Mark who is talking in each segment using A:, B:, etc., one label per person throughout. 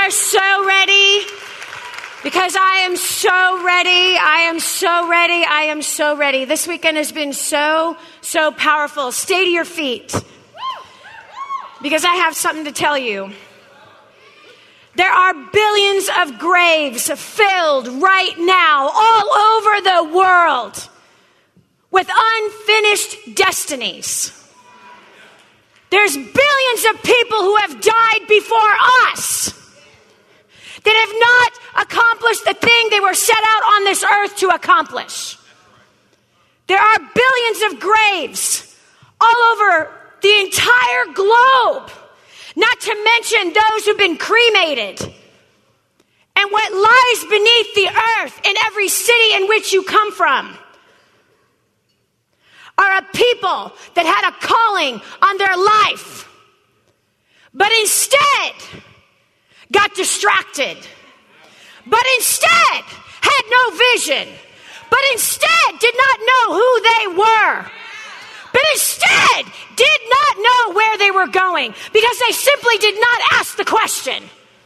A: are so ready? Because I am so ready. I am so ready. I am so ready. This weekend has been so powerful. Stay to your feet. Because I have something to tell you. There are billions of graves filled right now all over the world with unfinished destinies. There's billions of people who have died before us that have not accomplished the thing they were set out on this earth to accomplish. There are billions of graves all over the entire globe, not to mention those who've been cremated. And what lies beneath the earth in every city in which you come from are a people that had a calling on their life, but instead got distracted, but instead had no vision, but instead did not know who they were, but instead did not know where they were going because they simply did not ask the question.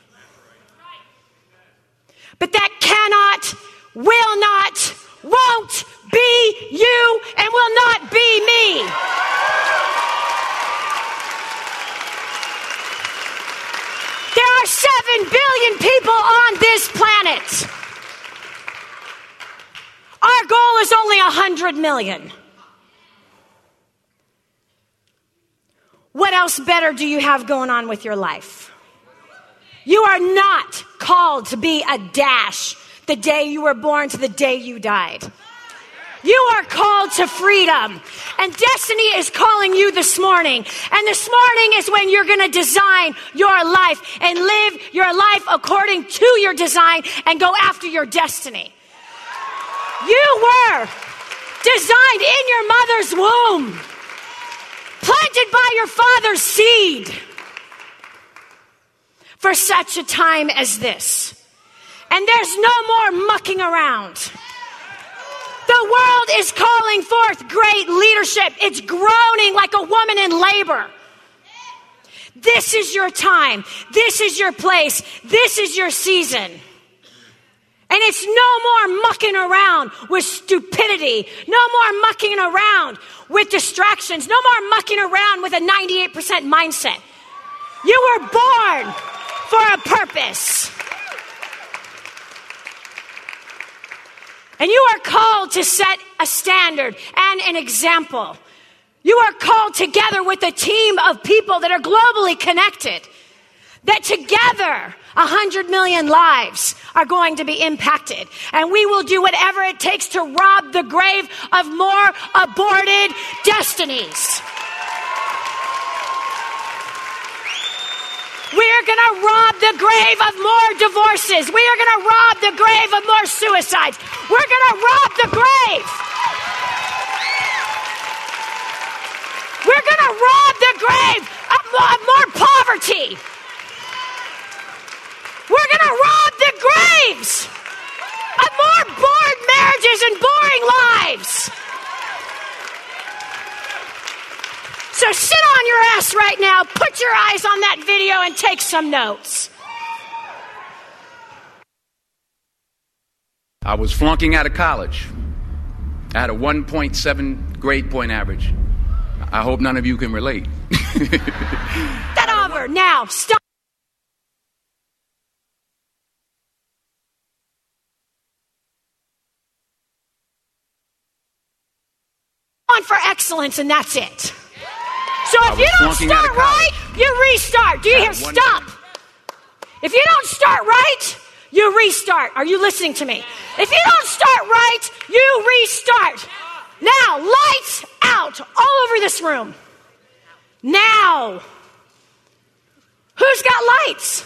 A: But that cannot, will not, won't be you and will not be me. There are 7 billion people on this planet. Our goal is only 100 million. What else better do you have going on with your life? You are not called to be a dash the day you were born to the day you died. You are called to freedom. And destiny is calling you this morning. And this morning is when you're going to design your life and live your life according to your design and go after your destiny. You were designed in your mother's womb, planted by your father's seed for such a time as this. And there's no more mucking around. The world is calling forth great leadership. It's groaning like a woman in labor. This is your time. This is your place. This is your season. And it's no more mucking around with stupidity. No more mucking around with distractions. No more mucking around with a 98% mindset. You were born for a purpose. And you are called to set a standard and an example. You are called together with a team of people that are globally connected, that together 100 million lives are going to be impacted. And we will do whatever it takes to rob the grave of more aborted destinies. We are going to rob the grave of more divorces. We are going to rob the grave of more suicides. We're going to rob the grave. We're going to rob the grave of more poverty. We're going to rob the graves of more bored marriages and boring lives. So sit on your ass right now, put your eyes on that video and take some notes.
B: I was flunking out of college. I had a 1.7 grade point average. I hope none of you can relate.
A: That over. Now, stop. On for excellence, and that's it. So if you don't start right, you restart. Do you hear? Stop. If you don't start right, you restart. Are you listening to me? If you don't start right, you restart. Now, lights out all over this room. Now. Who's got lights?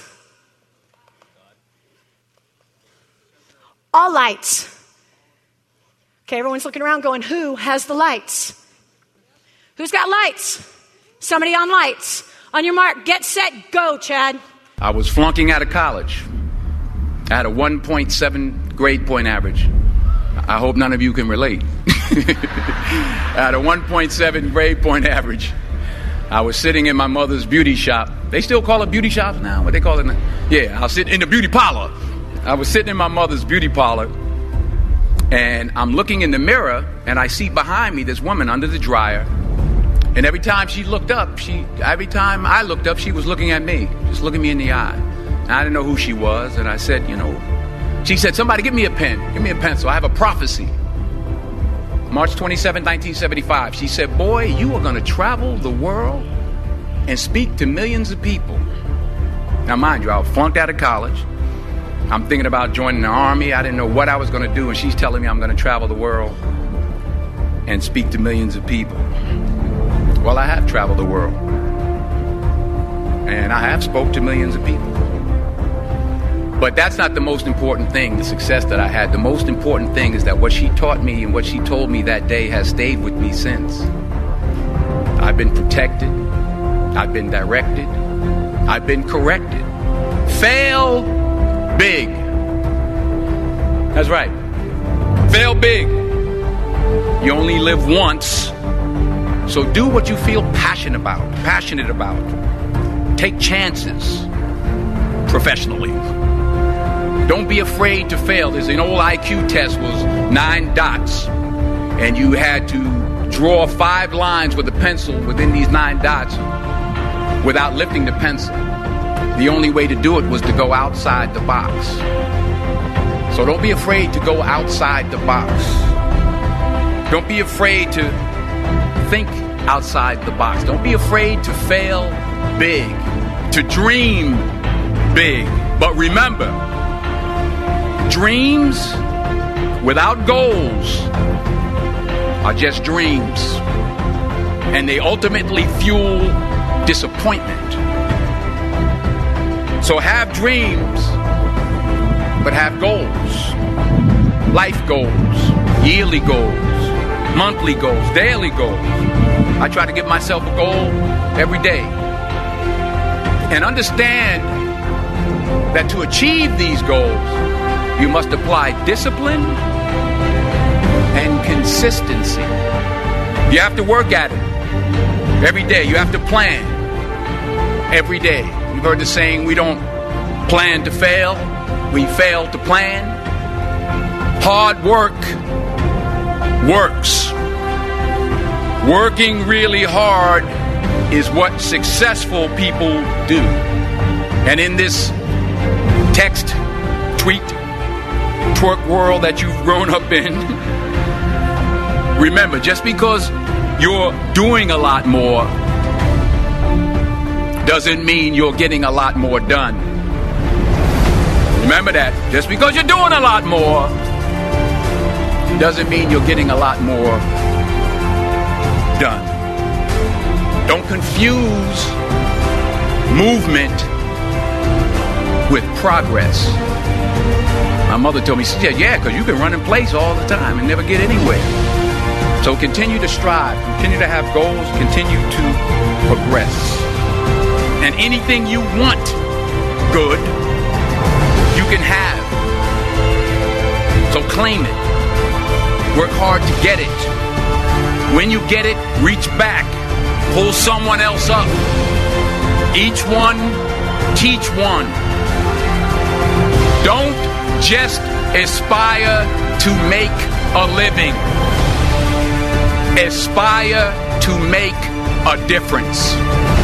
A: All lights. Okay, everyone's looking around going, who has the lights? Who's got lights? Somebody on lights. On your mark, get set, go, Chad.
B: I was flunking out of college. I had a 1.7 grade point average. I hope none of you can relate. I had a 1.7 grade point average. I was sitting in my mother's beauty shop. They still call it beauty shops now? What they call it now? Yeah, I was sitting in the beauty parlor. I was sitting in my mother's beauty parlor, and I'm looking in the mirror, and I see behind me this woman under the dryer. And every time she looked up, every time I looked up, she was looking at me, just looking me in the eye. And I didn't know who she was, and I said, she said, somebody give me a pen, give me a pencil. I have a prophecy. March 27, 1975, she said, boy, you are going to travel the world and speak to millions of people. Now, mind you, I was flunked out of college. I'm thinking about joining the army. I didn't know what I was going to do, and she's telling me I'm going to travel the world and speak to millions of people. Well, I have traveled the world, and I have spoke to millions of people. But that's not the most important thing, the success that I had. The most important thing is that what she taught me and what she told me that day has stayed with me since. I've been protected. I've been directed. I've been corrected. Fail big. That's right. Fail big. You only live once. So do what you feel passionate about. Take chances professionally. Don't be afraid to fail. There's an old IQ test, was 9 dots, and you had to draw 5 lines with a pencil within these 9 dots without lifting the pencil. The only way to do it was to go outside the box. So don't be afraid to go outside the box. Don't be afraid to think outside the box. Don't be afraid to fail big, to dream big. But remember, dreams without goals are just dreams, and they ultimately fuel disappointment. So have dreams, but have goals. Life goals, yearly goals, monthly goals, daily goals. I try to give myself a goal every day. And understand that to achieve these goals, you must apply discipline and consistency. You have to work at it every day. You have to plan every day. You've heard the saying, we don't plan to fail, we fail to plan. Hard work works. Working really hard is what successful people do. And in this text, tweet, twerk world that you've grown up in, remember, just because you're doing a lot more doesn't mean you're getting a lot more done. Remember that. Just because you're doing a lot more doesn't mean you're getting a lot more done. Don't confuse movement with progress. My mother told me, she said, yeah, because you can run in place all the time and never get anywhere. So continue to strive, continue to have goals, continue to progress. And anything you want good, you can have. So claim it. Work hard to get it. When you get it, reach back. Pull someone else up. Each one, teach one. Don't just aspire to make a living. Aspire to make a difference.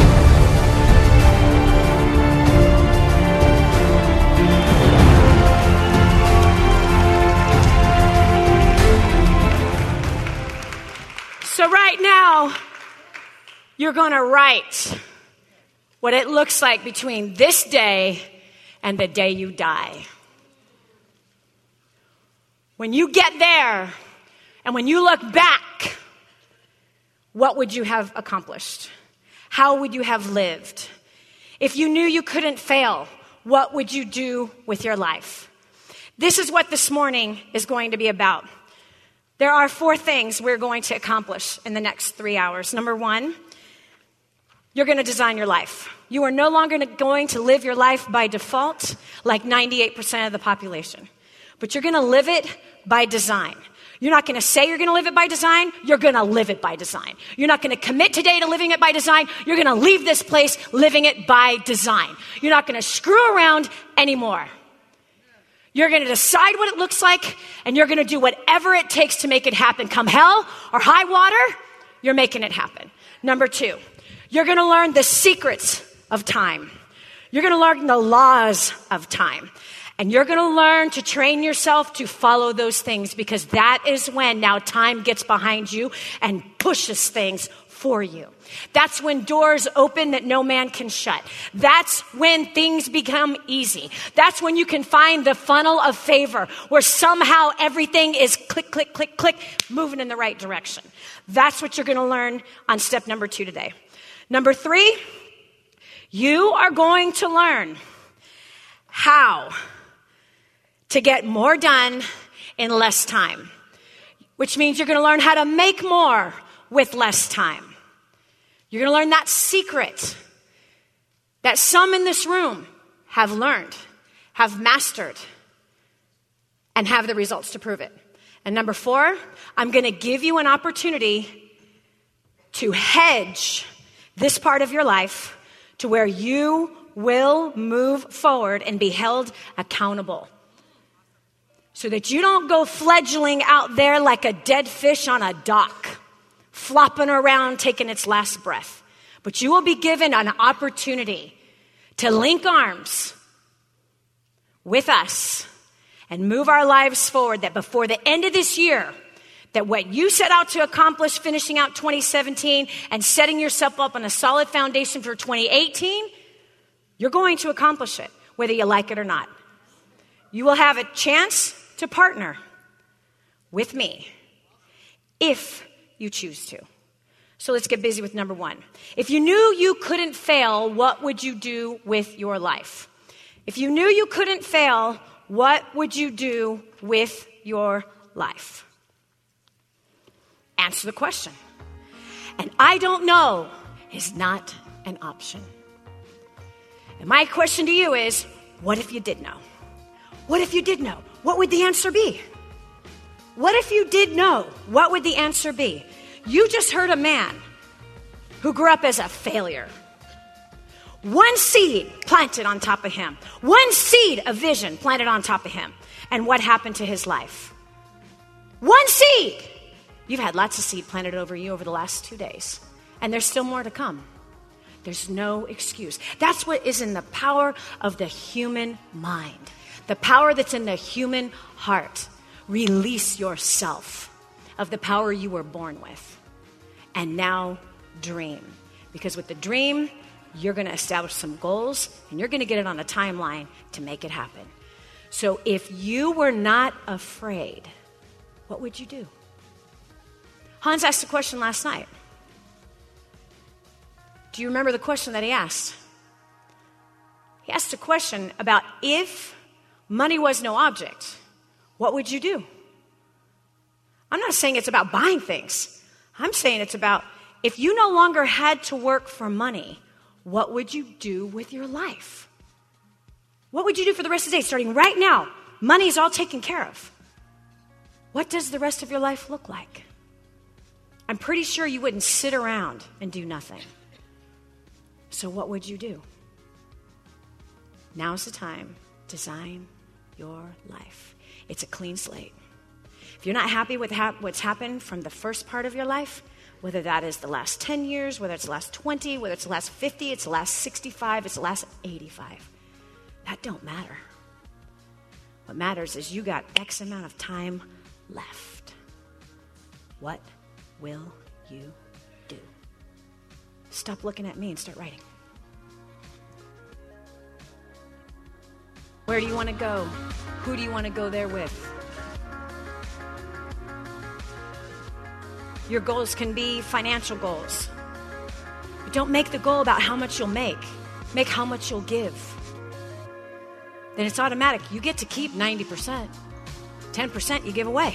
A: So right now, you're going to write what it looks like between this day and the day you die. When you get there and when you look back, what would you have accomplished? How would you have lived? If you knew you couldn't fail, what would you do with your life? This is what this morning is going to be about. There are 4 things we're going to accomplish in the next 3 hours. Number 1, you're going to design your life. You are no longer going to live your life by default like 98% of the population, but you're going to live it by design. You're not going to say you're going to live it by design. You're going to live it by design. You're not going to commit today to living it by design. You're going to leave this place living it by design. You're not going to screw around anymore. You're going to decide what it looks like, and you're going to do whatever it takes to make it happen. Come hell or high water, you're making it happen. Number 2, you're going to learn the secrets of time. You're going to learn the laws of time. And you're going to learn to train yourself to follow those things, because that is when now time gets behind you and pushes things for you. That's when doors open that no man can shut. That's when things become easy. That's when you can find the funnel of favor where somehow everything is click, click, click, click, moving in the right direction. That's what you're going to learn on step number 2 today. Number 3, you are going to learn how to get more done in less time, which means you're going to learn how to make more with less time. You're going to learn that secret that some in this room have learned, have mastered, and have the results to prove it. And number 4, I'm going to give you an opportunity to hedge this part of your life to where you will move forward and be held accountable, so that you don't go fledgling out there like a dead fish on a dock, flopping around, taking its last breath. But you will be given an opportunity to link arms with us and move our lives forward, that before the end of this year, that what you set out to accomplish finishing out 2017 and setting yourself up on a solid foundation for 2018, you're going to accomplish it, whether you like it or not. You will have a chance to partner with me if you choose to. So let's get busy with number 1. If you knew you couldn't fail, what would you do with your life? If you knew you couldn't fail, what would you do with your life? Answer the question. And I don't know is not an option. And my question to you is, what if you did know? What if you did know? What would the answer be? What if you did know? What would the answer be? You just heard a man who grew up as a failure. One seed planted on top of him. One seed of vision planted on top of him. And what happened to his life? One seed. You've had lots of seed planted over you over the last 2 days. And there's still more to come. There's no excuse. That's what is in the power of the human mind. The power that's in the human heart. Release yourself of the power you were born with. And now dream. Because with the dream, you're going to establish some goals and you're going to get it on a timeline to make it happen. So if you were not afraid, what would you do? Hans asked a question last night. Do you remember the question that he asked? He asked a question about if money was no object, what would you do? I'm not saying it's about buying things. I'm saying it's about if you no longer had to work for money, what would you do with your life? What would you do for the rest of the day? Starting right now, money is all taken care of. What does the rest of your life look like? I'm pretty sure you wouldn't sit around and do nothing. So what would you do? Now's the time. Design your life. It's a clean slate. If you're not happy with what's happened from the first part of your life, whether that is the last 10 years, whether it's the last 20, whether it's the last 50, it's the last 65, it's the last 85, that don't matter. What matters is you got X amount of time left. What will you do? Stop looking at me and start writing. Where do you want to go? Who do you want to go there with? Your goals can be financial goals. But don't make the goal about how much you'll make. Make how much you'll give. Then it's automatic. You get to keep 90%. 10% you give away.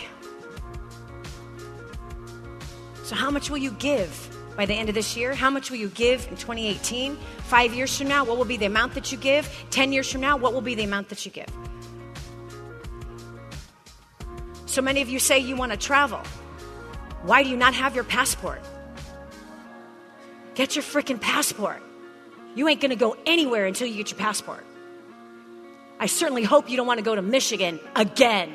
A: So how much will you give by the end of this year? How much will you give in 2018? 5 years from now, what will be the amount that you give? 10 years from now, what will be the amount that you give? So many of you say you want to travel. Why do you not have your passport? Get your freaking passport. You ain't going to go anywhere until you get your passport. I certainly hope you don't want to go to Michigan again.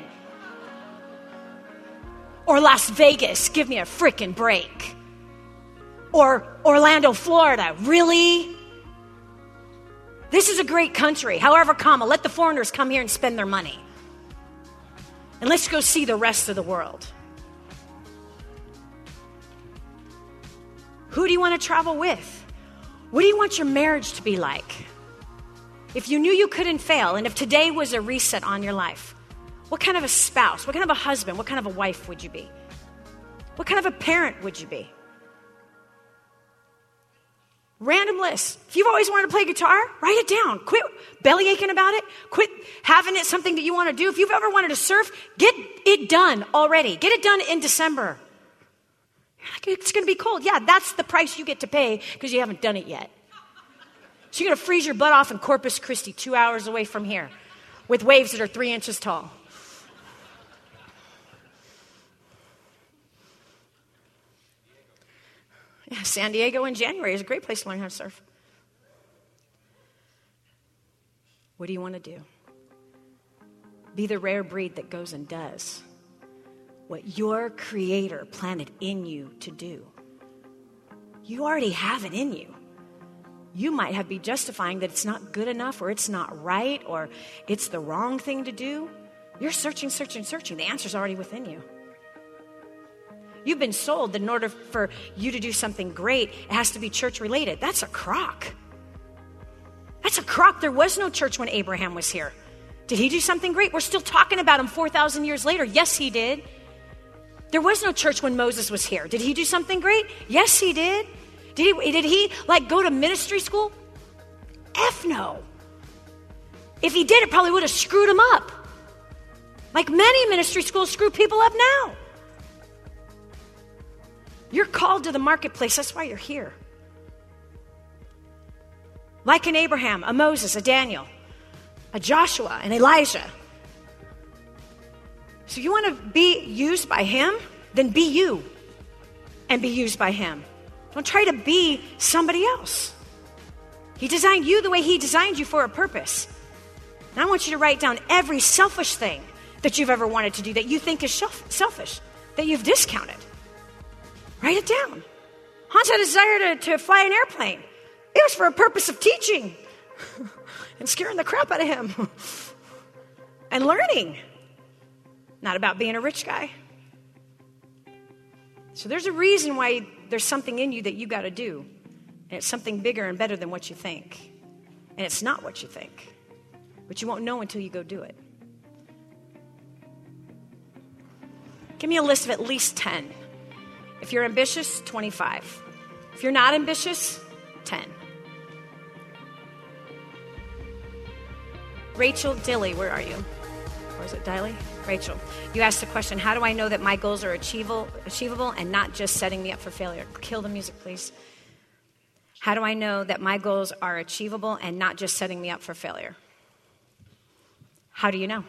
A: Or Las Vegas. Give me a freaking break. Or Orlando, Florida. Really? This is a great country. However, let the foreigners come here and spend their money. And let's go see the rest of the world. Who do you want to travel with? What do you want your marriage to be like? If you knew you couldn't fail, and if today was a reset on your life, what kind of a spouse, what kind of a husband, what kind of a wife would you be? What kind of a parent would you be? Random list. If you've always wanted to play guitar, write it down. Quit belly aching about it. Quit having it something that you want to do. If you've ever wanted to surf, get it done already. Get it done in December. It's going to be cold. Yeah, that's the price you get to pay because you haven't done it yet. So you're going to freeze your butt off in Corpus Christi, 2 hours away from here, with waves that are 3 inches tall. Yeah, San Diego in January is a great place to learn how to surf. What do you want to do? Be the rare breed that goes and does what your Creator planted in you to do. You already have it in you. You might be justifying that it's not good enough or it's not right or it's the wrong thing to do. You're searching. The answer's already within you. You've been sold that in order for you to do something great, it has to be church related. That's a crock. That's a crock. There was no church when Abraham was here. Did he do something great? We're still talking about him 4,000 years later. Yes, he did. There was no church when Moses was here. Did he do something great? Yes, he did. Did he go to ministry school? F no. If he did, it probably would have screwed him up. Like many ministry schools screw people up now. You're called to the marketplace. That's why you're here. Like an Abraham, a Moses, a Daniel, a Joshua, an Elijah. So you want to be used by him? Then be you and be used by him. Don't try to be somebody else. He designed you the way he designed you for a purpose. And I want you to write down every selfish thing that you've ever wanted to do that you think is selfish, that you've discounted. Write it down. Hans had a desire to fly an airplane. It was for a purpose of teaching and scaring the crap out of him and learning. Not about being a rich guy. So there's a reason why there's something in you that you got to do. And it's something bigger and better than what you think. And it's not what you think. But you won't know until you go do it. Give me a list of at least 10. If you're ambitious, 25. If you're not ambitious, 10. Rachel Dilly, where are you? Or is it Diley? Rachel, you asked the question, how do I know that my goals are achievable and not just setting me up for failure? Kill the music, please. How do I know that my goals are achievable and not just setting me up for failure? How do you know?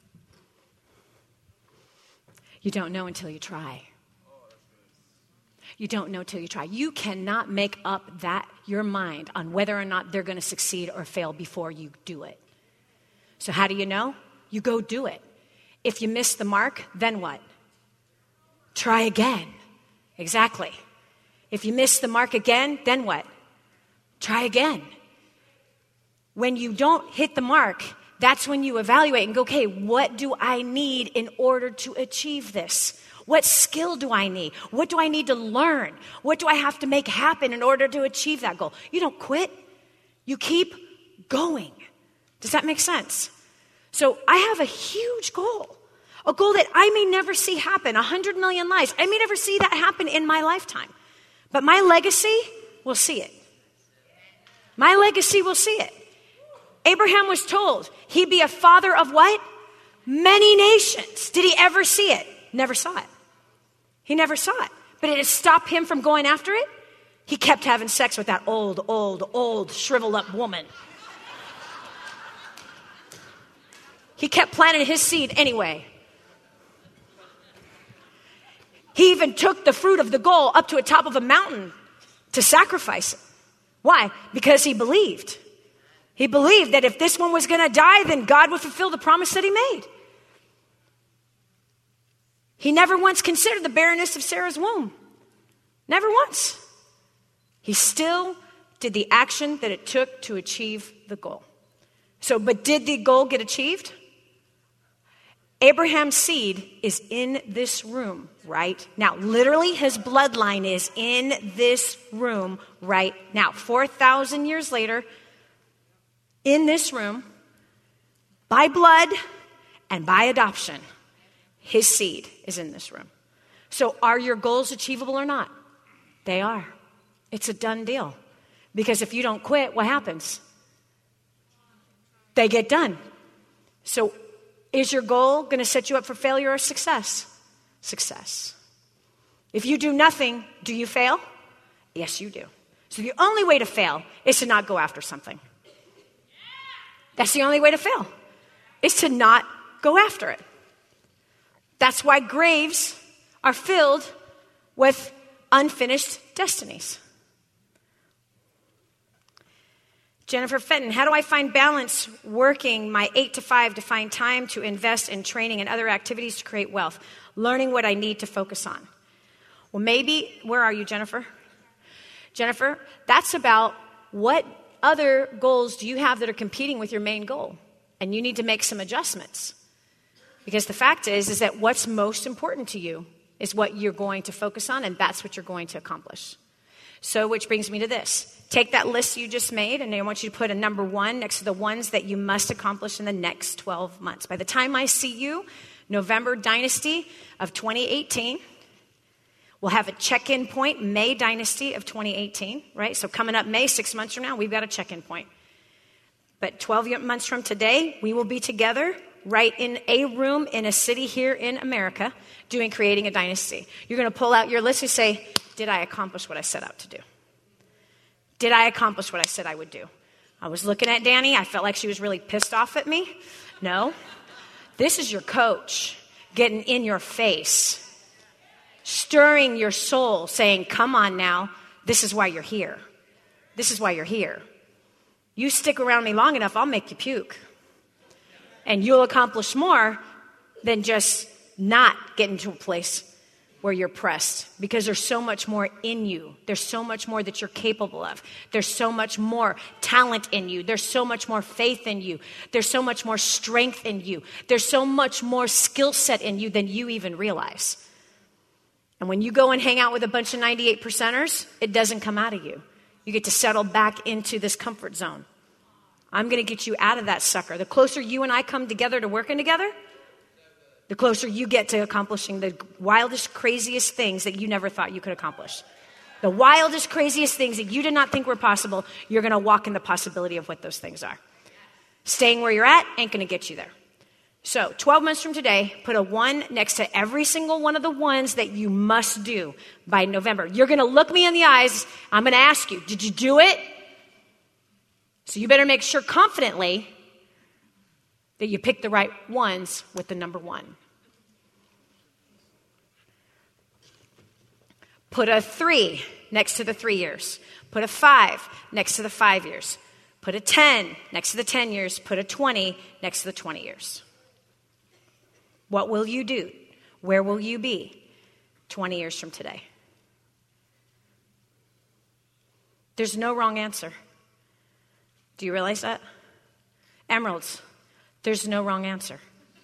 A: You don't know until you try. You don't know till you try. You cannot make up your mind on whether or not they're going to succeed or fail before you do it. So how do you know? You go do it. If you miss the mark, then what? Try again. Exactly. If you miss the mark again, then what? Try again. When you don't hit the mark, that's when you evaluate and go, okay, what do I need in order to achieve this? What skill do I need? What do I need to learn? What do I have to make happen in order to achieve that goal? You don't quit. You keep going. Does that make sense? So I have a huge goal, a goal that I may never see happen, 100 million lives. I may never see that happen in my lifetime, but my legacy will see it. My legacy will see it. Abraham was told he'd be a father of what? Many nations. Did he ever see it? Never saw it. He never saw it. But did it stop him from going after it? He kept having sex with that old, shriveled up woman. He kept planting his seed anyway. He even took the fruit of the goal up to the top of a mountain to sacrifice it. Why? Because he believed. He believed that if this one was going to die, then God would fulfill the promise that he made. He never once considered the barrenness of Sarah's womb. Never once. He still did the action that it took to achieve the goal. But did the goal get achieved? Abraham's seed is in this room right now. Literally, his bloodline is in this room right now. 4,000 years later, in this room, by blood and by adoption, his seed is in this room. So are your goals achievable or not? They are. It's a done deal. Because if you don't quit, what happens? They get done. So is your goal going to set you up for failure or success? Success. If you do nothing, do you fail? Yes, you do. So the only way to fail is to not go after something. That's the only way to fail, is to not go after it. That's why graves are filled with unfinished destinies. Jennifer Fenton, how do I find balance working my 8 to 5 to find time to invest in training and other activities to create wealth? Learning what I need to focus on. Well, maybe, where are you, Jennifer? Jennifer, that's about what other goals do you have that are competing with your main goal? And you need to make some adjustments. Because the fact is that what's most important to you is what you're going to focus on, and that's what you're going to accomplish. So, which brings me to this. Take that list you just made, and I want you to put a number 1 next to the ones that you must accomplish in the next 12 months. By the time I see you, November Dynasty of 2018, we'll have a check-in point, May Dynasty of 2018, right? So coming up May, 6 months from now, we've got a check-in point. But 12 months from today, we will be together right in a room in a city here in America creating a dynasty. You're going to pull out your list and say, did I accomplish what I set out to do? Did I accomplish what I said I would do? I was looking at Danny. I felt like she was really pissed off at me. No. This is your coach getting in your face, stirring your soul, saying, come on now. This is why you're here. This is why you're here. You stick around me long enough, I'll make you puke. And you'll accomplish more than just not getting to a place where you're pressed, because there's so much more in you. There's so much more that you're capable of. There's so much more talent in you. There's so much more faith in you. There's so much more strength in you. There's so much more skill set in you than you even realize. And when you go and hang out with a bunch of 98%ers, it doesn't come out of you. You get to settle back into this comfort zone. I'm going to get you out of that sucker. The closer you and I come together to working together, the closer you get to accomplishing the wildest, craziest things that you never thought you could accomplish. The wildest, craziest things that you did not think were possible, you're going to walk in the possibility of what those things are. Staying where you're at ain't going to get you there. So 12 months from today, put a 1 next to every single one of the ones that you must do by November. You're going to look me in the eyes. I'm going to ask you, did you do it? So you better make sure confidently that you pick the right ones with the number 1. Put a 3 next to the 3 years. Put a 5 next to the 5 years. Put a 10 next to the 10 years. Put a 20 next to the 20 years. What will you do? Where will you be 20 years from today? There's no wrong answer. Do you realize that? Emeralds, there's no wrong answer.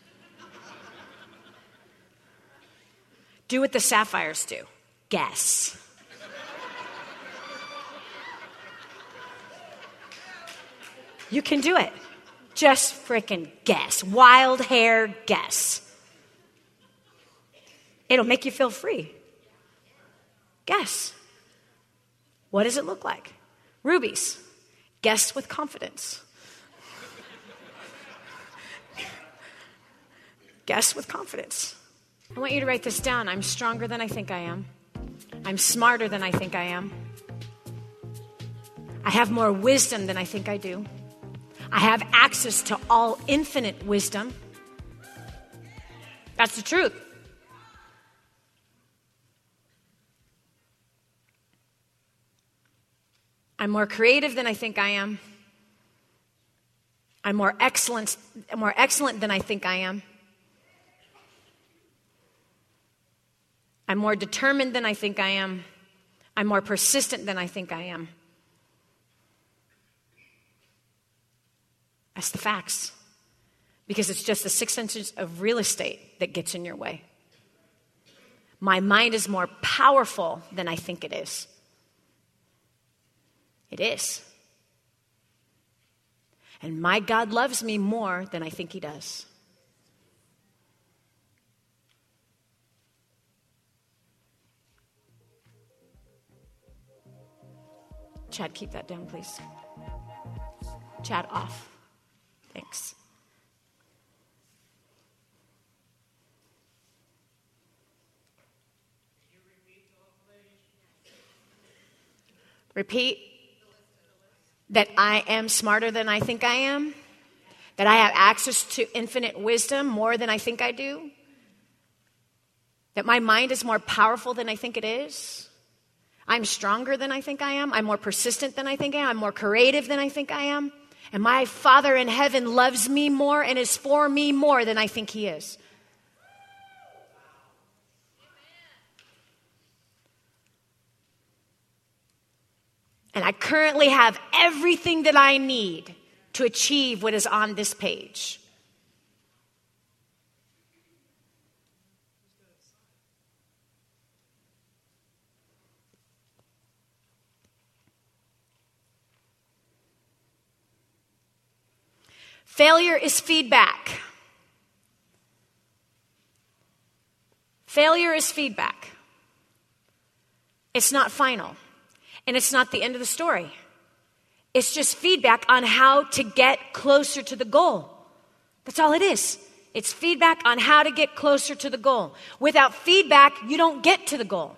A: Do what the sapphires do. Guess. You can do it. Just freaking guess. Wild hair guess. It'll make you feel free. Guess. What does it look like? Rubies. Guess with confidence. Guess with confidence. I want you to write this down. I'm stronger than I think I am. I'm smarter than I think I am. I have more wisdom than I think I do. I have access to all infinite wisdom. That's the truth. I'm more creative than I think I am. I'm more excellent than I think I am. I'm more determined than I think I am. I'm more persistent than I think I am. That's the facts. Because it's just the 6 inches of real estate that gets in your way. My mind is more powerful than I think it is. It is. And my God loves me more than I think he does. Chad, keep that down, please. Chad, off. Thanks. Repeat that I am smarter than I think I am, that I have access to infinite wisdom more than I think I do, that my mind is more powerful than I think it is, I'm stronger than I think I am, I'm more persistent than I think I am, I'm more creative than I think I am, and my Father in heaven loves me more and is for me more than I think he is. And I currently have everything that I need to achieve what is on this page. Failure is feedback. Failure is feedback. It's not final. And it's not the end of the story. It's just feedback on how to get closer to the goal. That's all it is. It's feedback on how to get closer to the goal. Without feedback, you don't get to the goal.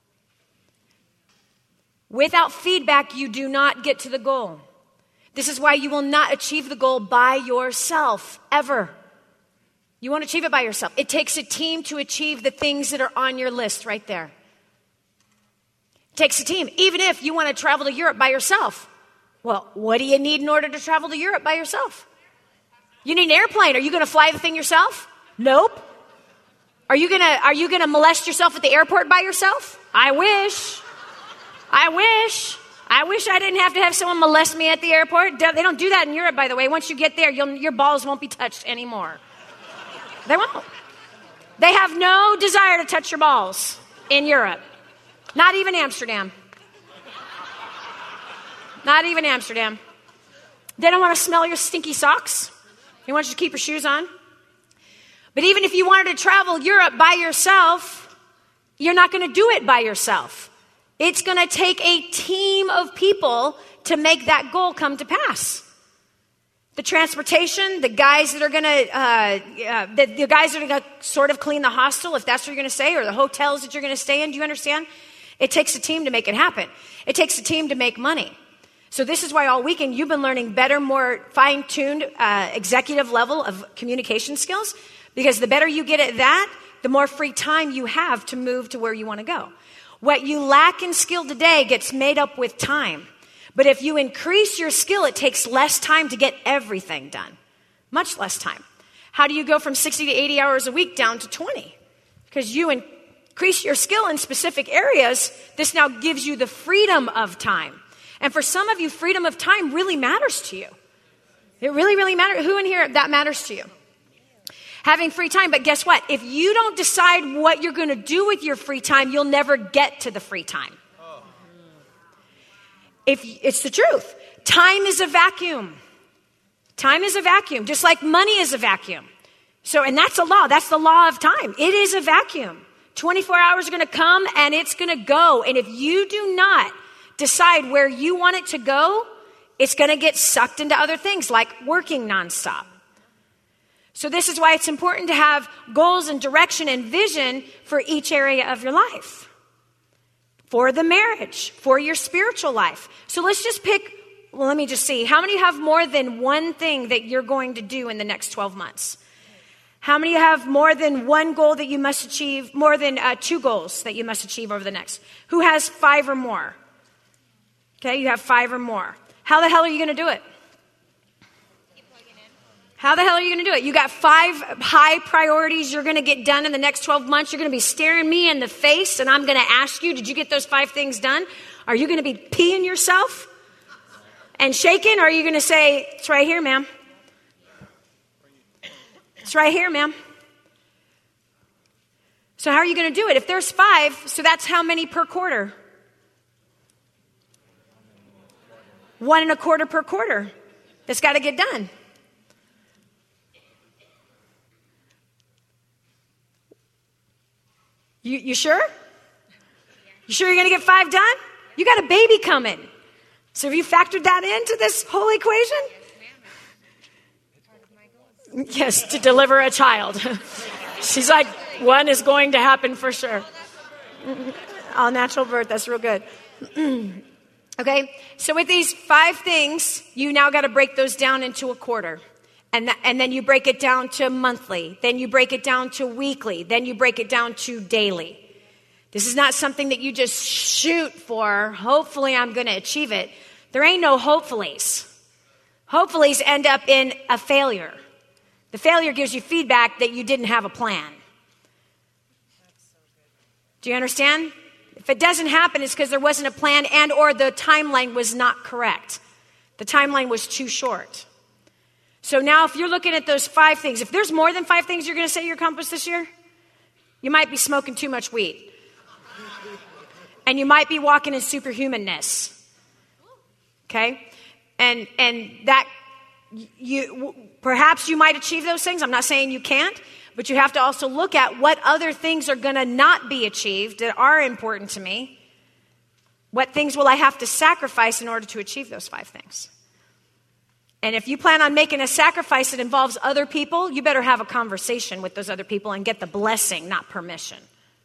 A: Without feedback, you do not get to the goal. This is why you will not achieve the goal by yourself, ever. You won't achieve it by yourself. It takes a team to achieve the things that are on your list right there. Takes a team, even if you want to travel to Europe by yourself. Well, what do you need in order to travel to Europe by yourself? You need an airplane. Are you going to fly the thing yourself? Nope. Are you going to molest yourself at the airport by yourself? I wish I didn't have to have someone molest me at the airport. They don't do that in Europe, by the way. Once you get there, your balls won't be touched anymore. They won't. They have no desire to touch your balls in Europe. Not even Amsterdam. Not even Amsterdam. They don't want to smell your stinky socks. They want you to keep your shoes on. But even if you wanted to travel Europe by yourself, you're not going to do it by yourself. It's going to take a team of people to make that goal come to pass. The transportation, the guys that are going to, the guys that are going to sort of clean the hostel, if that's what you're going to say, or the hotels that you're going to stay in. Do you understand? It takes a team to make it happen. It takes a team to make money. So this is why all weekend you've been learning better, more fine-tuned executive level of communication skills, because the better you get at that, the more free time you have to move to where you want to go. What you lack in skill today gets made up with time. But if you increase your skill, it takes less time to get everything done. Much less time. How do you go from 60 to 80 hours a week down to 20? Because you increase your skill in specific areas. This now gives you the freedom of time. And for some of you, freedom of time really matters to you. It really, really matters. Who in here that matters to you? Having free time. But guess what? If you don't decide what you're going to do with your free time, you'll never get to the free time. If it's the truth. Time is a vacuum. Time is a vacuum, just like money is a vacuum. So, and that's a law. That's the law of time. It is a vacuum. 24 hours are going to come and it's going to go. And if you do not decide where you want it to go, it's going to get sucked into other things like working nonstop. So this is why it's important to have goals and direction and vision for each area of your life. For the marriage, for your spiritual life. So let's just pick, well, let me just see. How many have more than one thing that you're going to do in the next 12 months? How many have more than one goal that you must achieve, more than 2 goals that you must achieve over the next? Who has 5 or more? Okay, you have 5 or more. How the hell are you going to do it? How the hell are you going to do it? You got 5 high priorities you're going to get done in the next 12 months. You're going to be staring me in the face, and I'm going to ask you, did you get those 5 things done? Are you going to be peeing yourself and shaking? Or are you going to say, it's right here, ma'am. It's right here, ma'am. So how are you going to do it? If there's 5, so that's how many per quarter? 1.25 per quarter. That's got to get done. You sure? You sure you're going to get 5 done? You got a baby coming. So have you factored that into this whole equation? Yes, to deliver a child. She's like, 1 is going to happen for sure. All natural birth, that's real good. Okay, so with these 5 things, you now got to break those down into a quarter. And then you break it down to monthly. Then you break it down to weekly. Then you break it down to daily. This is not something that you just shoot for. Hopefully I'm going to achieve it. There ain't no hopefullys. Hopefullys end up in a failure. The failure gives you feedback that you didn't have a plan. Do you understand? If it doesn't happen, it's because there wasn't a plan and or the timeline was not correct. The timeline was too short. So now if you're looking at those 5 things, if there's more than 5 things you're going to say you accomplished this year, you might be smoking too much weed. And you might be walking in superhumanness. Okay? And that perhaps you might achieve those things. I'm not saying you can't, but you have to also look at what other things are going to not be achieved that are important to me. What things will I have to sacrifice in order to achieve those 5 things? And if you plan on making a sacrifice that involves other people, you better have a conversation with those other people and get the blessing, not permission.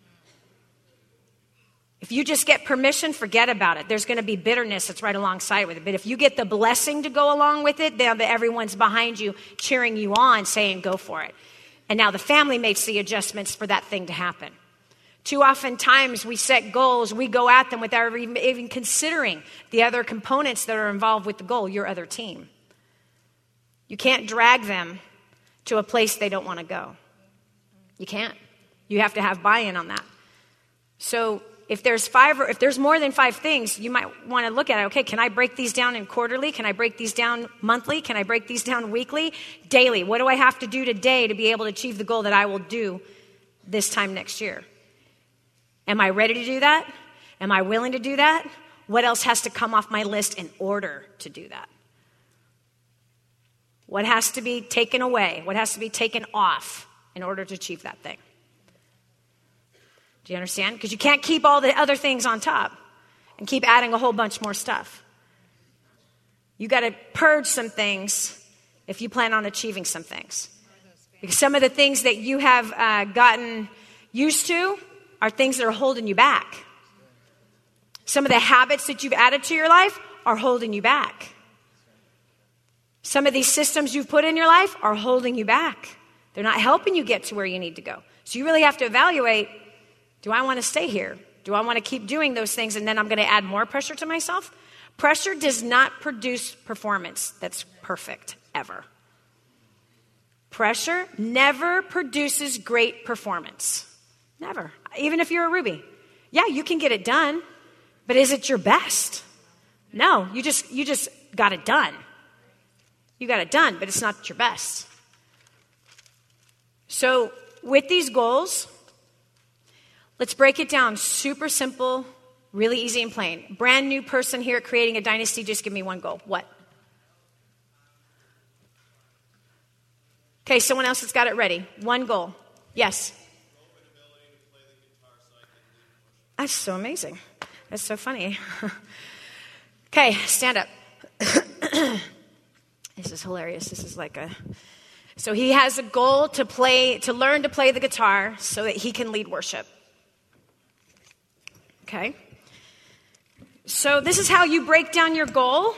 A: If you just get permission, forget about it. There's going to be bitterness that's right alongside with it. But if you get the blessing to go along with it, then everyone's behind you, cheering you on, saying, go for it. And now the family makes the adjustments for that thing to happen. Too often times we set goals, we go at them without even considering the other components that are involved with the goal, your other team. You can't drag them to a place they don't want to go. You can't. You have to have buy-in on that. So if there's more than 5 things, you might want to look at it. Okay, can I break these down in quarterly? Can I break these down monthly? Can I break these down weekly? Daily? What do I have to do today to be able to achieve the goal that I will do this time next year? Am I ready to do that? Am I willing to do that? What else has to come off my list in order to do that? What has to be taken away? What has to be taken off in order to achieve that thing? Do you understand? Because you can't keep all the other things on top and keep adding a whole bunch more stuff. You got to purge some things if you plan on achieving some things. Because some of the things that you have gotten used to are things that are holding you back. Some of the habits that you've added to your life are holding you back. Some of these systems you've put in your life are holding you back. They're not helping you get to where you need to go. So you really have to evaluate, do I want to stay here? Do I want to keep doing those things and then I'm going to add more pressure to myself? Pressure does not produce performance that's perfect, ever. Pressure never produces great performance. Never. Even if you're a Ruby. Yeah, you can get it done, but is it your best? No, you just got it done. You got it done, but it's not your best. So with these goals, let's break it down. Super simple, really easy and plain. Brand new person here at Creating a Dynasty, just give me one goal. What? Okay, someone else has got it ready. One goal. Yes. That's so amazing. That's so funny. Okay, stand up. This is hilarious. This is like so he has a goal to learn to play the guitar so that he can lead worship. Okay. So this is how you break down your goal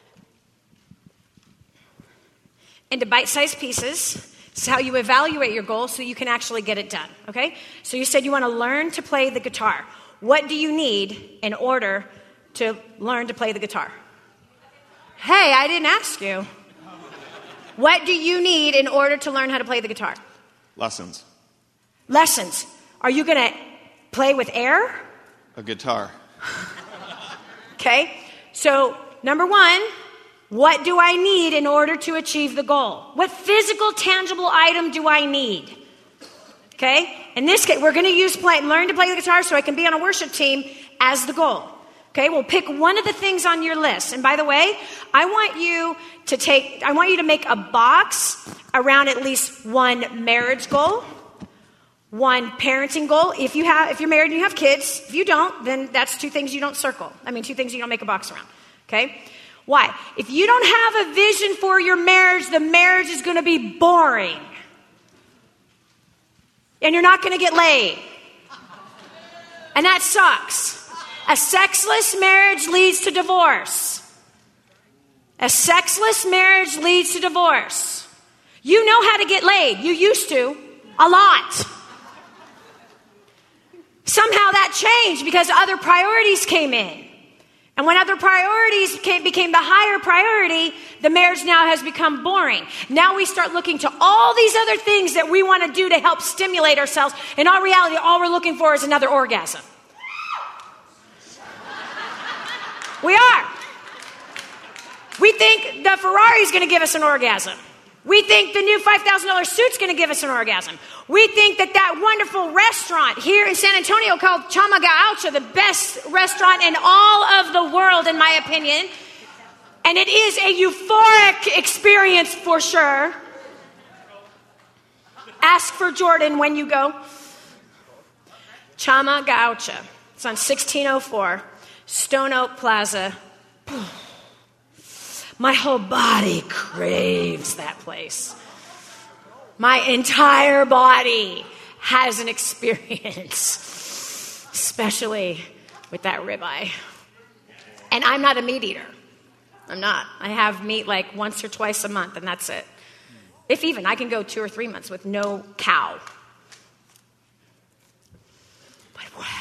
A: into bite-sized pieces. This is how you evaluate your goal so you can actually get it done. Okay. So you said you want to learn to play the guitar. What do you need in order to learn to play the guitar? Hey, I didn't ask you. What do you need in order to learn how to play the guitar?
C: Lessons.
A: Lessons. Are you going to play with air?
C: A guitar.
A: Okay. So, number one, what do I need in order to achieve the goal? What physical, tangible item do I need? Okay. In this case, we're going to use learn to play the guitar so I can be on a worship team as the goal. Okay, we'll pick one of the things on your list. And by the way, I want you to make a box around at least one marriage goal, one parenting goal. If you're married and you have kids, if you don't, then that's two things you don't circle. Two things you don't make a box around. Okay? Why? If you don't have a vision for your marriage, the marriage is going to be boring. And you're not going to get laid. And that sucks. A sexless marriage leads to divorce. A sexless marriage leads to divorce. You know how to get laid. You used to. A lot. Somehow that changed because other priorities came in. And when other priorities became the higher priority, the marriage now has become boring. Now we start looking to all these other things that we want to do to help stimulate ourselves. In our reality, all we're looking for is another orgasm. We are. We think the Ferrari is going to give us an orgasm. We think the new $5,000 suit's going to give us an orgasm. We think that wonderful restaurant here in San Antonio called Chama Gaucha, the best restaurant in all of the world, in my opinion. And it is a euphoric experience for sure. Ask for Jordan when you go. Chama Gaucha. It's on 1604. Stone Oak Plaza. My whole body craves that place. My entire body has an experience, especially with that ribeye. And I'm not a meat eater. I'm not. I have meat like once or twice a month, and that's it. If even, I can go 2 or 3 months with no cow. But wow.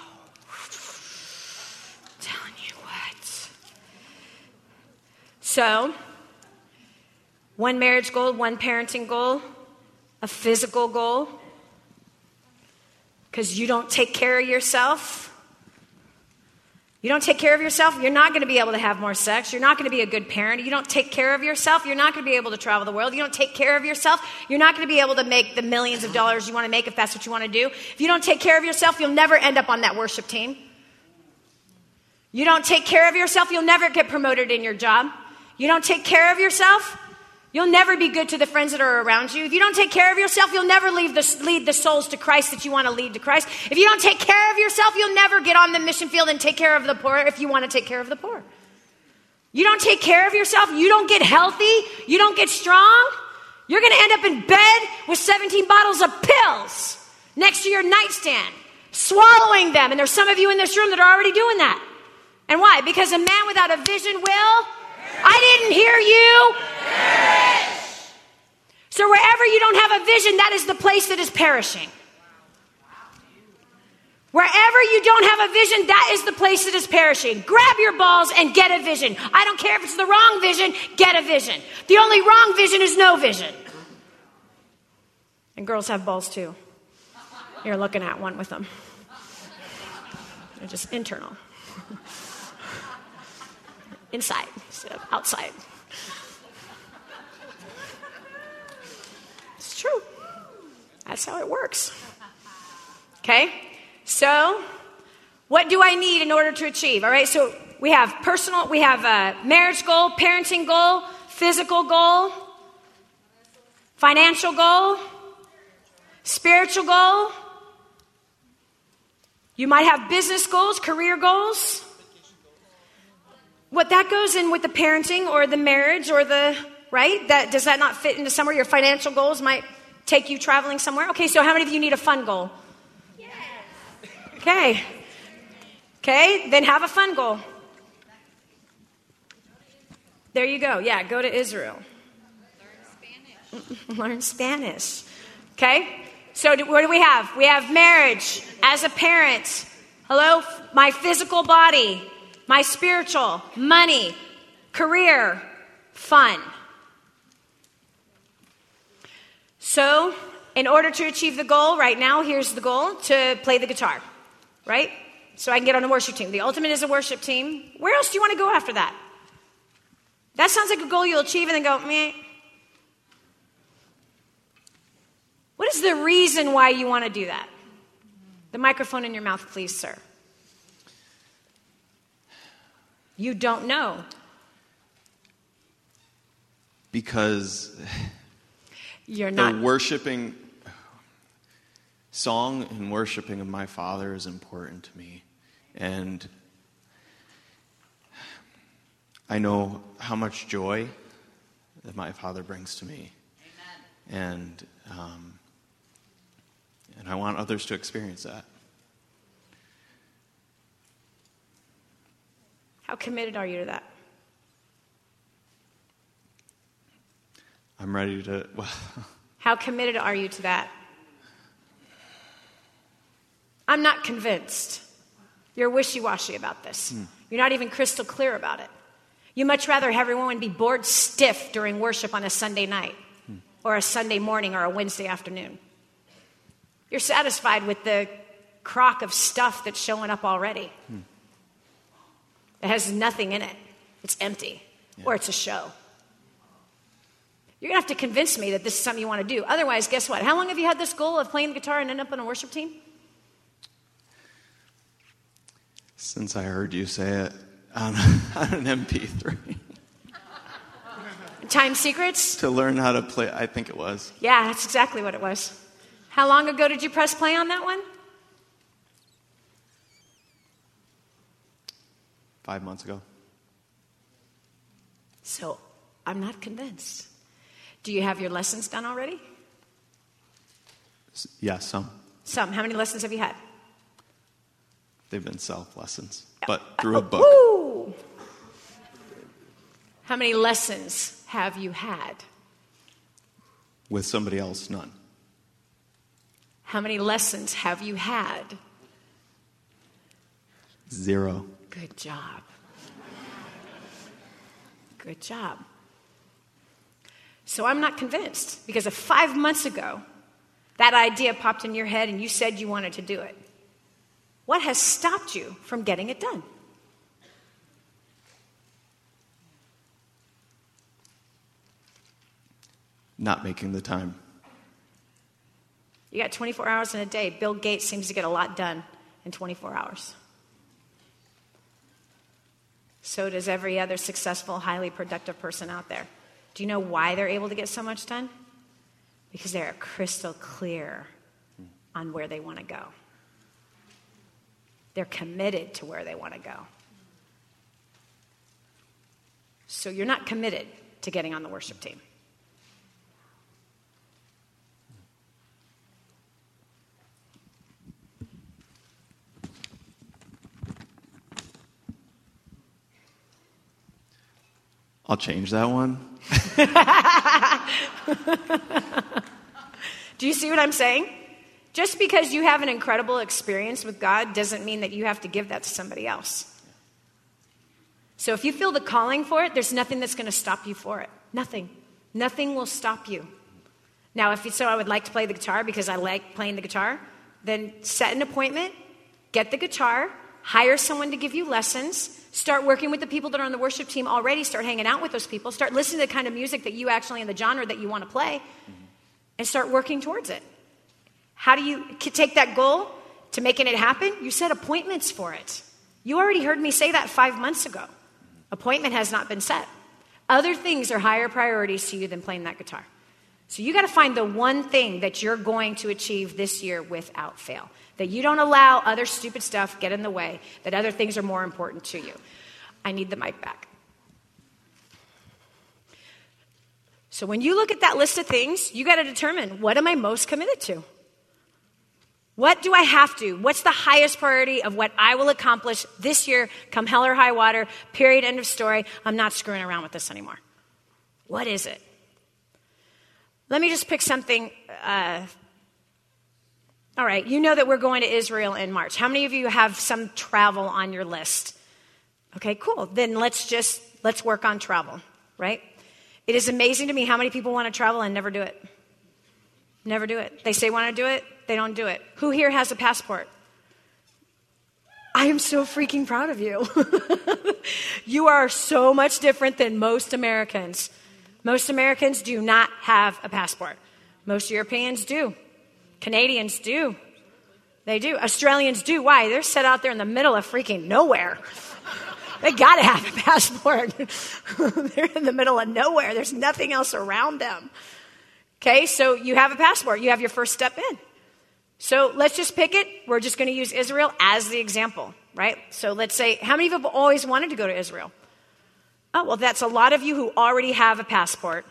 A: So, one marriage goal, one parenting goal, a physical goal. Because you don't take care of yourself. You don't take care of yourself, you're not going to be able to have more sex. You're not going to be a good parent. You don't take care of yourself, you're not going to be able to travel the world. You don't take care of yourself, you're not going to be able to make the millions of dollars you want to make if that's what you want to do. If you don't take care of yourself, you'll never end up on that worship team. You don't take care of yourself, you'll never get promoted in your job. You don't take care of yourself, you'll never be good to the friends that are around you. If you don't take care of yourself, you'll never lead the souls to Christ that you want to lead to Christ. If you don't take care of yourself, you'll never get on the mission field and take care of the poor if you want to take care of the poor. You don't take care of yourself, you don't get healthy, you don't get strong, you're going to end up in bed with 17 bottles of pills next to your nightstand, swallowing them. And there's some of you in this room that are already doing that. And why? Because a man without a vision will... I didn't hear you. Perish. So wherever you don't have a vision, that is the place that is perishing. Wherever you don't have a vision, that is the place that is perishing. Grab your balls and get a vision. I don't care if it's the wrong vision, get a vision. The only wrong vision is no vision. And girls have balls too. You're looking at one with them. They're just internal. Inside instead of outside. It's true. That's how it works. Okay? So, what do I need in order to achieve? All right, so we have marriage goal, parenting goal, physical goal, financial goal, spiritual goal. You might have business goals, career goals. What that goes in with the parenting or the marriage or right? Does that not fit into somewhere? Your financial goals might take you traveling somewhere. Okay, so how many of you need a fun goal? Yes. Okay. Okay, then have a fun goal. There you go. Yeah, go to Israel. Learn Spanish. Okay? So what do we have? We have marriage as a parent. Hello? My physical body. my spiritual, money, career, fun. So, in order to achieve the goal, right now, here's the goal, to play the guitar, right? So I can get on a worship team. The ultimate is a worship team. Where else do you want to go after that? That sounds like a goal you'll achieve and then go, meh. What is the reason why you want to do that? The microphone in your mouth, please, sir. You don't know.
C: Because
A: You're not.
C: the worshiping song and worshiping of my Father is important to me. And I know how much joy that my Father brings to me. Amen. And I want others to experience that.
A: How committed are you to that?
C: I'm ready to,
A: How committed are you to that? I'm not convinced. You're wishy-washy about this. You're not even crystal clear about it. You much rather have everyone be bored stiff during worship on a Sunday night or a Sunday morning or a Wednesday afternoon. You're satisfied with the crock of stuff that's showing up already. It has nothing in it. It's empty. Yeah. Or it's a show. You're going to have to convince me that this is something you want to do. Otherwise, guess what? How long have you had this goal of playing the guitar and end up on a worship team?
C: Since I heard you say it on an MP3.
A: Time Secrets?
C: To learn how to play, I think it was.
A: Yeah, that's exactly what it was. How long ago did you press play on that one?
C: 5 months ago.
A: So, I'm not convinced. Do you have your lessons done already?
C: Yeah, some.
A: Some. How many lessons have you had?
C: They've been self-lessons, but through a book.
A: Woo! How many lessons have you had?
C: With somebody else, none.
A: How many lessons have you had?
C: 0.
A: Good job. Good job. So I'm not convinced, because if 5 months ago that idea popped in your head and you said you wanted to do it, what has stopped you from getting it done?
C: Not making the time.
A: You got 24 hours in a day. Bill Gates seems to get a lot done in 24 hours. So does every other successful, highly productive person out there. Do you know why they're able to get so much done? Because they're crystal clear on where they want to go. They're committed to where they want to go. So you're not committed to getting on the worship team.
C: I'll change that one.
A: Do you see what I'm saying? Just because you have an incredible experience with God doesn't mean that you have to give that to somebody else. So if you feel the calling for it, there's nothing that's going to stop you for it. Nothing. Nothing will stop you. Now, if you say, I would like to play the guitar because I like playing the guitar, then set an appointment, get the guitar, hire someone to give you lessons, start working with the people that are on the worship team already, start hanging out with those people, start listening to the kind of music that you actually, in the genre that you want to play, and start working towards it. How do you take that goal to making it happen? You set appointments for it. You already heard me say that 5 months ago. Appointment has not been set. Other things are higher priorities to you than playing that guitar. So you got to find the one thing that you're going to achieve this year without fail. That you don't allow other stupid stuff get in the way, that other things are more important to you. I need the mic back. So when you look at that list of things, you got to determine, what am I most committed to? What do I have to? What's the highest priority of what I will accomplish this year, come hell or high water, period, end of story? I'm not screwing around with this anymore. What is it? Let me just pick something. All right, you know that we're going to Israel in March. How many of you have some travel on your list? Okay, cool. Then let's work on travel, right? It is amazing to me how many people want to travel and never do it. Never do it. They say want to do it, they don't do it. Who here has a passport? I am so freaking proud of you. You are so much different than most Americans. Most Americans do not have a passport. Most Europeans do. Canadians do. They do. Australians do. Why? They're set out there in the middle of freaking nowhere. They got to have a passport. They're in the middle of nowhere. There's nothing else around them. Okay, so you have a passport. You have your first step in. So let's just pick it. We're just going to use Israel as the example, right? So let's say, how many of you have always wanted to go to Israel? Oh, well, that's a lot of you who already have a passport.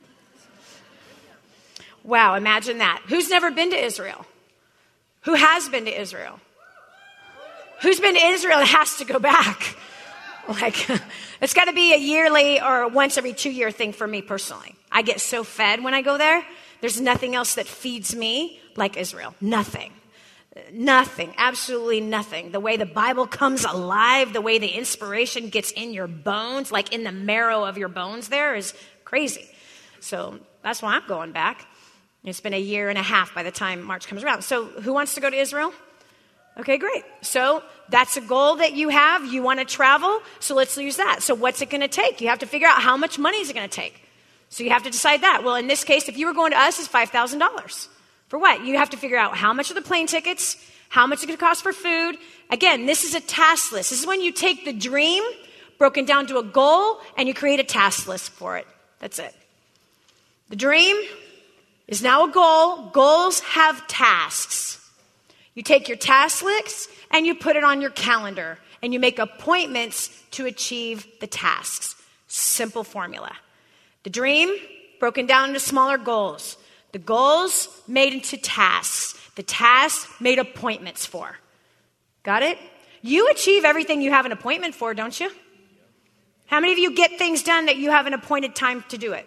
A: Wow, imagine that. Who's never been to Israel? Who has been to Israel? Who's been to Israel and has to go back? Like, it's got to be a yearly or once every 2-year thing for me personally. I get so fed when I go there. There's nothing else that feeds me like Israel. Nothing. Nothing. Absolutely nothing. The way the Bible comes alive, the way the inspiration gets in your bones, like in the marrow of your bones there, is crazy. So that's why I'm going back. It's been a year and a half by the time March comes around. So who wants to go to Israel? Okay, great. So that's a goal that you have. You want to travel, so let's use that. So what's it going to take? You have to figure out how much money is it going to take. So you have to decide that. Well, in this case, if you were going to us, it's $5,000. For what? You have to figure out how much are the plane tickets, how much it's going to cost for food. Again, this is a task list. This is when you take the dream broken down to a goal and you create a task list for it. That's it. The dream is now a goal. Goals have tasks. You take your task list and you put it on your calendar and you make appointments to achieve the tasks. Simple formula. The dream broken down into smaller goals. The goals made into tasks. The tasks made appointments for. Got it? You achieve everything you have an appointment for, don't you? How many of you get things done that you have an appointed time to do it?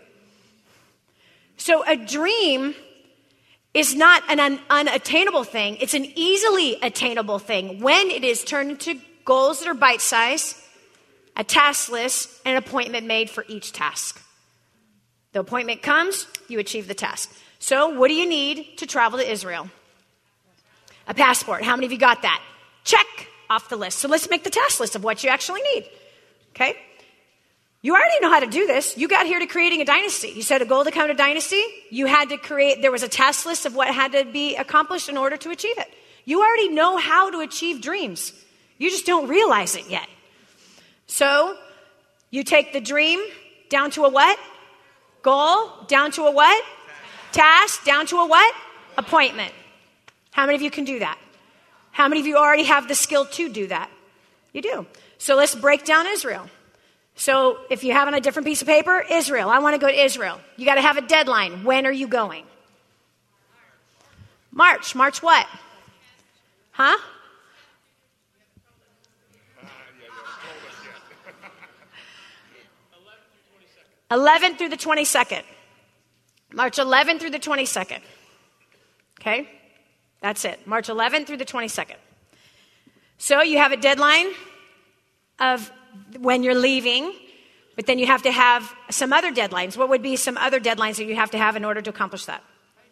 A: So a dream is not an unattainable thing. It's an easily attainable thing when it is turned into goals that are bite-sized, a task list, and an appointment made for each task. The appointment comes, you achieve the task. So what do you need to travel to Israel? A passport. How many of you got that? Check off the list. So let's make the task list of what you actually need. Okay? You already know how to do this. You got here to creating a dynasty. You said a goal to come to dynasty. You had to create, there was a task list of what had to be accomplished in order to achieve it. You already know how to achieve dreams. You just don't realize it yet. So you take the dream down to a what? Goal. Down to a what? Task. Down to a what? Appointment. How many of you can do that? How many of you already have the skill to do that? You do. So let's break down Israel. So if you have on a different piece of paper, Israel, I want to go to Israel. You got to have a deadline. When are you going? March. March what? Huh? '11th through the 22nd. March 11th through the 22nd. Okay? That's it. March 11th through the 22nd. So you have a deadline of when you're leaving, but then you have to have some other deadlines. What would be some other deadlines that you have to have in order to accomplish that?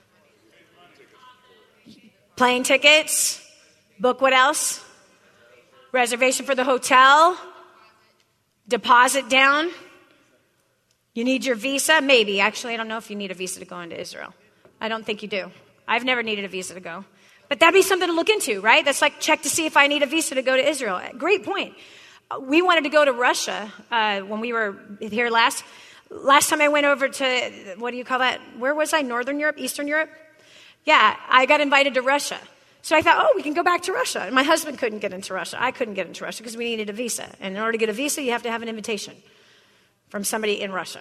A: Plane tickets. Book what else? Reservation for the hotel. Deposit down. You need your visa? Maybe. Actually, I don't know if you need a visa to go into Israel. I don't think you do. I've never needed a visa to go. But that'd be something to look into, right? That's like check to see if I need a visa to go to Israel. Great point. We wanted to go to Russia when we were here last time I went over to, what do you call that? Where was I? Northern Europe? Eastern Europe? Yeah, I got invited to Russia. So I thought, oh, we can go back to Russia. And my husband couldn't get into Russia. I couldn't get into Russia because we needed a visa. And in order to get a visa, you have to have an invitation from somebody in Russia.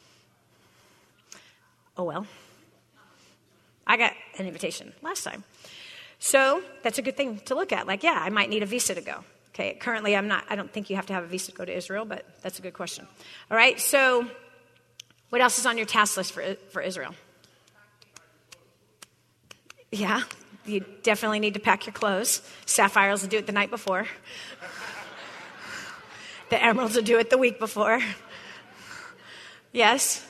A: Oh, well. I got an invitation last time. So that's a good thing to look at. Like, yeah, I might need a visa to go. Okay, currently I don't think you have to have a visa to go to Israel, but that's a good question. All right, so what else is on your task list for Israel? Yeah, you definitely need to pack your clothes. Sapphires will do it the night before. The Emeralds will do it the week before. Yes?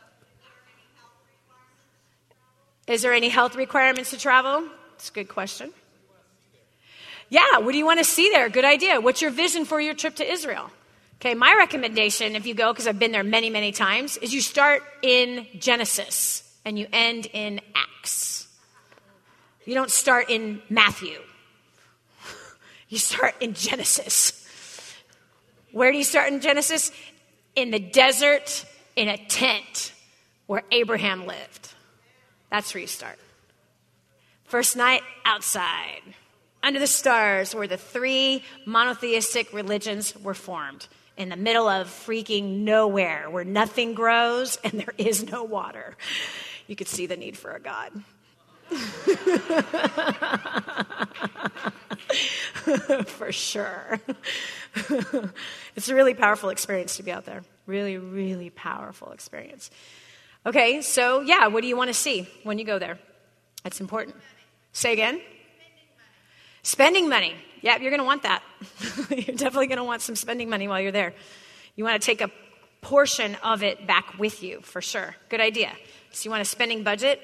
A: Is there any health requirements to travel? It's a good question. Yeah, what do you want to see there? Good idea. What's your vision for your trip to Israel? Okay, my recommendation, if you go, because I've been there many, many times, is you start in Genesis and you end in Acts. You don't start in Matthew. You start in Genesis. Where do you start in Genesis? In the desert, in a tent where Abraham lived. That's where you start. First night, outside, under the stars, where the three monotheistic religions were formed. In the middle of freaking nowhere, where nothing grows and there is no water. You could see the need for a God. For sure. It's a really powerful experience to be out there. Really, really powerful experience. Okay, so yeah, what do you want to see when you go there? That's important. Say again? Spending money. Yeah, you're going to want that. You're definitely going to want some spending money while you're there. You want to take a portion of it back with you, for sure. Good idea. So you want a spending budget?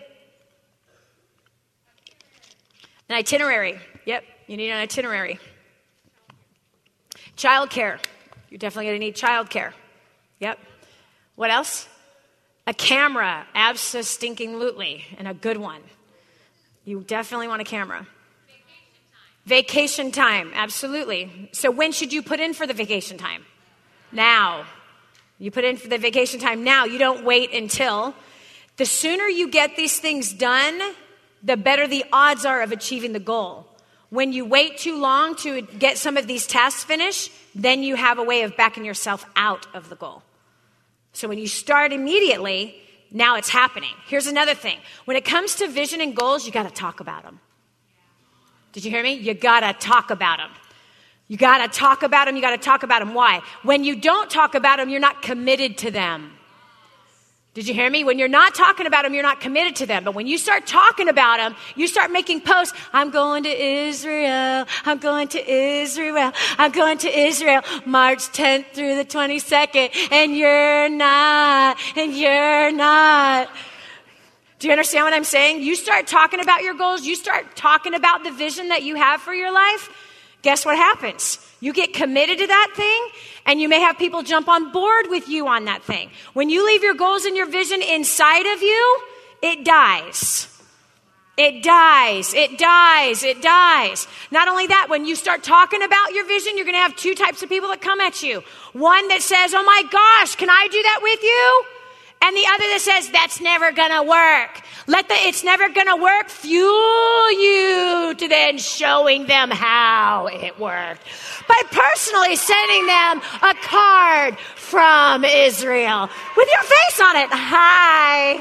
A: An itinerary. Yep, you need an itinerary. Childcare. You're definitely going to need childcare. Yep. What else? A camera. Abso-stinking-lutely. And a good one. You definitely want a camera. Vacation time, absolutely. So when should you put in for the vacation time? Now. You put in for the vacation time now. You don't wait until. The sooner you get these things done, the better the odds are of achieving the goal. When you wait too long to get some of these tasks finished, then you have a way of backing yourself out of the goal. So when you start immediately, now it's happening. Here's another thing. When it comes to vision and goals, you got to talk about them. Did you hear me? You got to talk about them. You got to talk about them. You got to talk about them. Why? When you don't talk about them, you're not committed to them. Did you hear me? When you're not talking about them, you're not committed to them. But when you start talking about them, you start making posts. I'm going to Israel. I'm going to Israel. I'm going to Israel March 10th through the 22nd. And you're not. And you're not. Do you understand what I'm saying? You start talking about your goals. You start talking about the vision that you have for your life. Guess what happens? You get committed to that thing, and you may have people jump on board with you on that thing. When you leave your goals and your vision inside of you, it dies. It dies. It dies. It dies. Not only that, when you start talking about your vision, you're going to have two types of people that come at you. One that says, oh my gosh, can I do that with you? And the other that says, that's never going to work. Let the it's never going to work fuel you to then showing them how it worked. By personally sending them a card from Israel with your face on it. Hi.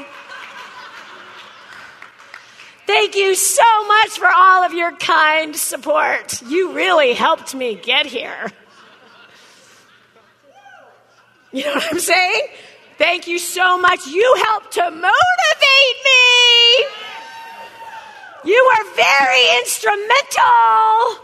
A: Thank you so much for all of your kind support. You really helped me get here. You know what I'm saying? Thank you so much. You helped to motivate me. You were very instrumental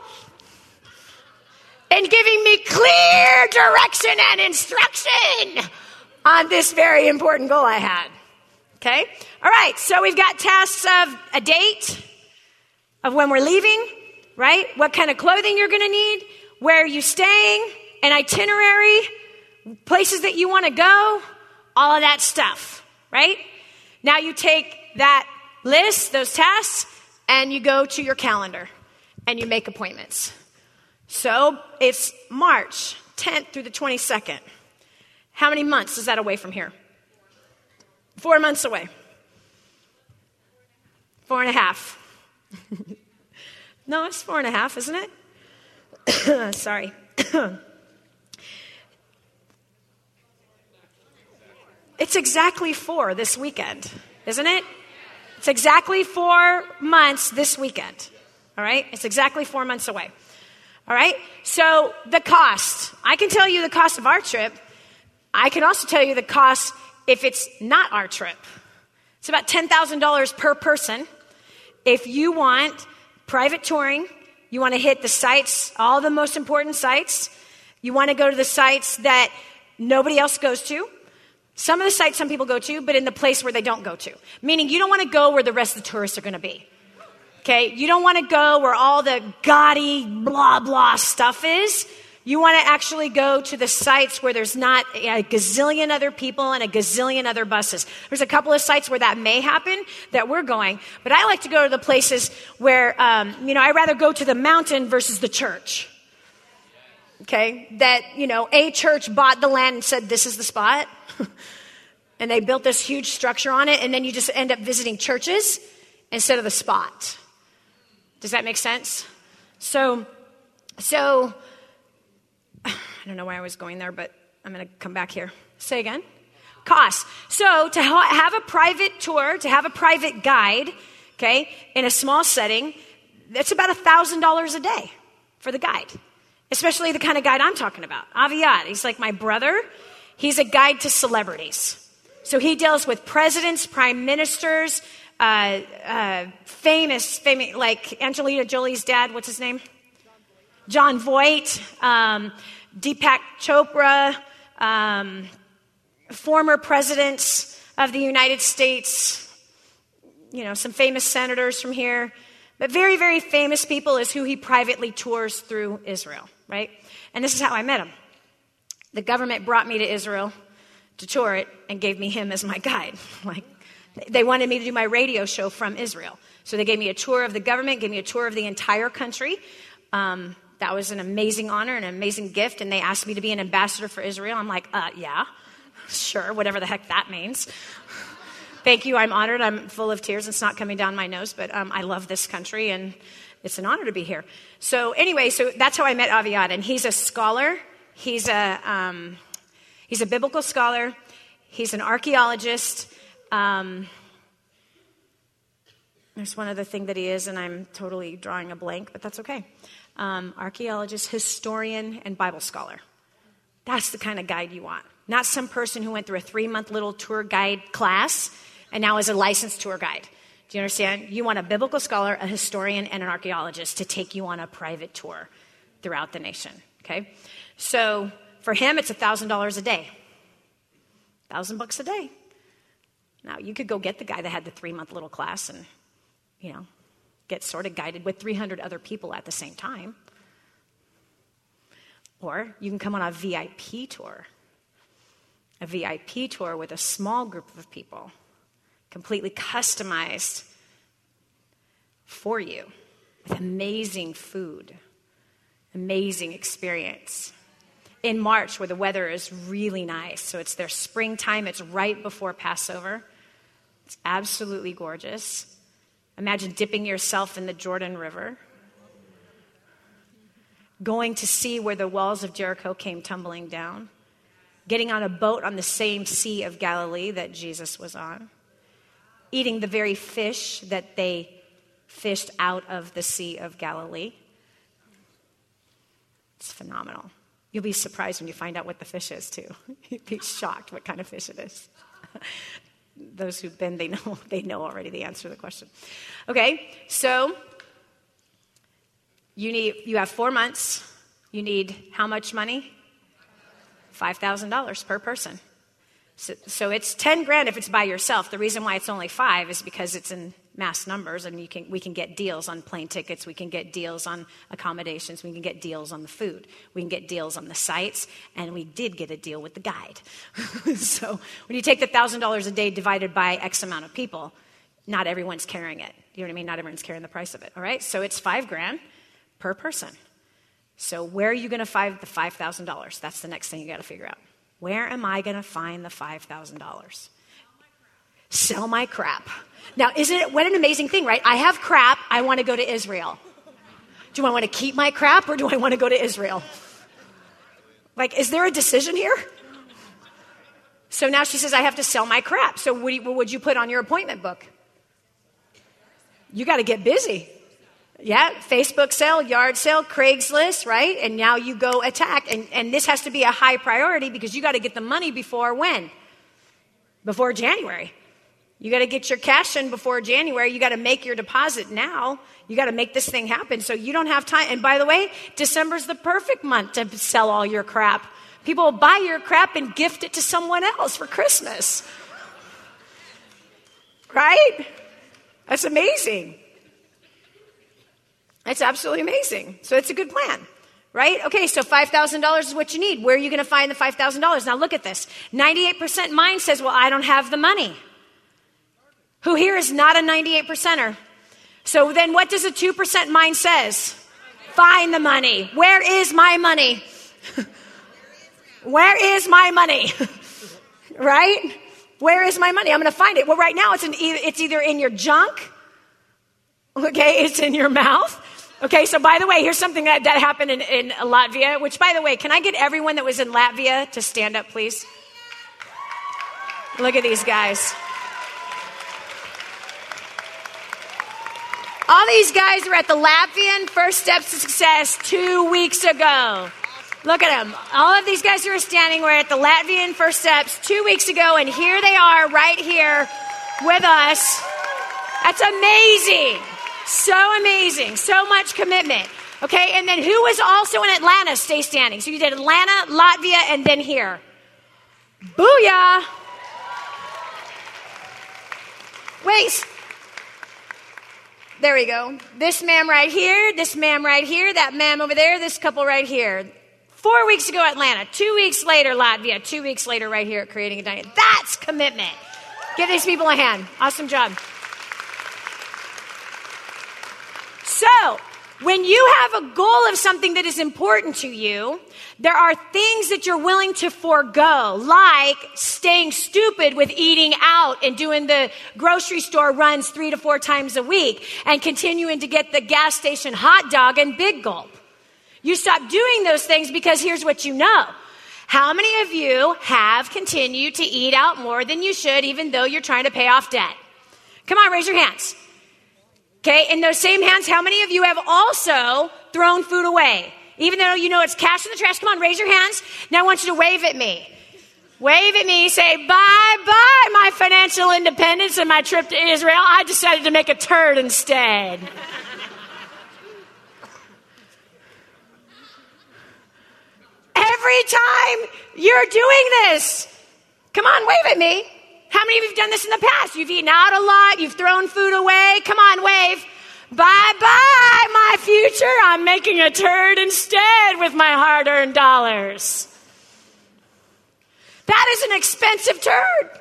A: in giving me clear direction and instruction on this very important goal I had. Okay? All right, so we've got tasks of a date, of when we're leaving, right? What kind of clothing you're going to need, where are you staying, an itinerary, places that you want to go, all of that stuff, right? Now you take that list, those tasks, and you go to your calendar and you make appointments. So it's March 10th through the 22nd. How many months is that away from here? 4 months away. 4.5. No, it's 4.5, isn't it? Sorry. It's exactly 4 this weekend, isn't it? It's exactly 4 months this weekend. All right? It's exactly 4 months away. All right? So the cost. I can tell you the cost of our trip. I can also tell you the cost if it's not our trip. It's about $10,000 per person. If you want private touring, you want to hit the sites, all the most important sites, You want to go to the sites that nobody else goes to. Some of the sites some people go to, but in the place where they don't go to. Meaning you don't want to go where the rest of the tourists are going to be. Okay? You don't want to go where all the gaudy blah, blah stuff is. You want to actually go to the sites where there's not a gazillion other people and a gazillion other buses. There's a couple of sites where that may happen that we're going. But I like to go to the places where, I'd rather go to the mountain versus the church. Okay? That, a church bought the land and said, this is the spot. And they built this huge structure on it. And then you just end up visiting churches instead of the spot. Does that make sense? So I don't know why I was going there, but I'm going to come back here. Say again. Cost. So to have a private tour, to have a private guide, okay, in a small setting, that's about $1,000 a day for the guide. Especially the kind of guide I'm talking about. Aviad, he's like my brother. He's a guide to celebrities. So he deals with presidents, prime ministers, famous, like Angelina Jolie's dad, what's his name? John Voight, Deepak Chopra, former presidents of the United States, some famous senators from here. But very, very famous people is who he privately tours through Israel, right? And this is how I met him. The government brought me to Israel to tour it and gave me him as my guide. Like, they wanted me to do my radio show from Israel. So they gave me a tour of the government, gave me a tour of the entire country. That was an amazing honor and an amazing gift. And they asked me to be an ambassador for Israel. I'm like, yeah, sure, whatever the heck that means. Thank you. I'm honored. I'm full of tears. It's not coming down my nose, but I love this country and it's an honor to be here. So anyway, so that's how I met Aviad. And he's a scholar. He's a biblical scholar. He's an archaeologist. There's one other thing that he is, and I'm totally drawing a blank, but that's okay. Archaeologist, historian, and Bible scholar. That's the kind of guide you want. Not some person who went through a 3-month little tour guide class and now is a licensed tour guide. Do you understand? You want a biblical scholar, a historian, and an archaeologist to take you on a private tour throughout the nation. Okay? So for him, it's $1,000 a day. $1,000 a day. Now, you could go get the guy that had the 3-month little class and, get sort of guided with 300 other people at the same time. Or you can come on a VIP tour. A VIP tour with a small group of people, completely customized for you, with amazing food, amazing experience. In March, where the weather is really nice, so it's their springtime, it's right before Passover. It's absolutely gorgeous. Imagine dipping yourself in the Jordan River, going to see where the walls of Jericho came tumbling down, getting on a boat on the same Sea of Galilee that Jesus was on, eating the very fish that they fished out of the Sea of Galilee. It's phenomenal. You'll be surprised when you find out what the fish is, too. You'd be shocked what kind of fish it is. Those who've been, they know already the answer to the question. Okay, so you have 4 months. You need how much money? $5,000 per person. So it's $10,000 if it's by yourself. The reason why it's only 5 is because it's in mass numbers, and we can get deals on plane tickets, we can get deals on accommodations, we can get deals on the food, we can get deals on the sites, and we did get a deal with the guide. So when you take the $1,000 a day divided by X amount of people, not everyone's carrying it. You know what I mean? Not everyone's carrying the price of it. All right? So it's $5,000 per person. So where are you going to find the $5,000? That's the next thing you got to figure out. Where am I going to find the $5,000? Sell my crap. Now, isn't it, what an amazing thing, right? I have crap. I want to go to Israel. Do I want to keep my crap or do I want to go to Israel? Like, is there a decision here? So now she says, I have to sell my crap. So what would you put on your appointment book? You got to get busy. Yeah, Facebook sale, yard sale, Craigslist, right? And now you go attack. And this has to be a high priority because you got to get the money before when? Before January. You got to get your cash in before January. You got to make your deposit now. You got to make this thing happen so you don't have time. And by the way, December's the perfect month to sell all your crap. People will buy your crap and gift it to someone else for Christmas. Right? That's amazing. That's absolutely amazing. So it's a good plan. Right? Okay, so $5,000 is what you need. Where are you going to find the $5,000? Now look at this. 98% mind says, well, I don't have the money. Who here is not a 98%er? So then what does a 2% mind says? Find the money. Where is my money? Where is my money? Right? Where is my money? I'm going to find it. Well, right now it's either in your junk. Okay, it's in your mouth. Okay, so by the way, here's something that happened in Latvia, which, by the way, can I get everyone that was in Latvia to stand up, please? Look at these guys. All these guys were at the Latvian First Steps to Success 2 weeks ago. Look at them. All of these guys who are standing were at the Latvian First Steps 2 weeks ago, and here they are right here with us. That's amazing. So amazing. So much commitment. Okay, and then who was also in Atlanta? Stay standing. So you did Atlanta, Latvia, and then here. Booyah. Wait. There we go. This ma'am right here, this ma'am right here, that ma'am over there, this couple right here. 4 weeks ago, Atlanta. 2 weeks later, Latvia. 2 weeks later, right here at Creating a Dynasty. That's commitment. Give these people a hand. Awesome job. So, when you have a goal of something that is important to you, there are things that you're willing to forego, like staying stupid with eating out and doing the grocery store runs 3 to 4 times a week and continuing to get the gas station hot dog and Big Gulp. You stop doing those things because here's what you know. How many of you have continued to eat out more than you should even though you're trying to pay off debt? Come on, raise your hands. Okay, in those same hands, how many of you have also thrown food away? Even though you know it's cash in the trash, come on, raise your hands. Now I want you to wave at me. Wave at me, say, bye-bye, my financial independence and my trip to Israel. I decided to make a turd instead. Every time you're doing this, come on, wave at me. How many of you have done this in the past? You've eaten out a lot. You've thrown food away. Come on, wave. Bye-bye, my future. I'm making a turd instead with my hard-earned dollars. That is an expensive turd.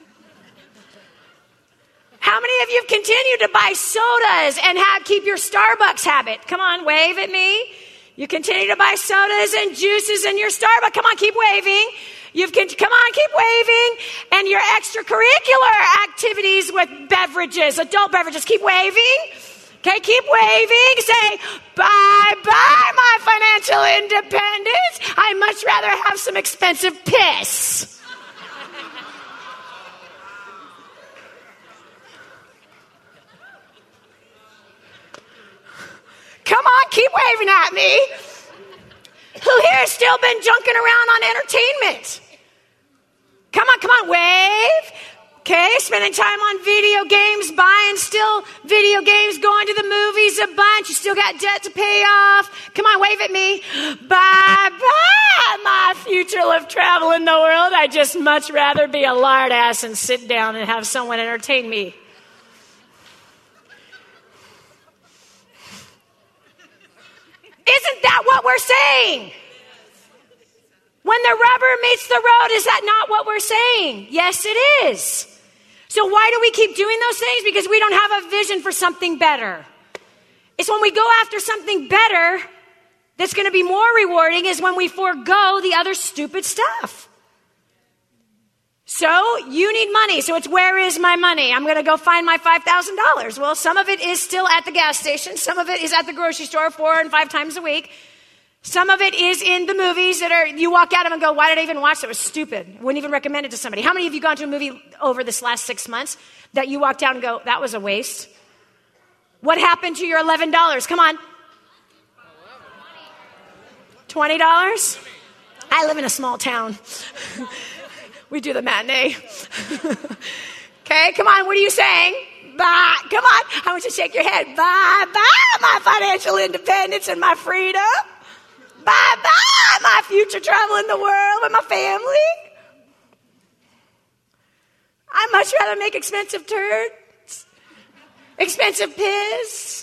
A: How many of you have continued to buy sodas and keep your Starbucks habit? Come on, wave at me. You continue to buy sodas and juices in your Starbucks. Come on, keep waving. Come on, keep waving. And your extracurricular activities with beverages, adult beverages, keep waving. Okay, keep waving. Say, bye-bye, my financial independence. I'd much rather have some expensive piss. Come on, keep waving at me. Who here has still been junking around on entertainment? Come on, wave. Okay, spending time on video games, buying still video games, going to the movies a bunch. You still got debt to pay off. Come on, wave at me. Bye-bye, my future of traveling the world. I'd just much rather be a lard ass and sit down and have someone entertain me. Isn't that what we're saying? When the rubber meets the road, is that not what we're saying? Yes, it is. So why do we keep doing those things? Because we don't have a vision for something better. It's when we go after something better that's going to be more rewarding is when we forego the other stupid stuff. So you need money. So it's where is my money? I'm going to go find my $5,000. Well, some of it is still at the gas station. Some of it is at the grocery store 4 and 5 times a week. Some of it is in the movies you walk out of and go, why did I even watch that? It was stupid. I wouldn't even recommend it to somebody. How many of you gone to a movie over this last 6 months that you walked out and go, that was a waste? What happened to your $11? Come on. $20? I live in a small town. We do the matinee. Okay, come on, what are you saying? Bye. Come on, I want you to shake your head. Bye, bye, my financial independence and my freedom. Bye, bye, my future traveling the world with my family. I'd much rather make expensive turds, expensive piss.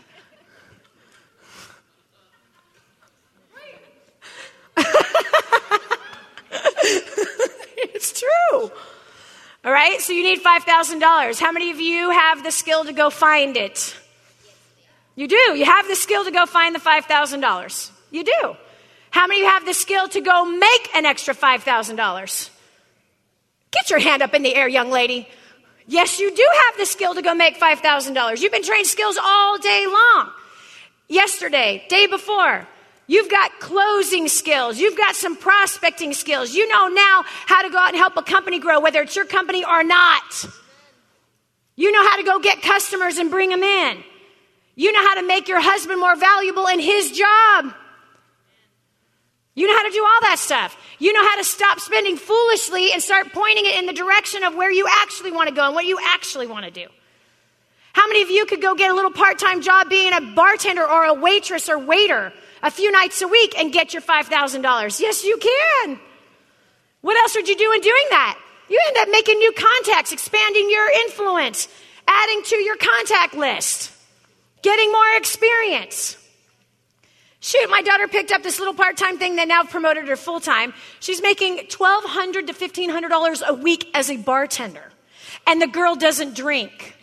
A: It's true. All right, so you need $5,000. How many of you have the skill to go find it? You do. You have the skill to go find the $5,000. You do. How many of you have the skill to go make an extra $5,000? Get your hand up in the air, young lady. Yes, you do have the skill to go make $5,000. You've been trained skills all day long. Yesterday, day before, you've got closing skills. You've got some prospecting skills. You know now how to go out and help a company grow, whether it's your company or not. You know how to go get customers and bring them in. You know how to make your husband more valuable in his job. You know how to do all that stuff. You know how to stop spending foolishly and start pointing it in the direction of where you actually want to go and what you actually want to do. How many of you could go get a little part-time job being a bartender or a waitress or waiter a few nights a week and get your $5,000? Yes, you can. What else would you do in doing that? You end up making new contacts, expanding your influence, adding to your contact list, getting more experience. Shoot, my daughter picked up this little part-time thing that now promoted her full-time. She's making $1,200 to $1,500 a week as a bartender. And the girl doesn't drink.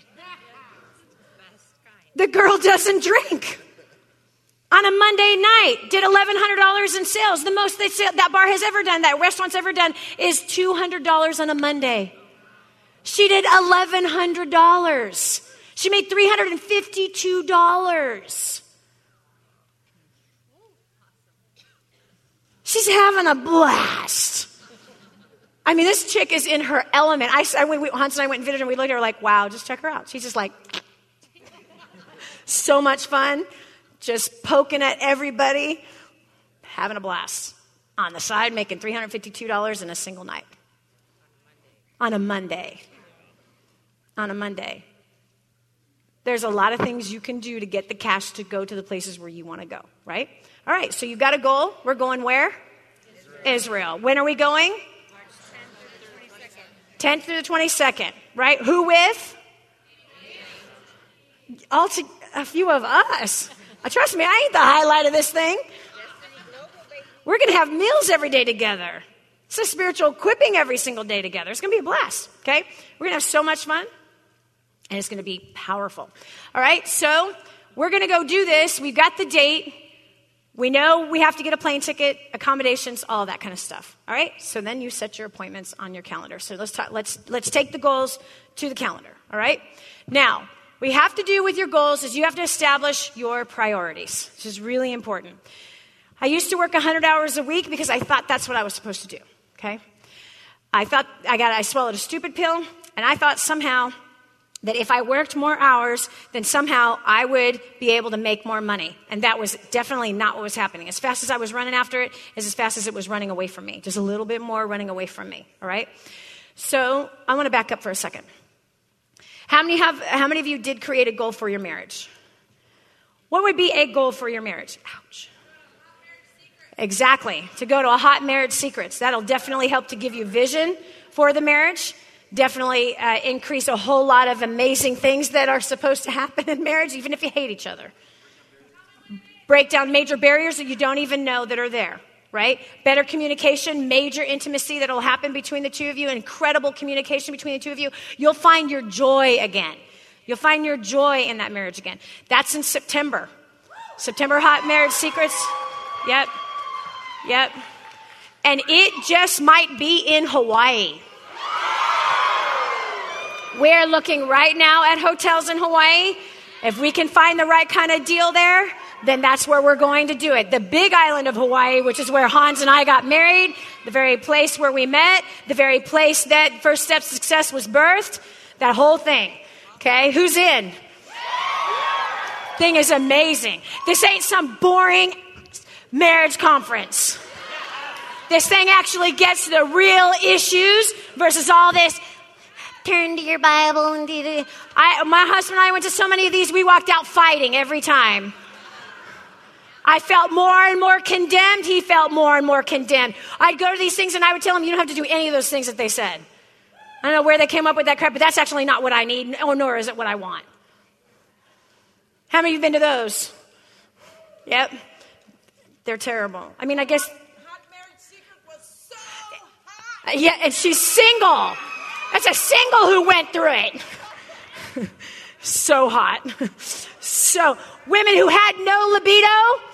A: The girl doesn't drink. On a Monday night, did $1,100 in sales. The most that bar has ever done, that restaurant's ever done, is $200 on a Monday. She did $1,100. She made $352. She's having a blast. I mean, this chick is in her element. Hans and I went and visited her, and we looked at her like, wow, just check her out. She's just like, so much fun, just poking at everybody, having a blast. On the side, making $352 in a single night. On a Monday. On a Monday. There's a lot of things you can do to get the cash to go to the places where you want to go, right? All right, so you've got a goal. We're going where? Israel. When are we going? March 10th through the 22nd, right? Who with? A few of us. Trust me, I ain't the highlight of this thing. We're going to have meals every day together. It's a spiritual equipping every single day together. It's going to be a blast, okay? We're going to have so much fun, and it's going to be powerful. All right, so we're going to go do this. We've got the date. We know we have to get a plane ticket, accommodations, all that kind of stuff. All right? So then you set your appointments on your calendar. So let's take the goals to the calendar. All right? Now, what you have to do with your goals is you have to establish your priorities, which is really important. I used to work 100 hours a week because I thought that's what I was supposed to do. Okay? I swallowed a stupid pill, and I thought somehow that if I worked more hours, then somehow I would be able to make more money. And that was definitely not what was happening. As fast as I was running after it, is as fast as it was running away from me. Just a little bit more running away from me, all right? So I want to back up for a second. How many of you did create a goal for your marriage? What would be a goal for your marriage? Ouch. Exactly. To go to a Hot Marriage Secrets. That'll definitely help to give you vision for the marriage. Definitely increase a whole lot of amazing things that are supposed to happen in marriage, even if you hate each other. Break down major barriers that you don't even know that are there, right? Better communication, major intimacy that will happen between the two of you, incredible communication between the two of you. You'll find your joy again. You'll find your joy in that marriage again. That's in September. September Hot Marriage Secrets. Yep. And it just might be in Hawaii. We're looking right now at hotels in Hawaii. If we can find the right kind of deal there, then that's where we're going to do it. The big island of Hawaii, which is where Hans and I got married, the very place where we met, the very place that First Step Success was birthed, that whole thing. Okay, who's in? Thing is amazing. This ain't some boring marriage conference. This thing actually gets to the real issues versus all this turn to your Bible and do. My husband and I went to so many of these, we walked out fighting every time. I felt more and more condemned. He felt more and more condemned. I'd go to these things and I would tell him, you don't have to do any of those things that they said. I don't know where they came up with that crap, but that's actually not what I need, nor is it what I want. How many of you have been to those? Yep. They're terrible. I mean, I guess.
D: Hot Marriage Secret was so hot.
A: Yeah, and she's single. That's a single who went through it. So hot. So, women who had no libido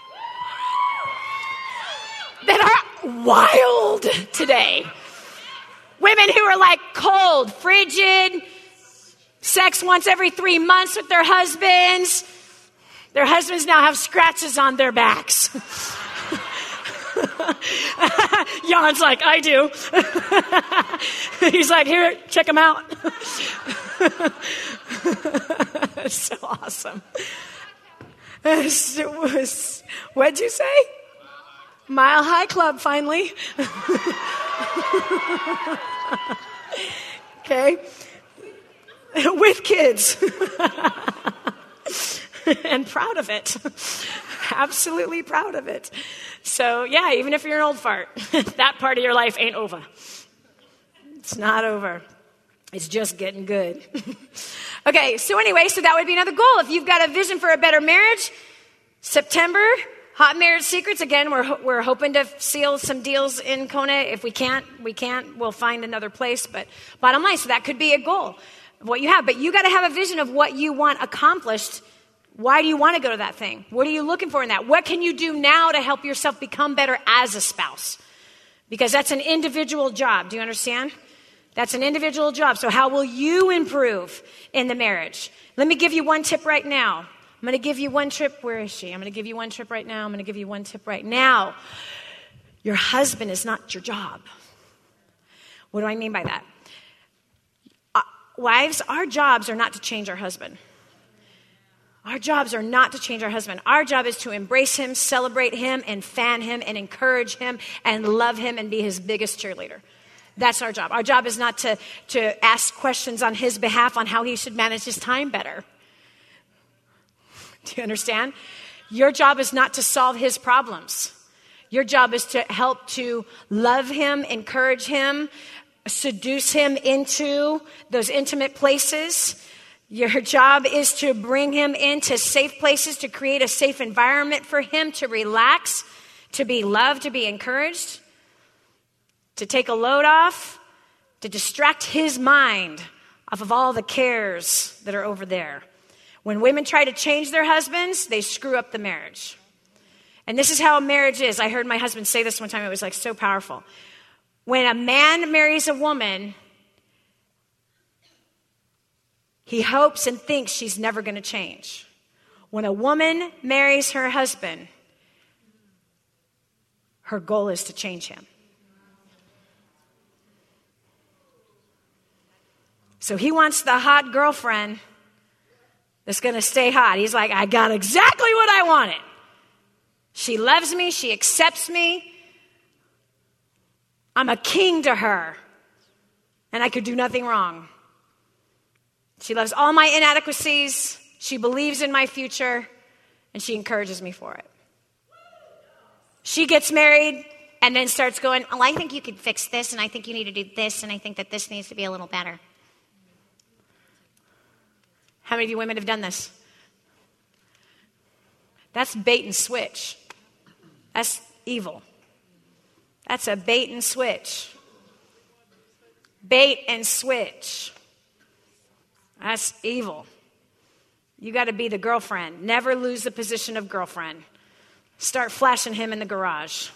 A: that are wild today. Women who are like cold, frigid, sex once every 3 months with their husbands. Their husbands now have scratches on their backs. Jan's like, I do. He's like, here, check them out. So awesome. What'd you say? Mile High Club, finally. Okay. With kids. And proud of it. Absolutely proud of it. So, yeah, even if you're an old fart, that part of your life ain't over. It's not over. It's just getting good. Okay, so anyway, so that would be another goal. If you've got a vision for a better marriage, September, Hot Marriage Secrets. Again, we're hoping to seal some deals in Kona. If we can't. We'll find another place. But bottom line, so that could be a goal of what you have. But you got to have a vision of what you want accomplished. Why do you want to go to that thing? What are you looking for in that? What can you do now to help yourself become better as a spouse? Because that's an individual job. Do you understand? That's an individual job. So how will you improve in the marriage? Let me give you one tip right now. I'm going to give you one tip. Where is she? I'm going to give you one tip right now. I'm going to give you one tip right now. Your husband is not your job. What do I mean by that? Wives, our jobs are not to change our husband. Our jobs are not to change our husband. Our job is to embrace him, celebrate him, and fan him, and encourage him, and love him, and be his biggest cheerleader. That's our job. Our job is not to ask questions on his behalf on how he should manage his time better. Do you understand? Your job is not to solve his problems. Your job is to help to love him, encourage him, seduce him into those intimate places. Your job is to bring him into safe places, to create a safe environment for him to relax, to be loved, to be encouraged, to take a load off, to distract his mind off of all the cares that are over there. When women try to change their husbands, they screw up the marriage. And this is how a marriage is. I heard my husband say this one time. It was like so powerful. When a man marries a woman, he hopes and thinks she's never going to change. When a woman marries her husband, her goal is to change him. So he wants the hot girlfriend that's going to stay hot. He's like, I got exactly what I wanted. She loves me. She accepts me. I'm a king to her. And I could do nothing wrong. She loves all my inadequacies. She believes in my future. And she encourages me for it. She gets married and then starts going, oh, I think you could fix this. And I think you need to do this. And I think that this needs to be a little better. How many of you women have done this? That's bait and switch. That's evil. That's a bait and switch. Bait and switch. That's evil. You got to be the girlfriend. Never lose the position of girlfriend. Start flashing him in the garage.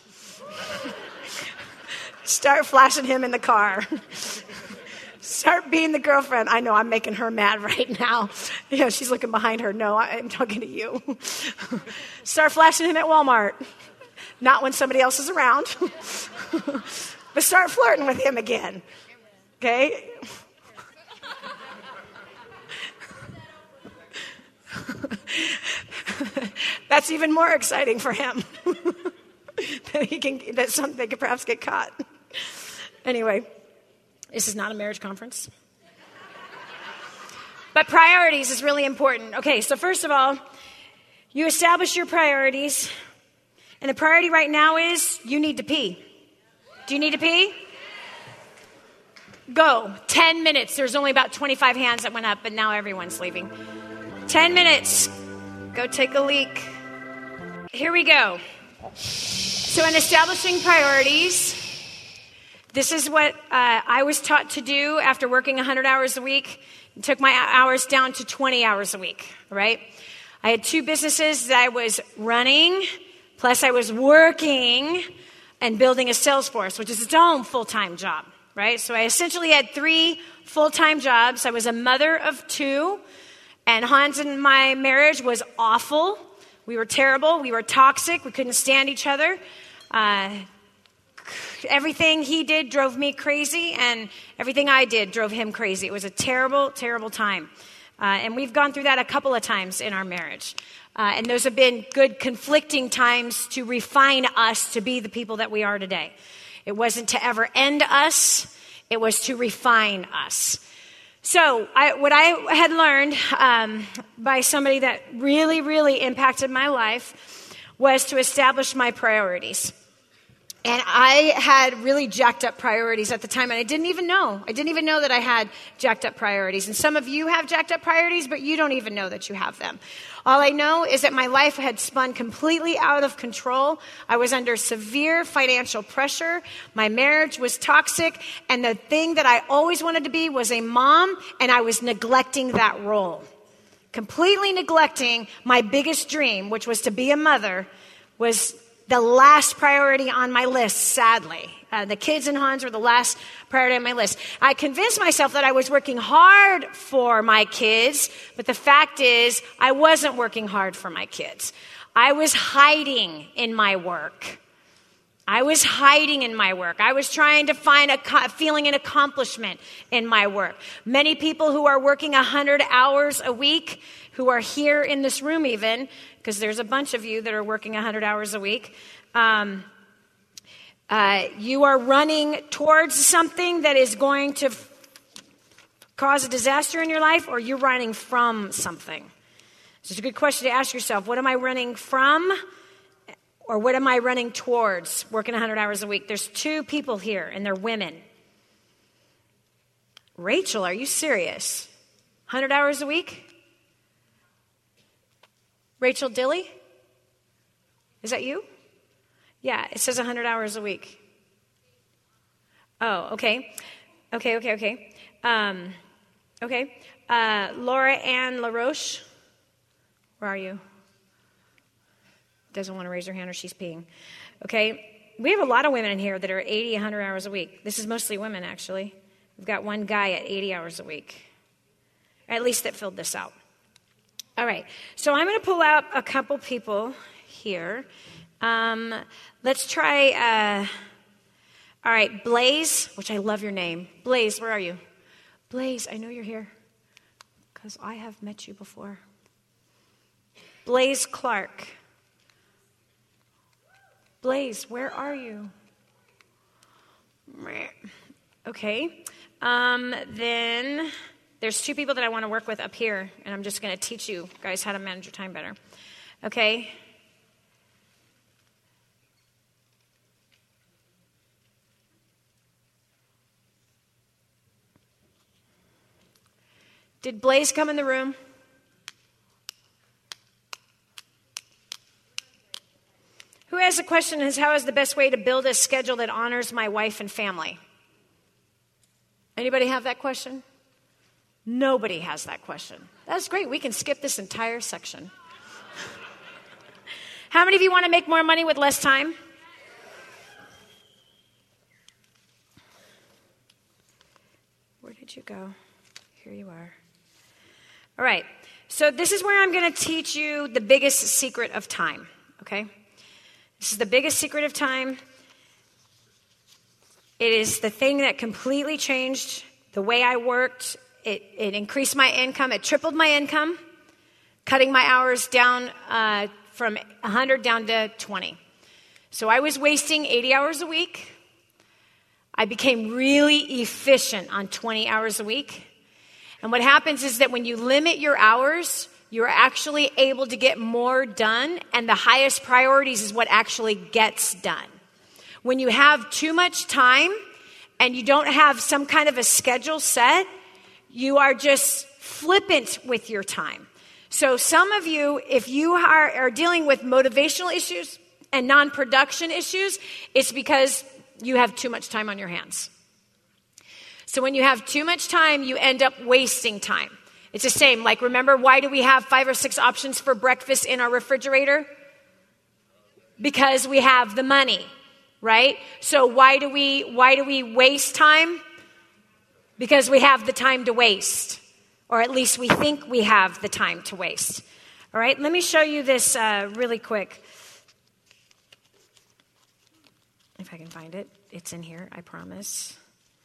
A: Start flashing him in the car. Start being the girlfriend. I know I'm making her mad right now. You know, she's looking behind her. No, I'm talking to you. Start flashing him at Walmart. Not when somebody else is around. But start flirting with him again. Okay? That's even more exciting for him. That they could perhaps get caught. Anyway. This is not a marriage conference. But priorities is really important. Okay, so first of all, you establish your priorities. And the priority right now is you need to pee. Do you need to pee? Go. 10 minutes. There's only about 25 hands that went up, but now everyone's leaving. 10 minutes. Go take a leak. Here we go. So in establishing priorities, this is what I was taught to do after working 100 hours a week. It took my hours down to 20 hours a week, right? I had 2 businesses that I was running, plus I was working and building a sales force, which is its own full-time job, right? So I essentially had 3 full-time jobs. I was a mother of 2, and Hans and my marriage was awful. We were terrible. We were toxic. We couldn't stand each other. Everything he did drove me crazy, and everything I did drove him crazy. It was a terrible, terrible time. And we've gone through that a couple of times in our marriage. And those have been good conflicting times to refine us to be the people that we are today. It wasn't to ever end us. It was to refine us. So what I had learned by somebody that really, really impacted my life was to establish my priorities. And I had really jacked up priorities at the time, and I didn't even know. I didn't even know that I had jacked up priorities. And some of you have jacked up priorities, but you don't even know that you have them. All I know is that my life had spun completely out of control. I was under severe financial pressure. My marriage was toxic, and the thing that I always wanted to be was a mom, and I was neglecting that role. Completely neglecting my biggest dream, which was to be a mother, was the last priority on my list, sadly. The kids and Hans were the last priority on my list. I convinced myself that I was working hard for my kids, but the fact is I wasn't working hard for my kids. I was hiding in my work. I was trying to find a feeling and accomplishment in my work. Many people who are working 100 hours a week, who are here in this room even, because there's a bunch of you that are working 100 hours a week, you are running towards something that is going to cause a disaster in your life, or you're running from something. So it's a good question to ask yourself. What am I running from? Or what am I running towards working 100 hours a week? There's 2 people here, and they're women. Rachel, are you serious? 100 hours a week? Rachel Dilly? Is that you? Yeah, it says 100 hours a week. Oh, okay. Okay. Laura Ann LaRoche, where are you? Doesn't want to raise her hand, or she's peeing. Okay, we have a lot of women in here that are 80, 100 hours a week. This is mostly women, actually. We've got one guy at 80 hours a week, or at least that filled this out. All right, so I'm going to pull out a couple people here. Let's try, all right, Blaze, which I love your name. Blaze, where are you? Blaze, I know you're here because I have met you before. Blaze Clark. Blaze, where are you? Okay. Then there's 2 people that I want to work with up here, and I'm just going to teach you guys how to manage your time better. Okay. Did Blaze come in the room? Who has a question is, how is the best way to build a schedule that honors my wife and family? Anybody have that question? Nobody has that question. That's great. We can skip this entire section. How many of you want to make more money with less time? Where did you go? Here you are. All right. So this is where I'm going to teach you the biggest secret of time, okay? This is the biggest secret of time. It is the thing that completely changed the way I worked. It increased my income. It tripled my income, cutting my hours down from 100 down to 20. So I was wasting 80 hours a week. I became really efficient on 20 hours a week. And what happens is that when you limit your hours, you're actually able to get more done, and the highest priorities is what actually gets done. When you have too much time and you don't have some kind of a schedule set, you are just flippant with your time. So some of you, if you are dealing with motivational issues and non-production issues, it's because you have too much time on your hands. So when you have too much time, you end up wasting time. It's the same. Like, remember, why do we have 5 or 6 options for breakfast in our refrigerator? Because we have the money, right? So why do we waste time? Because we have the time to waste. Or at least we think we have the time to waste. All right, let me show you this really quick. If I can find it. It's in here, I promise.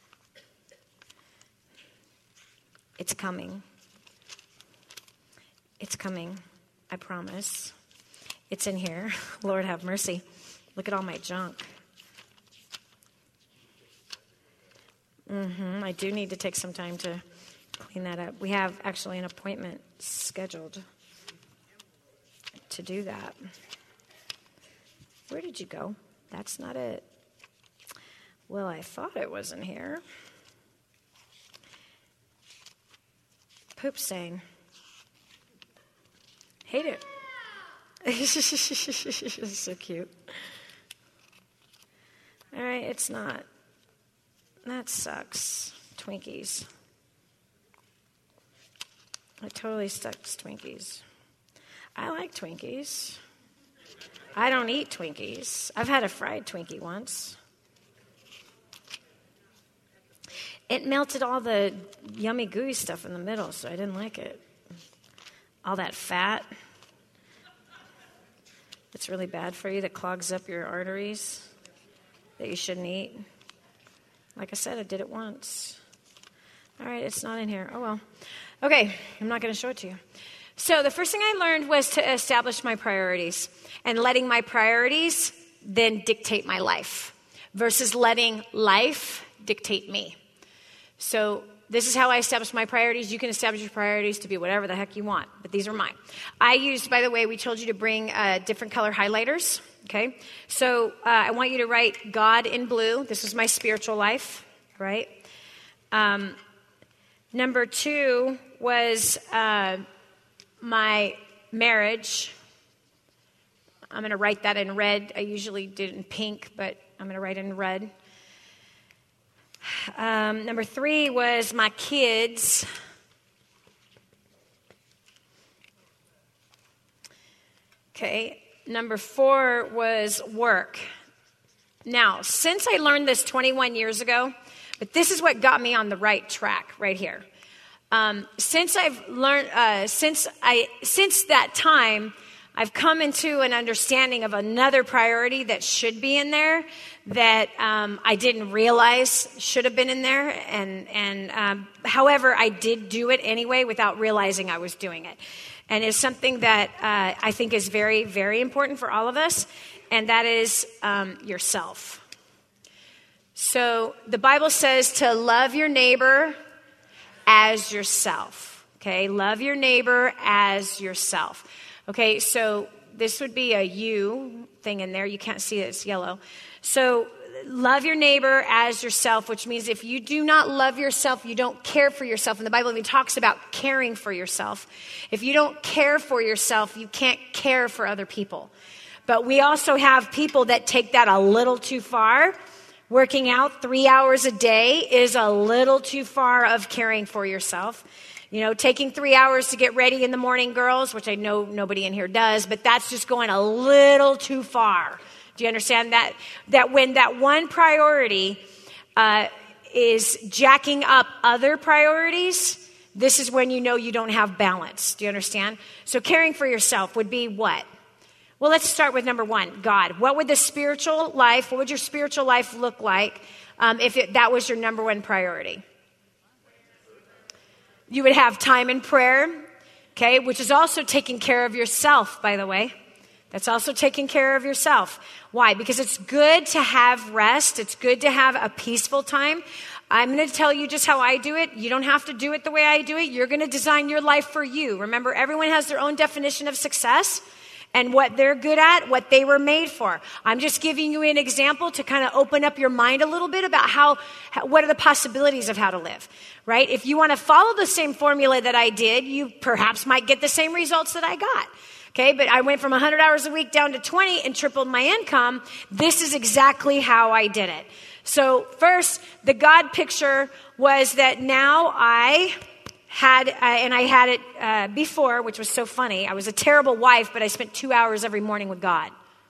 A: It's coming. It's coming, I promise. It's in here. Lord have mercy. Look at all my junk. I do need to take some time to clean that up. We have actually an appointment scheduled to do that. Where did you go? That's not it. Well, I thought it was in here. Poop stain. Hate it. It's so cute. All right, it's not. That sucks. Twinkies. It totally sucks Twinkies. I like Twinkies. I don't eat Twinkies. I've had a fried Twinkie once. It melted all the yummy gooey stuff in the middle, so I didn't like it. All that fat. It's really bad for you, that clogs up your arteries, that you shouldn't eat. Like I said, I did it once. All right, it's not in here. Oh, well. Okay, I'm not going to show it to you. So the first thing I learned was to establish my priorities and letting my priorities then dictate my life versus letting life dictate me. So this is how I establish my priorities. You can establish your priorities to be whatever the heck you want, but these are mine. I used, by the way, we told you to bring different color highlighters, okay? So I want you to write God in blue. This is my spiritual life, right? Number 2 was my marriage. I'm going to write that in red. I usually did it in pink, but I'm going to write it in red. Number 3 was my kids. Okay. Number 4 was work. Now, since I learned this 21 years ago, but this is what got me on the right track right here. Since I've learned, since that time, I've come into an understanding of another priority that should be in there that I didn't realize should have been in there. And however, I did do it anyway without realizing I was doing it. And it's something that I think is very, very important for all of us, and that is yourself. So the Bible says to love your neighbor as yourself. Okay, love your neighbor as yourself. Okay, so this would be a you thing in there. You can't see it, it's yellow. So love your neighbor as yourself, which means if you do not love yourself, you don't care for yourself. And the Bible even talks about caring for yourself. If you don't care for yourself, you can't care for other people. But we also have people that take that a little too far. Working out 3 hours a day is a little too far of caring for yourself. You know, taking 3 hours to get ready in the morning, girls, which I know nobody in here does, but that's just going a little too far. Do you understand that? That when that one priority is jacking up other priorities, this is when you know you don't have balance. Do you understand? So caring for yourself would be what? Well, let's start with number 1, God. What would your spiritual life look like if that was your number 1 priority? You would have time in prayer, okay, which is also taking care of yourself, by the way. That's also taking care of yourself. Why? Because it's good to have rest. It's good to have a peaceful time. I'm going to tell you just how I do it. You don't have to do it the way I do it. You're going to design your life for you. Remember, everyone has their own definition of success and what they're good at, what they were made for. I'm just giving you an example to kind of open up your mind a little bit about what are the possibilities of how to live, right? If you want to follow the same formula that I did, you perhaps might get the same results that I got. Okay, but I went from 100 hours a week down to 20 and tripled my income. This is exactly how I did it. So first, the God picture was that now I had it before, which was so funny. I was a terrible wife, but I spent 2 hours every morning with God.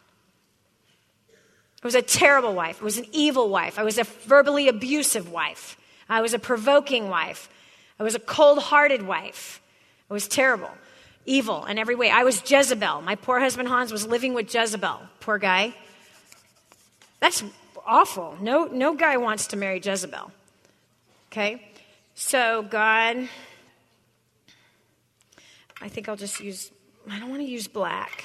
A: I was a terrible wife. I was an evil wife. I was a verbally abusive wife. I was a provoking wife. I was a cold-hearted wife. I was terrible, evil in every way. I was Jezebel. My poor husband Hans was living with Jezebel. Poor guy. That's awful. No guy wants to marry Jezebel. Okay? So God, I think I'll just I don't want to use black.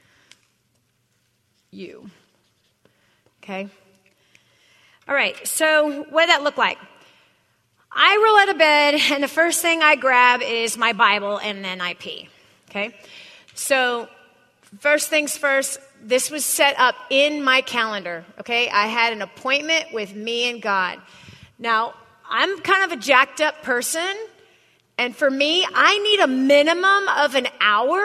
A: You. Okay? All right, so what did that look like? I roll out of bed, and the first thing I grab is my Bible, and then I pee. Okay? So first things first, this was set up in my calendar. Okay? I had an appointment with me and God. Now, I'm kind of a jacked up person, and for me, I need a minimum of an hour,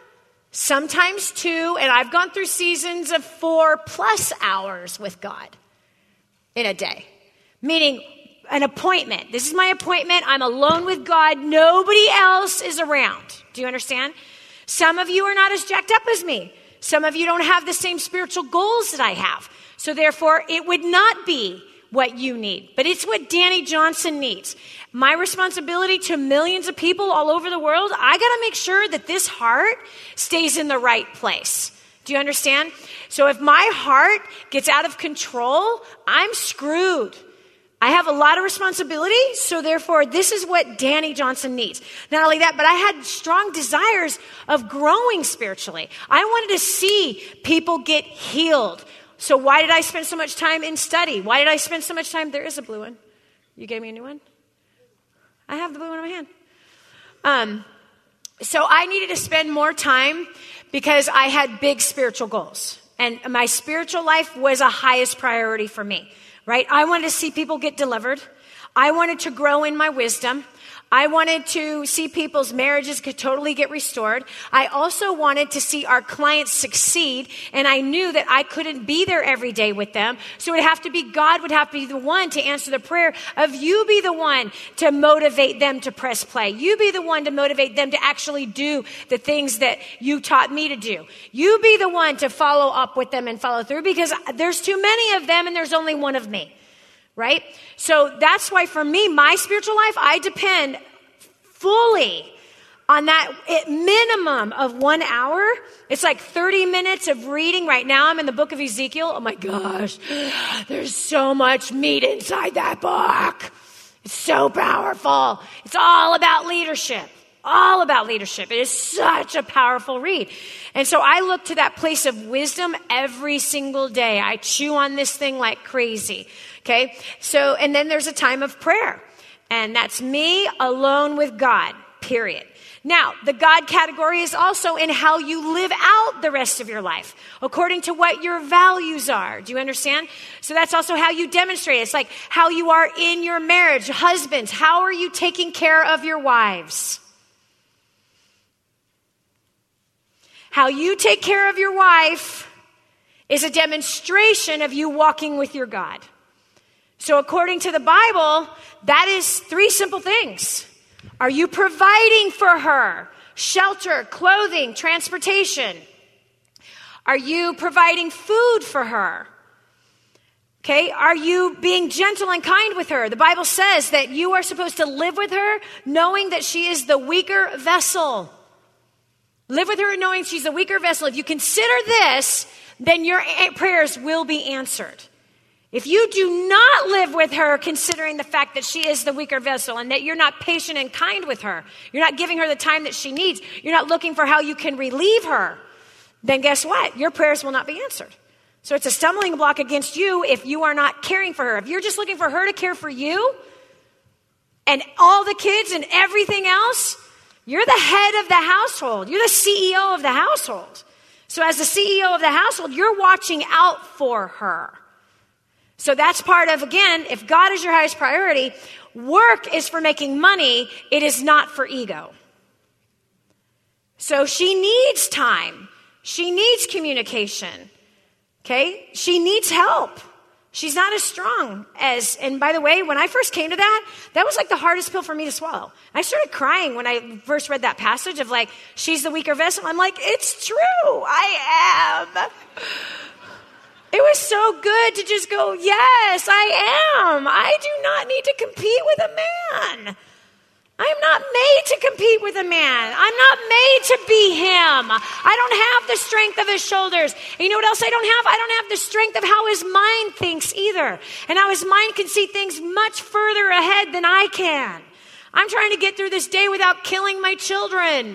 A: sometimes 2, and I've gone through seasons of 4+ hours with God in a day. Meaning an appointment. This is my appointment. I'm alone with God. Nobody else is around. Do you understand? Some of you are not as jacked up as me. Some of you don't have the same spiritual goals that I have. So therefore, it would not be what you need, but it's what Danny Johnson needs. My responsibility to millions of people all over the world, I got to make sure that this heart stays in the right place. Do you understand? So if my heart gets out of control, I'm screwed. I have a lot of responsibility, so therefore this is what Danny Johnson needs. Not only that, but I had strong desires of growing spiritually. I wanted to see people get healed. So why did I spend so much time in study? Why did I spend so much time? There is a blue one. You gave me a new one? I have the blue one in my hand. So I needed to spend more time because I had big spiritual goals. And my spiritual life was a highest priority for me, right? I wanted to see people get delivered. I wanted to grow in my wisdom. I wanted to see people's marriages could totally get restored. I also wanted to see our clients succeed, and I knew that I couldn't be there every day with them. So it would have to be God would have to be the one to answer the prayer of you be the one to motivate them to press play. You be the one to motivate them to actually do the things that you taught me to do. You be the one to follow up with them and follow through because there's too many of them and there's only one of me. Right? So that's why for me, my spiritual life, I depend fully on that minimum of 1 hour. It's like 30 minutes of reading. Right now I'm in the book of Ezekiel. Oh my gosh, there's so much meat inside that book. It's so powerful. It's all about leadership. All about leadership. It is such a powerful read. And so I look to that place of wisdom every single day. I chew on this thing like crazy. Okay? So, and then there's a time of prayer. And that's me alone with God, period. Now, the God category is also in how you live out the rest of your life, according to what your values are. Do you understand? So that's also how you demonstrate. It's like how you are in your marriage. Husbands, how are you taking care of your wives? How you take care of your wife is a demonstration of you walking with your God. So according to the Bible, that is 3 simple things. Are you providing for her? Shelter, clothing, transportation. Are you providing food for her? Okay, are you being gentle and kind with her? The Bible says that you are supposed to live with her knowing that she is the weaker vessel. Live with her knowing she's a weaker vessel. If you consider this, then your prayers will be answered. If you do not live with her considering the fact that she is the weaker vessel and that you're not patient and kind with her, you're not giving her the time that she needs, you're not looking for how you can relieve her, then guess what? Your prayers will not be answered. So it's a stumbling block against you if you are not caring for her. If you're just looking for her to care for you and all the kids and everything else, you're the head of the household. You're the CEO of the household. So as the CEO of the household, you're watching out for her. So that's part of, again, if God is your highest priority, work is for making money. It is not for ego. So she needs time. She needs communication. Okay? She needs help. She's not as strong as, and by the way, when I first came to that was like the hardest pill for me to swallow. I started crying when I first read that passage of like, she's the weaker vessel. I'm like, it's true. I am. It was so good to just go, yes, I am. I do not need to compete with a man. I am not made to compete with a man. I'm not made to be him. I don't have the strength of his shoulders. And you know what else I don't have? I don't have the strength of how his mind thinks either. And how his mind can see things much further ahead than I can. I'm trying to get through this day without killing my children.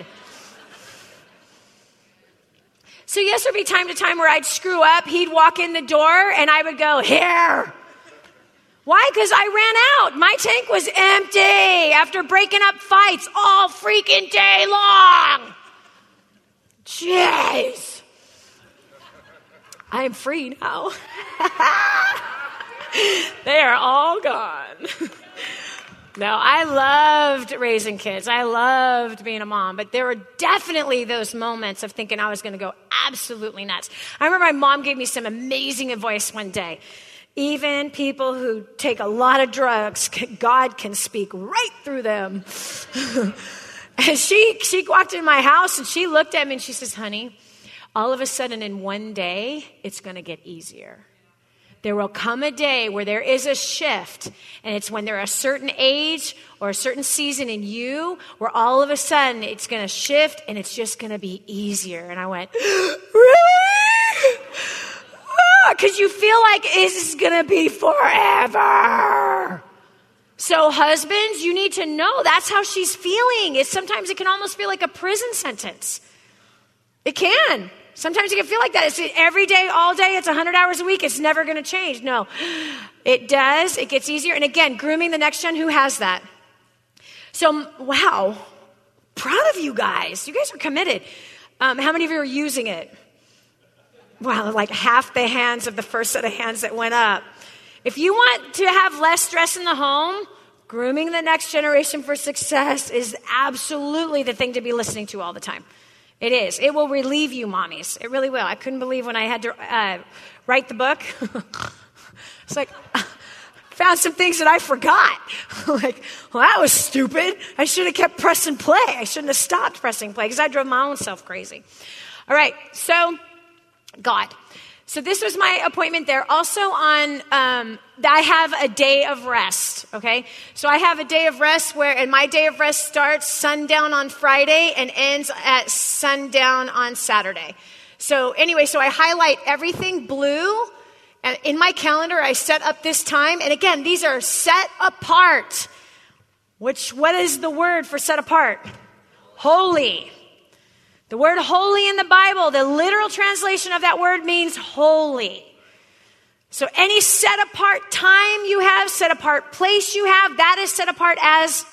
A: So yes, there'd be time to time where I'd screw up. He'd walk in the door and I would go, here. Why? Because I ran out. My tank was empty after breaking up fights all freaking day long. Jeez. I am free now. They are all gone. No, I loved raising kids. I loved being a mom. But there were definitely those moments of thinking I was going to go absolutely nuts. I remember my mom gave me some amazing advice one day. Even people who take a lot of drugs, God can speak right through them. And she walked in my house and she looked at me and she says, honey, all of a sudden in one day, it's going to get easier. There will come a day where there is a shift, and it's when they're a certain age or a certain season in you where all of a sudden it's going to shift and it's just going to be easier. And I went, really? Because you feel like this is going to be forever. So husbands, you need to know that's how she's feeling. Sometimes it can almost feel like a prison sentence. It can. Sometimes you can feel like that. It's every day, all day. It's 100 hours a week. It's never going to change. No, it does. It gets easier. And again, grooming the next gen, who has that? So, wow, proud of you guys. You guys are committed. How many of you are using it? Wow, like half the hands of the first set of hands that went up. If you want to have less stress in the home, grooming the next generation for success is absolutely the thing to be listening to all the time. It is. It will relieve you, mommies. It really will. I couldn't believe when I had to write the book. It's like, found some things that I forgot. Like, well, that was stupid. I should have kept pressing play. I shouldn't have stopped pressing play because I drove my own self crazy. All right, so God. So this was my appointment there. Also on, I have a day of rest, okay? So I have a day of rest and my day of rest starts sundown on Friday and ends at sundown on Saturday. So anyway, so I highlight everything blue. And in my calendar, I set up this time. And again, these are set apart. What is the word for set apart? Holy. The word holy in the Bible, the literal translation of that word means holy. So any set apart time you have, set apart place you have, that is set apart as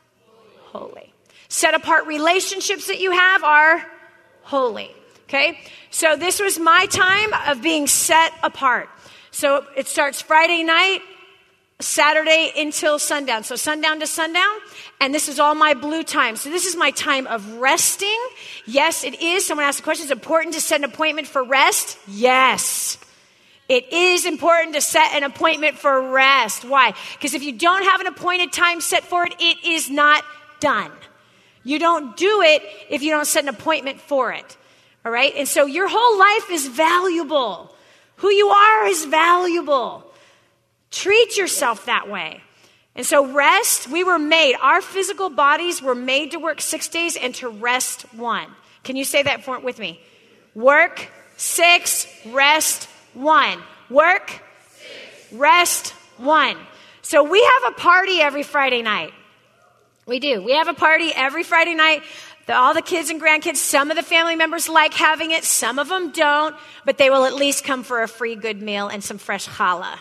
A: holy. Set apart relationships that you have are holy. Okay? So this was my time of being set apart. So it starts Friday night, Saturday until sundown. So sundown to sundown. And this is all my blue time. So this is my time of resting. Yes, it is. Someone asked the question, is it important to set an appointment for rest? Yes. It is important to set an appointment for rest. Why? Because if you don't have an appointed time set for it, it is not done. You don't do it if you don't set an appointment for it. All right? And so your whole life is valuable. Who you are is valuable. Treat yourself that way. And so rest, we were made, our physical bodies were made to work 6 days and to rest 1. Can you say that with me? Work 6, rest 1. Work 6, rest 1. So we have a party every Friday night. We do. We have a party every Friday night. All the kids and grandkids, some of the family members like having it, some of them don't, but they will at least come for a free good meal and some fresh challah.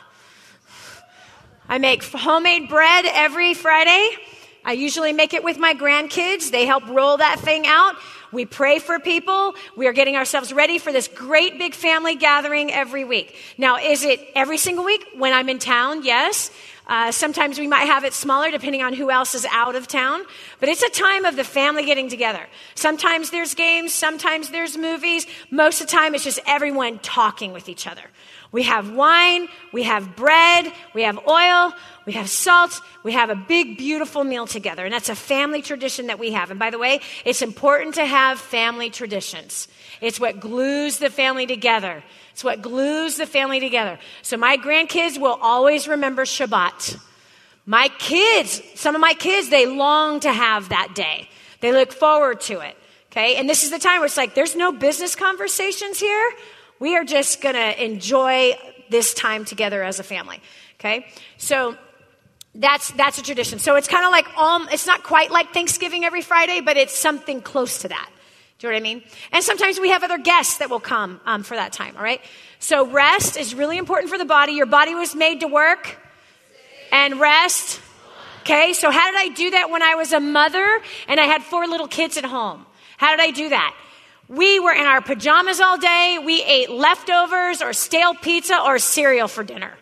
A: I make homemade bread every Friday. I usually make it with my grandkids. They help roll that thing out. We pray for people. We are getting ourselves ready for this great big family gathering every week. Now, is it every single week? When I'm in town, yes. Sometimes we might have it smaller depending on who else is out of town. But it's a time of the family getting together. Sometimes there's games. Sometimes there's movies. Most of the time it's just everyone talking with each other. We have wine. We have bread. We have oil. We have salt. We have a big, beautiful meal together. And that's a family tradition that we have. And by the way, it's important to have family traditions. It's what glues the family together. It's what glues the family together. So my grandkids will always remember Shabbat. My kids, some of my kids, they long to have that day. They look forward to it. Okay? And this is the time where it's like, there's no business conversations here. We are just going to enjoy this time together as a family. Okay? So that's a tradition. So it's kind of like, it's not quite like Thanksgiving every Friday, but it's something close to that. Do you know what I mean? And sometimes we have other guests that will come for that time, all right? So rest is really important for the body. Your body was made to work and rest. Okay, so how did I do that when I was a mother and I had 4 little kids at home? How did I do that? We were in our pajamas all day. We ate leftovers or stale pizza or cereal for dinner.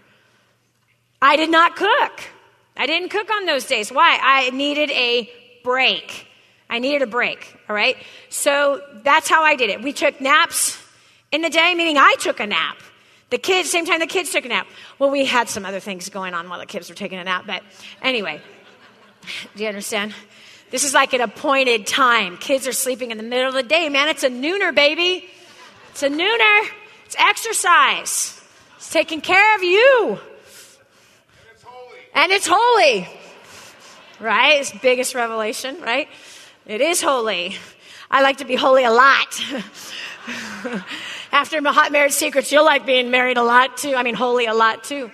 A: I did not cook. I didn't cook on those days. Why? I needed a break. All right? So that's how I did it. We took naps in the day, meaning I took a nap. The kids, same time the kids took a nap. Well, we had some other things going on while the kids were taking a nap, but anyway, do you understand? This is like an appointed time. Kids are sleeping in the middle of the day, man. It's a nooner, baby. It's a nooner. It's exercise. It's taking care of you. And it's holy. Right? It's the biggest revelation, right? It is holy. I like to be holy a lot. After my Hot Marriage Secrets, you'll like being married a lot too. I mean, holy a lot too.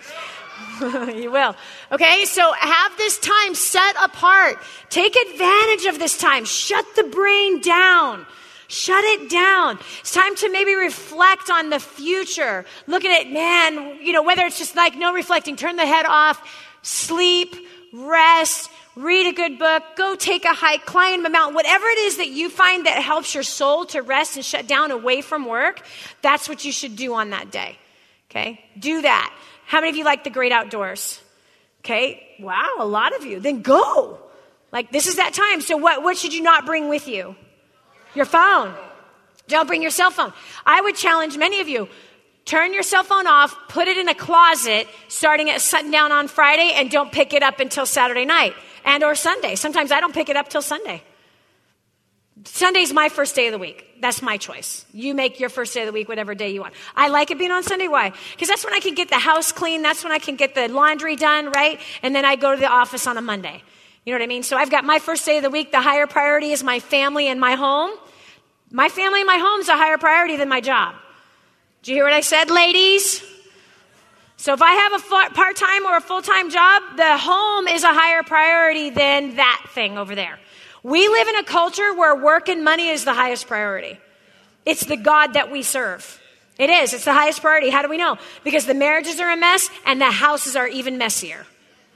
A: You will. Okay, so have this time set apart. Take advantage of this time. Shut the brain down. Shut it down. It's time to maybe reflect on the future. Look at it, man, whether it's just like no reflecting, turn the head off, sleep, rest, read a good book, go take a hike, climb a mountain, whatever it is that you find that helps your soul to rest and shut down away from work, that's what you should do on that day. Okay? Do that. How many of you like the great outdoors? Okay? Wow, a lot of you. Then go. Like, this is that time. So what should you not bring with you? Your phone. Don't bring your cell phone. I would challenge many of you, turn your cell phone off, put it in a closet starting at sundown on Friday, and don't pick it up until Saturday night and or Sunday. Sometimes I don't pick it up till Sunday. Sunday's my first day of the week. That's my choice. You make your first day of the week whatever day you want. I like it being on Sunday. Why? Because that's when I can get the house clean. That's when I can get the laundry done, right? And then I go to the office on a Monday. You know what I mean? So I've got my first day of the week. The higher priority is my family and my home. My family and my home is a higher priority than my job. Did you hear what I said, ladies? So if I have a part-time or a full-time job, the home is a higher priority than that thing over there. We live in a culture where work and money is the highest priority. It's the God that we serve. It is. It's the highest priority. How do we know? Because the marriages are a mess and the houses are even messier.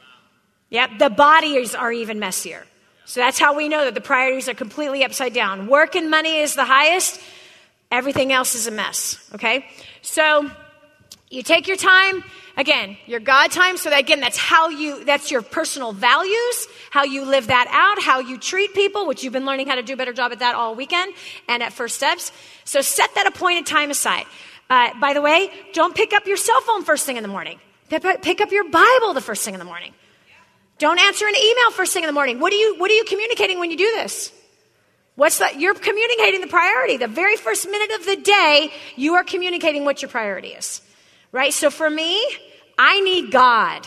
A: Yep, the bodies are even messier. So that's how we know that the priorities are completely upside down. Work and money is the highest. Everything else is a mess. Okay? So you take your time. Again, your God time. So that, again, that's your personal values, how you live that out, how you treat people, which you've been learning how to do a better job at that all weekend and at First Steps. So set that appointed time aside. By the way, don't pick up your cell phone first thing in the morning. Pick up your Bible the first thing in the morning. Don't answer an email first thing in the morning. What are you communicating when you do this? What's that? You're communicating the priority. The very first minute of the day, you are communicating what your priority is. Right? So for me, I need God.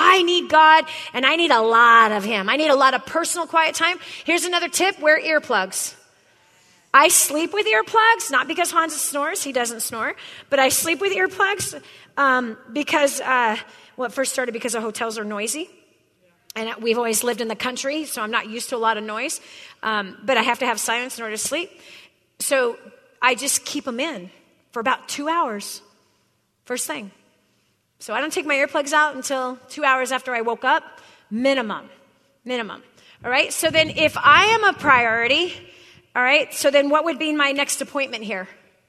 A: And I need a lot of Him. I need a lot of personal quiet time. Here's another tip. Wear earplugs. I sleep with earplugs, not because Hans snores. He doesn't snore. But I sleep with earplugs because, it first started because the hotels are noisy. And we've always lived in the country, so I'm not used to a lot of noise. But I have to have silence in order to sleep. So I just keep them in for about 2 hours, first thing. So I don't take my earplugs out until 2 hours after I woke up, minimum. All right, so then if I am a priority, all right, so then what would be my next appointment here?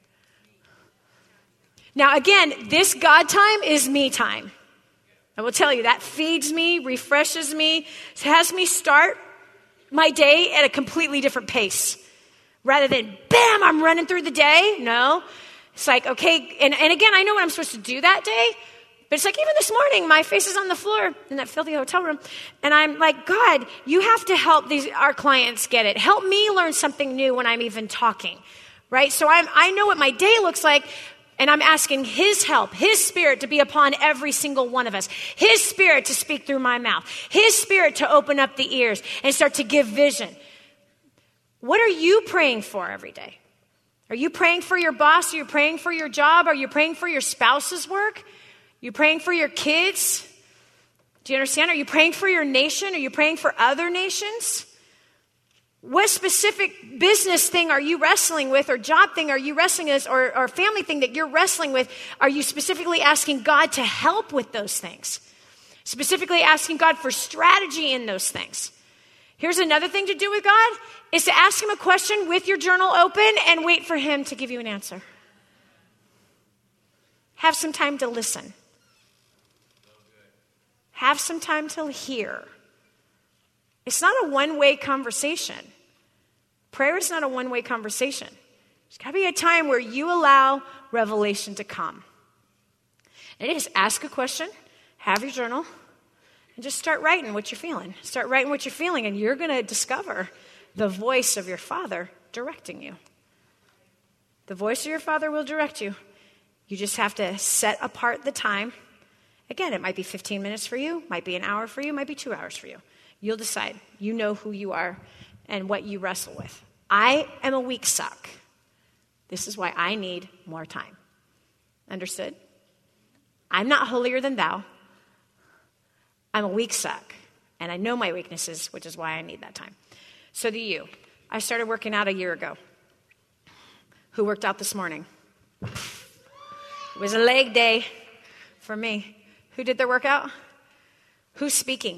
A: Now again, this God time is me time. I will tell you, that feeds me, refreshes me, has me start my day at a completely different pace. Rather than, bam, I'm running through the day. No. It's like, okay, and again, I know what I'm supposed to do that day. But it's like, even this morning, my face is on the floor in that filthy hotel room. And I'm like, God, you have to help our clients get it. Help me learn something new when I'm even talking. Right? So I know what my day looks like. And I'm asking his help, his spirit to be upon every single one of us. His spirit to speak through my mouth. His spirit to open up the ears and start to give vision. What are you praying for every day? Are you praying for your boss? Are you praying for your job? Are you praying for your spouse's work? Are you praying for your kids? Do you understand? Are you praying for your nation? Are you praying for other nations? What specific business thing are you wrestling with, or job thing are you wrestling with, or family thing that you're wrestling with? Are you specifically asking God to help with those things? Specifically asking God for strategy in those things. Here's another thing to do with God, is to ask him a question with your journal open and wait for him to give you an answer. Have some time to listen. Have some time to hear. It's not a one-way conversation. Prayer is not a one-way conversation. There's got to be a time where you allow revelation to come. And it is ask a question, have your journal, and just start writing what you're feeling. Start writing what you're feeling, and you're going to discover the voice of your Father directing you. The voice of your Father will direct you. You just have to set apart the time. Again, it might be 15 minutes for you, might be an hour for you, might be 2 hours for you. You'll decide. You know who you are and what you wrestle with. I am a weak suck. This is why I need more time. Understood? I'm not holier than thou. I'm a weak suck. And I know my weaknesses, which is why I need that time. So do you. I started working out a year ago. Who worked out this morning? It was a leg day for me. Who did their workout? Who's speaking?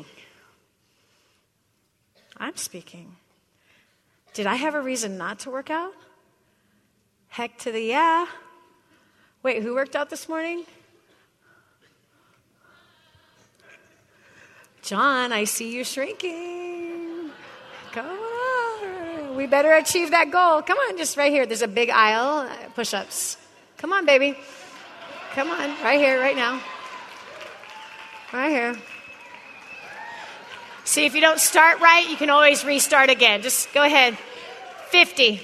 A: I'm speaking. Did I have a reason not to work out? Heck to the yeah. Wait, who worked out this morning? John, I see you shrinking. Come on. We better achieve that goal. Come on, just right here. There's a big aisle. Push-ups. Come on, baby. Come on. Right here, right now. Right here. See, if you don't start right, you can always restart again. Just go ahead. 50.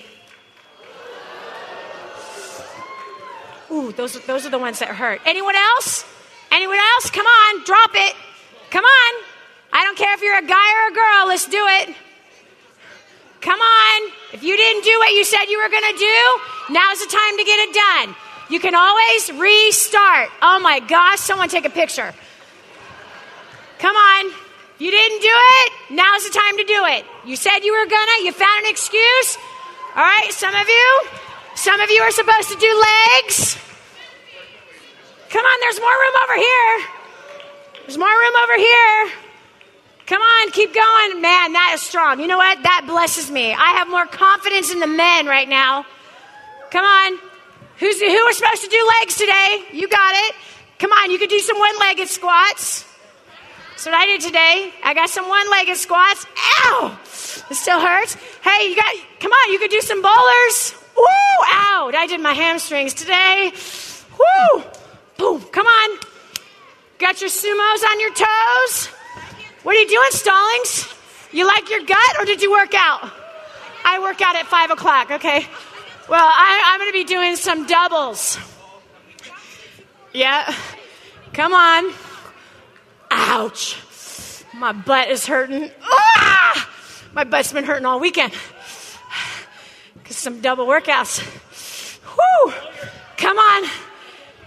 A: Ooh, those are the ones that hurt. Anyone else? Anyone else? Come on, drop it. Come on. I don't care if you're a guy or a girl. Let's do it. Come on. If you didn't do what you said you were going to do, now's the time to get it done. You can always restart. Oh my gosh, someone take a picture. Come on. If you didn't do it, now's the time to do it. You said you were gonna, you found an excuse. All right, some of you are supposed to do legs. Come on, there's more room over here. There's more room over here. Come on, keep going. Man, that is strong. You know what? That blesses me. I have more confidence in the men right now. Come on. Who was supposed to do legs today? You got it. Come on, you could do some one-legged squats. That's what I did today. I got some one-legged squats. Ow! It still hurts. Hey, come on, you could do some bowlers. Woo! Ow! I did my hamstrings today. Woo! Boom! Come on. Got your sumos on your toes. What are you doing, Stallings? You like your gut, or did you work out? I work out at 5 o'clock. Okay. Well, I'm going to be doing some doubles. Yeah. Come on. Ouch. My butt is hurting. Ah! My butt's been hurting all weekend. Because some double workouts. Whoo! Come on.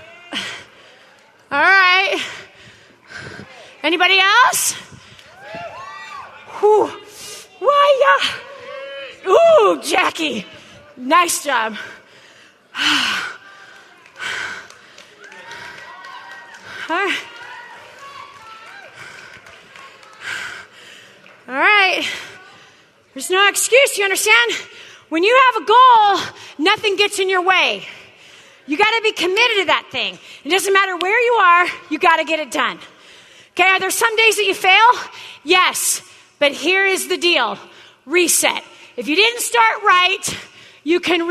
A: All right. Anybody else? Whew. Why, ooh, Jackie. Nice job. All right. There's no excuse, you understand? When you have a goal, nothing gets in your way. You got to be committed to that thing. It doesn't matter where you are, you got to get it done. Okay, are there some days that you fail? Yes, but here is the deal. Reset. If you didn't start right, you can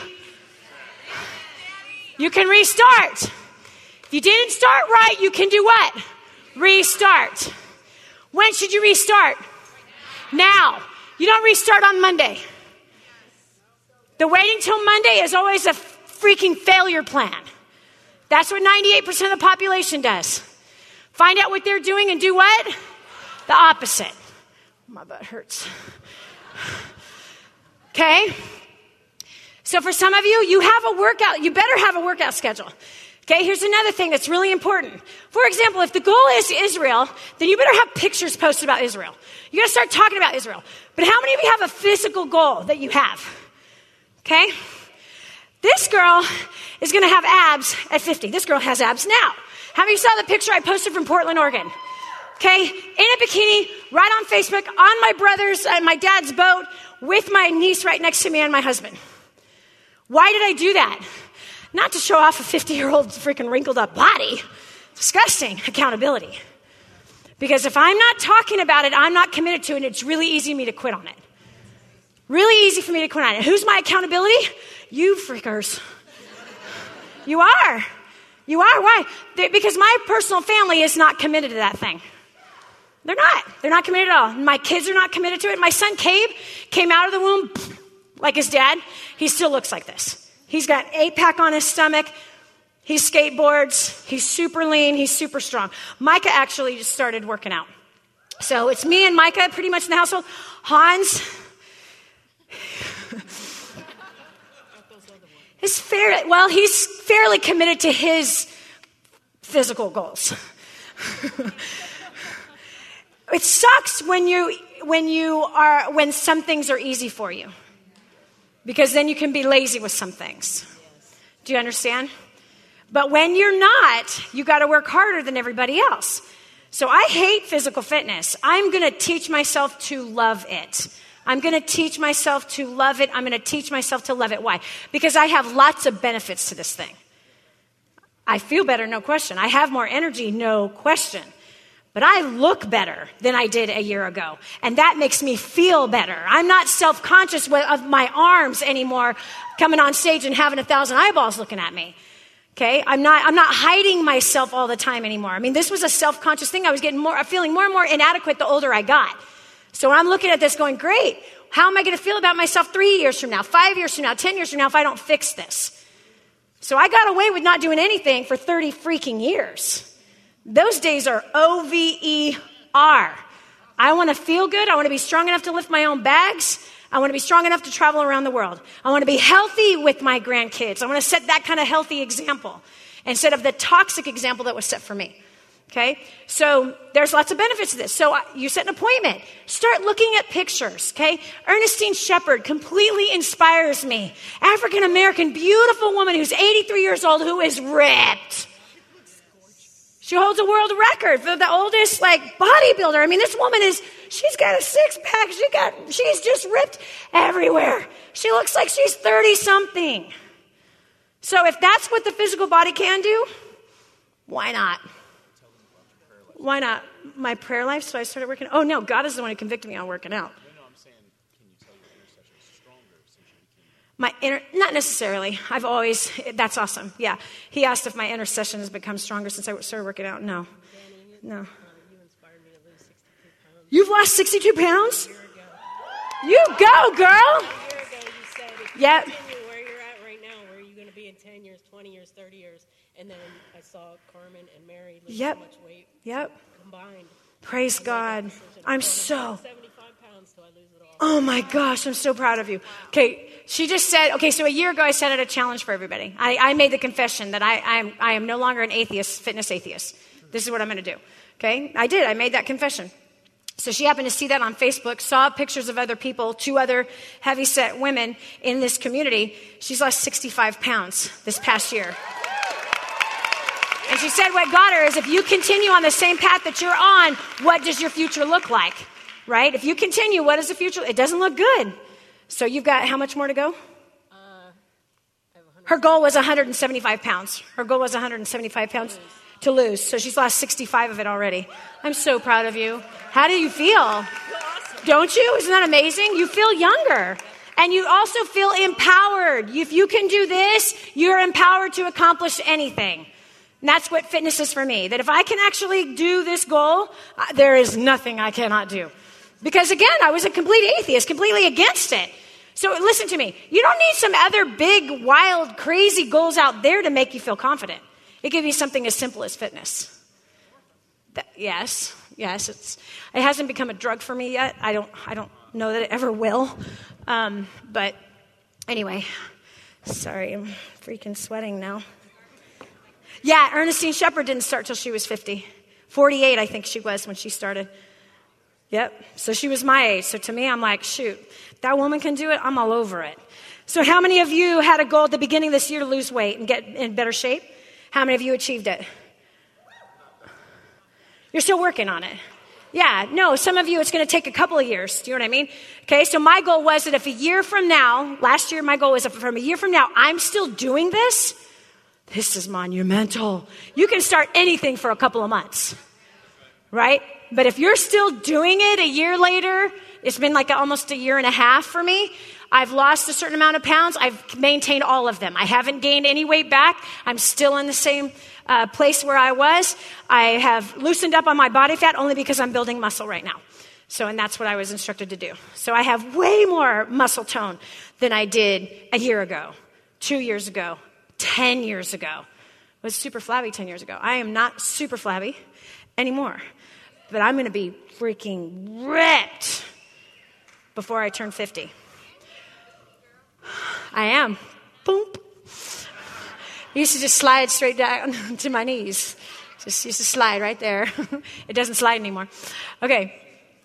A: restart. If you didn't start right, you can do what? Restart. When should you restart? Now. You don't restart on Monday. The waiting till Monday is always a freaking failure plan. That's what 98% of the population does. Find out what they're doing and do what? The opposite. My butt hurts. Okay? So for some of you, you have a workout. You better have a workout schedule. Okay, here's another thing that's really important. For example, if the goal is Israel, then you better have pictures posted about Israel. You got to start talking about Israel. But how many of you have a physical goal that you have? Okay? This girl is going to have abs at 50. This girl has abs now. How many of you saw the picture I posted from Portland, Oregon? Okay, in a bikini, right on Facebook, on my dad's boat, with my niece right next to me and my husband. Why did I do that? Not to show off a 50-year-old freaking wrinkled up body. Disgusting. Accountability. Because if I'm not talking about it, I'm not committed to it, and it's really easy for me to quit on it. Really easy for me to quit on it. Who's my accountability? You freakers. You are. You are. Why? Because my personal family is not committed to that thing. They're not. They're not committed at all. My kids are not committed to it. My son, Cabe, came out of the womb like his dad. He still looks like this. He's got 8-pack on his stomach. He skateboards. He's super lean. He's super strong. Micah actually just started working out. So it's me and Micah pretty much in the household. Hans is he's fairly committed to his physical goals. It sucks when some things are easy for you. Because then you can be lazy with some things. Do you understand? But when you're not, you got to work harder than everybody else. So I hate physical fitness. I'm going to teach myself to love it. I'm going to teach myself to love it. I'm going to teach myself to love it. Why? Because I have lots of benefits to this thing. I feel better, no question. I have more energy, no question. But I look better than I did a year ago. And that makes me feel better. I'm not self-conscious of my arms anymore coming on stage and having 1,000 eyeballs looking at me. Okay? I'm not hiding myself all the time anymore. I mean, this was a self-conscious thing. I was feeling more and more inadequate the older I got. So I'm looking at this going, great. How am I going to feel about myself 3 years from now, 5 years from now, 10 years from now if I don't fix this? So I got away with not doing anything for 30 freaking years. Those days are OVER. I want to feel good. I want to be strong enough to lift my own bags. I want to be strong enough to travel around the world. I want to be healthy with my grandkids. I want to set that kind of healthy example instead of the toxic example that was set for me. Okay? So there's lots of benefits to this. So you set an appointment. Start looking at pictures. Okay? Ernestine Shepherd completely inspires me. African-American, beautiful woman who's 83 years old who is ripped. She holds a world record for the oldest, bodybuilder. I mean, this woman she's got a 6-pack. She's just ripped everywhere. She looks like she's 30-something. So if that's what the physical body can do, why not? Why not? My prayer life, so I started working. Oh, no, God is the one who convicted me on working out.
E: No, I'm saying, can you tell your intercession is stronger since you became...
A: Not necessarily. That's awesome. Yeah. He asked if my intercession has become stronger since I started working out. No. No.
F: You inspired me to lose 62 pounds.
A: You've lost 62 pounds?
F: A year ago.
A: You go, girl.
F: A year ago you said, if you
A: Yep.
F: continue where you're at right now, where are you going to be in 10 years, 20 years, 30 years? And then I saw Carmen and Mary lose so much weight combined.
A: Praise God. I'm so...
F: 75 pounds till I lose it all.
A: Oh my gosh, I'm so proud of you. Okay, she just said, so a year ago I set out a challenge for everybody. I made the confession that I am no longer an atheist, fitness atheist. This is what I'm going to do. Okay, I did. I made that confession. So she happened to see that on Facebook, saw pictures of other people, 2 other heavy-set women in this community. She's lost 65 pounds this past year. And she said what got her is if you continue on the same path that you're on, what does your future look like, right? If you continue, what is the future? It doesn't look good. So you've got how much more to go? Her goal was 175 pounds. Her goal was 175 pounds to lose. So she's lost 65 of it already. I'm so proud of you. How do you feel? Don't you? Isn't that amazing? You feel younger. And you also feel empowered. If you can do this, you're empowered to accomplish anything. And that's what fitness is for me. That if I can actually do this goal, there is nothing I cannot do. Because again, I was a complete atheist, completely against it. So listen to me. You don't need some other big, wild, crazy goals out there to make you feel confident. It could be something as simple as fitness. Yes, it hasn't become a drug for me yet. I don't know that it ever will. But anyway, sorry, I'm freaking sweating now. Yeah, Ernestine Shepard didn't start till she was 50. 48, I think she was when she started. Yep, so she was my age. So to me, I'm like, shoot, that woman can do it, I'm all over it. So how many of you had a goal at the beginning of this year to lose weight and get in better shape? How many of you achieved it? You're still working on it. Yeah, no, some of you, it's going to take a couple of years. Do you know what I mean? Okay, so my goal was that if a year from now, last year my goal was if from a year from now, I'm still doing this, this is monumental. You can start anything for a couple of months, right? But if you're still doing it a year later, it's been like almost a year and a half for me. I've lost a certain amount of pounds. I've maintained all of them. I haven't gained any weight back. I'm still in the same place where I was. I have loosened up on my body fat only because I'm building muscle right now. And that's what I was instructed to do. So I have way more muscle tone than I did a year ago, 2 years ago, 10 years ago. I was super flabby 10 years ago. I am not super flabby anymore. But I'm going to be freaking ripped before I turn 50. I am. Boom. I used to just slide straight down to my knees. Just used to slide right there. It doesn't slide anymore. Okay,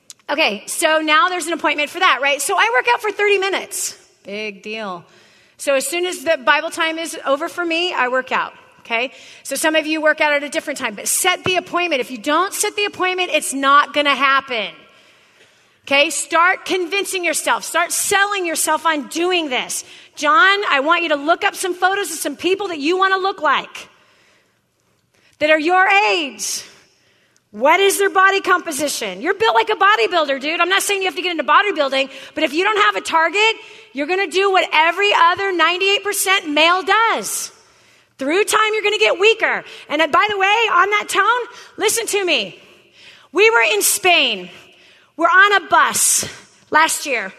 A: so now there's an appointment for that, right? So I work out for 30 minutes. Big deal. So as soon as the Bible time is over for me, I work out. Okay, so some of you work out at a different time, but set the appointment. If you don't set the appointment, it's not going to happen. Okay, start convincing yourself. Start selling yourself on doing this. John, I want you to look up some photos of some people that you want to look like, that are your age. What is their body composition? You're built like a bodybuilder, dude. I'm not saying you have to get into bodybuilding, but if you don't have a target, you're going to do what every other 98% male does. Through time, you're going to get weaker. And by the way, on that tone, listen to me. We were in Spain. We're on a bus last year.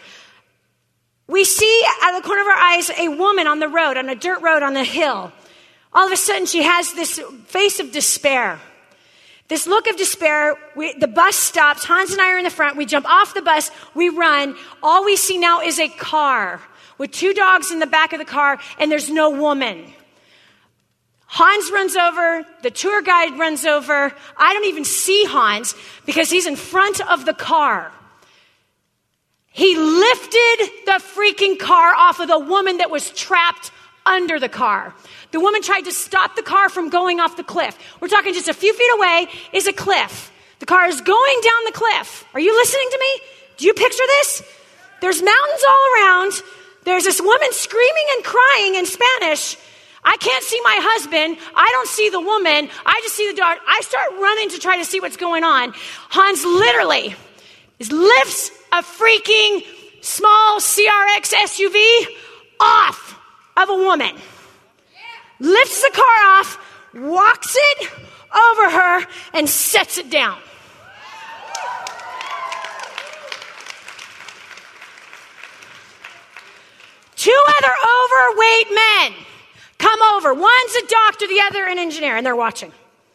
A: We see out of the corner of our eyes a woman on the road, on a dirt road on the hill. All of a sudden, she has this face of despair. This look of despair. The bus stops. Hans and I are in the front. We jump off the bus. We run. All we see now is a car with 2 dogs in the back of the car, and there's no woman. Hans runs over, the tour guide runs over. I don't even see Hans because he's in front of the car. He lifted the freaking car off of the woman that was trapped under the car. The woman tried to stop the car from going off the cliff. We're talking just a few feet away is a cliff. The car is going down the cliff. Are you listening to me? Do you picture this? There's mountains all around. There's this woman screaming and crying in Spanish. I can't see my husband. I don't see the woman. I just see the dog. I start running to try to see what's going on. Hans literally lifts a freaking small CRX SUV off of a woman. Lifts the car off, walks it over her, and sets it down. Two other overweight men come over. One's a doctor, the other an engineer, and they're watching.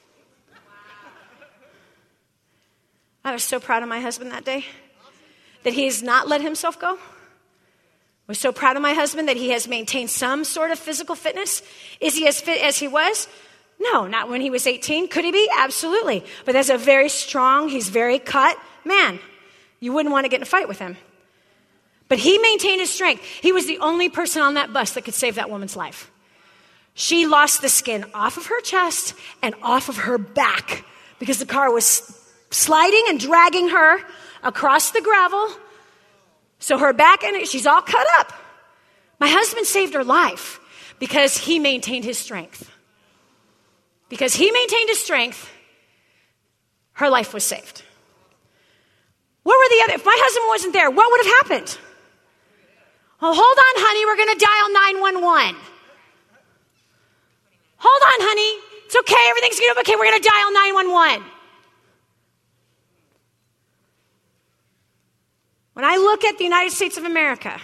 A: I was so proud of my husband that day that he has not let himself go. I was so proud of my husband that he has maintained some sort of physical fitness. Is he as fit as he was? No, not when he was 18. Could he be? Absolutely. But that's a very strong, he's very cut, man, you wouldn't want to get in a fight with him. But he maintained his strength. He was the only person on that bus that could save that woman's life. She lost the skin off of her chest and off of her back because the car was sliding and dragging her across the gravel. So her back, and she's all cut up. My husband saved her life because he maintained his strength. Because he maintained his strength, her life was saved. What were the other? If my husband wasn't there, what would have happened? Oh, hold on, honey, we're going to dial 911. Hold on, honey. It's okay, everything's going to be okay. We're going to dial 911. When I look at the United States of America,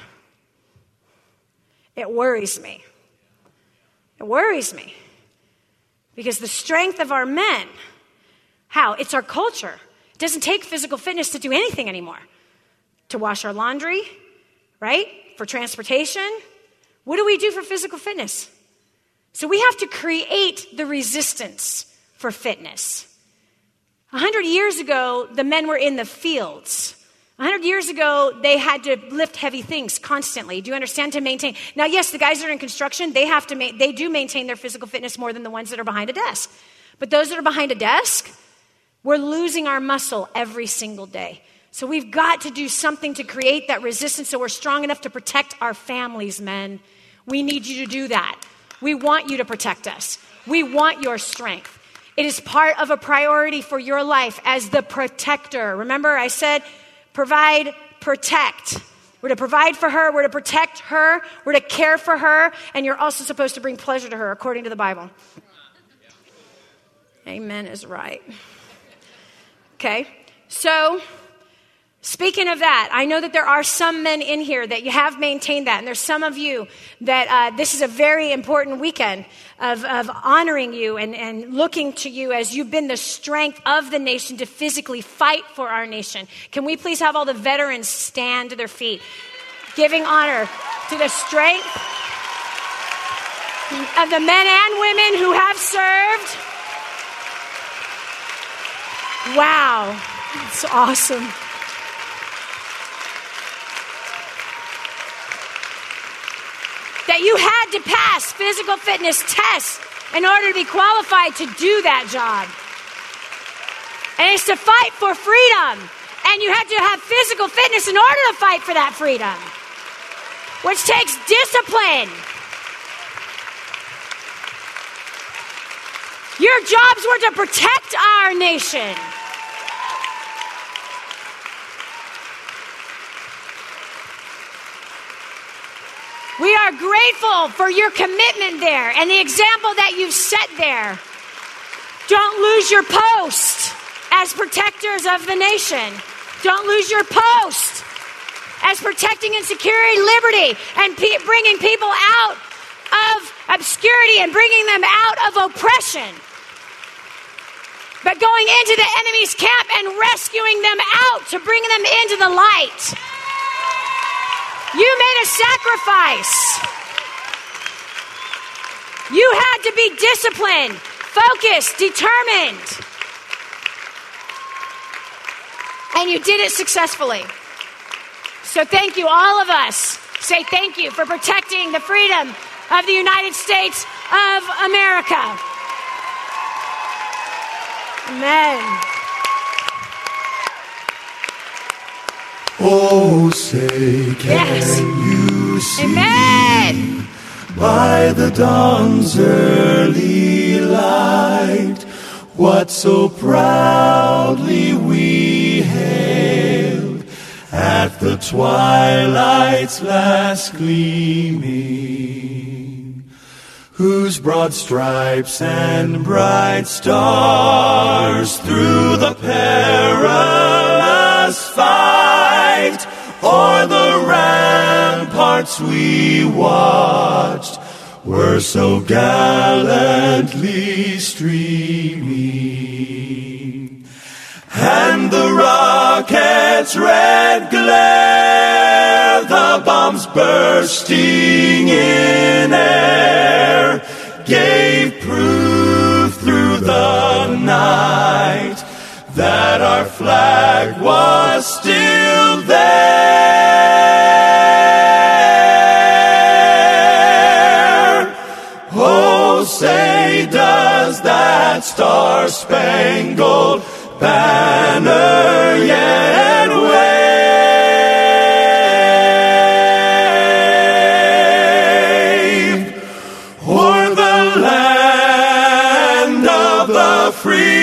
A: it worries me. It worries me. Because the strength of our men, how? It's our culture. It doesn't take physical fitness to do anything anymore. To wash our laundry, right? For transportation. What do we do for physical fitness? So we have to create the resistance for fitness. 100 years ago, the men were in the fields. 100 years ago, they had to lift heavy things constantly. Do you understand? To maintain. Now, yes, the guys that are in construction, they do maintain their physical fitness more than the ones that are behind a desk. But those that are behind a desk, we're losing our muscle every single day. So we've got to do something to create that resistance so we're strong enough to protect our families, men. We need you to do that. We want you to protect us. We want your strength. It is part of a priority for your life as the protector. Remember, I said, provide, protect. We're to provide for her. We're to protect her. We're to care for her. And you're also supposed to bring pleasure to her, according to the Bible. Amen is right. Okay, so speaking of that, I know that there are some men in here that you have maintained that. And there's some of you that this is a very important weekend of honoring you and looking to you as you've been the strength of the nation to physically fight for our nation. Can we please have all the veterans stand to their feet, giving honor to the strength of the men and women who have served. Wow, it's awesome. That you had to pass physical fitness tests in order to be qualified to do that job. And it's to fight for freedom. And you had to have physical fitness in order to fight for that freedom, which takes discipline. Your jobs were to protect our nation. We are grateful for your commitment there and the example that you've set there. Don't lose your post as protectors of the nation. Don't lose your post as protecting and securing liberty and bringing people out of obscurity and bringing them out of oppression. But going into the enemy's camp and rescuing them out to bring them into the light. You made a sacrifice. You had to be disciplined, focused, determined. And you did it successfully. So thank you, all of us. Say thank you for protecting the freedom of the United States of America. Amen.
G: Oh, say, can you see
A: Amen.
G: By the dawn's early light what so proudly we hailed at the twilight's last gleaming, whose broad stripes and bright stars through the perilous fight o'er the ramparts we watched were so gallantly streaming, and the rocket's red glare, the bombs bursting in air, gave proof through the night that our flag was still there. Oh, say does that star-spangled banner yet wave o'er the land of the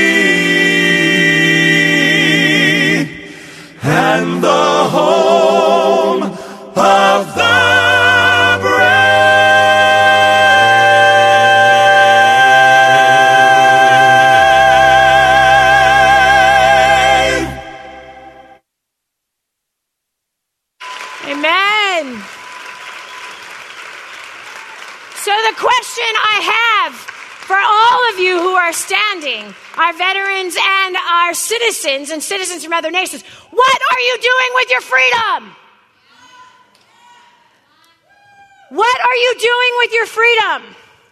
G: free and the home of the
A: standing, our veterans and our citizens and citizens from other nations. What are you doing with your freedom? What are you doing with your freedom?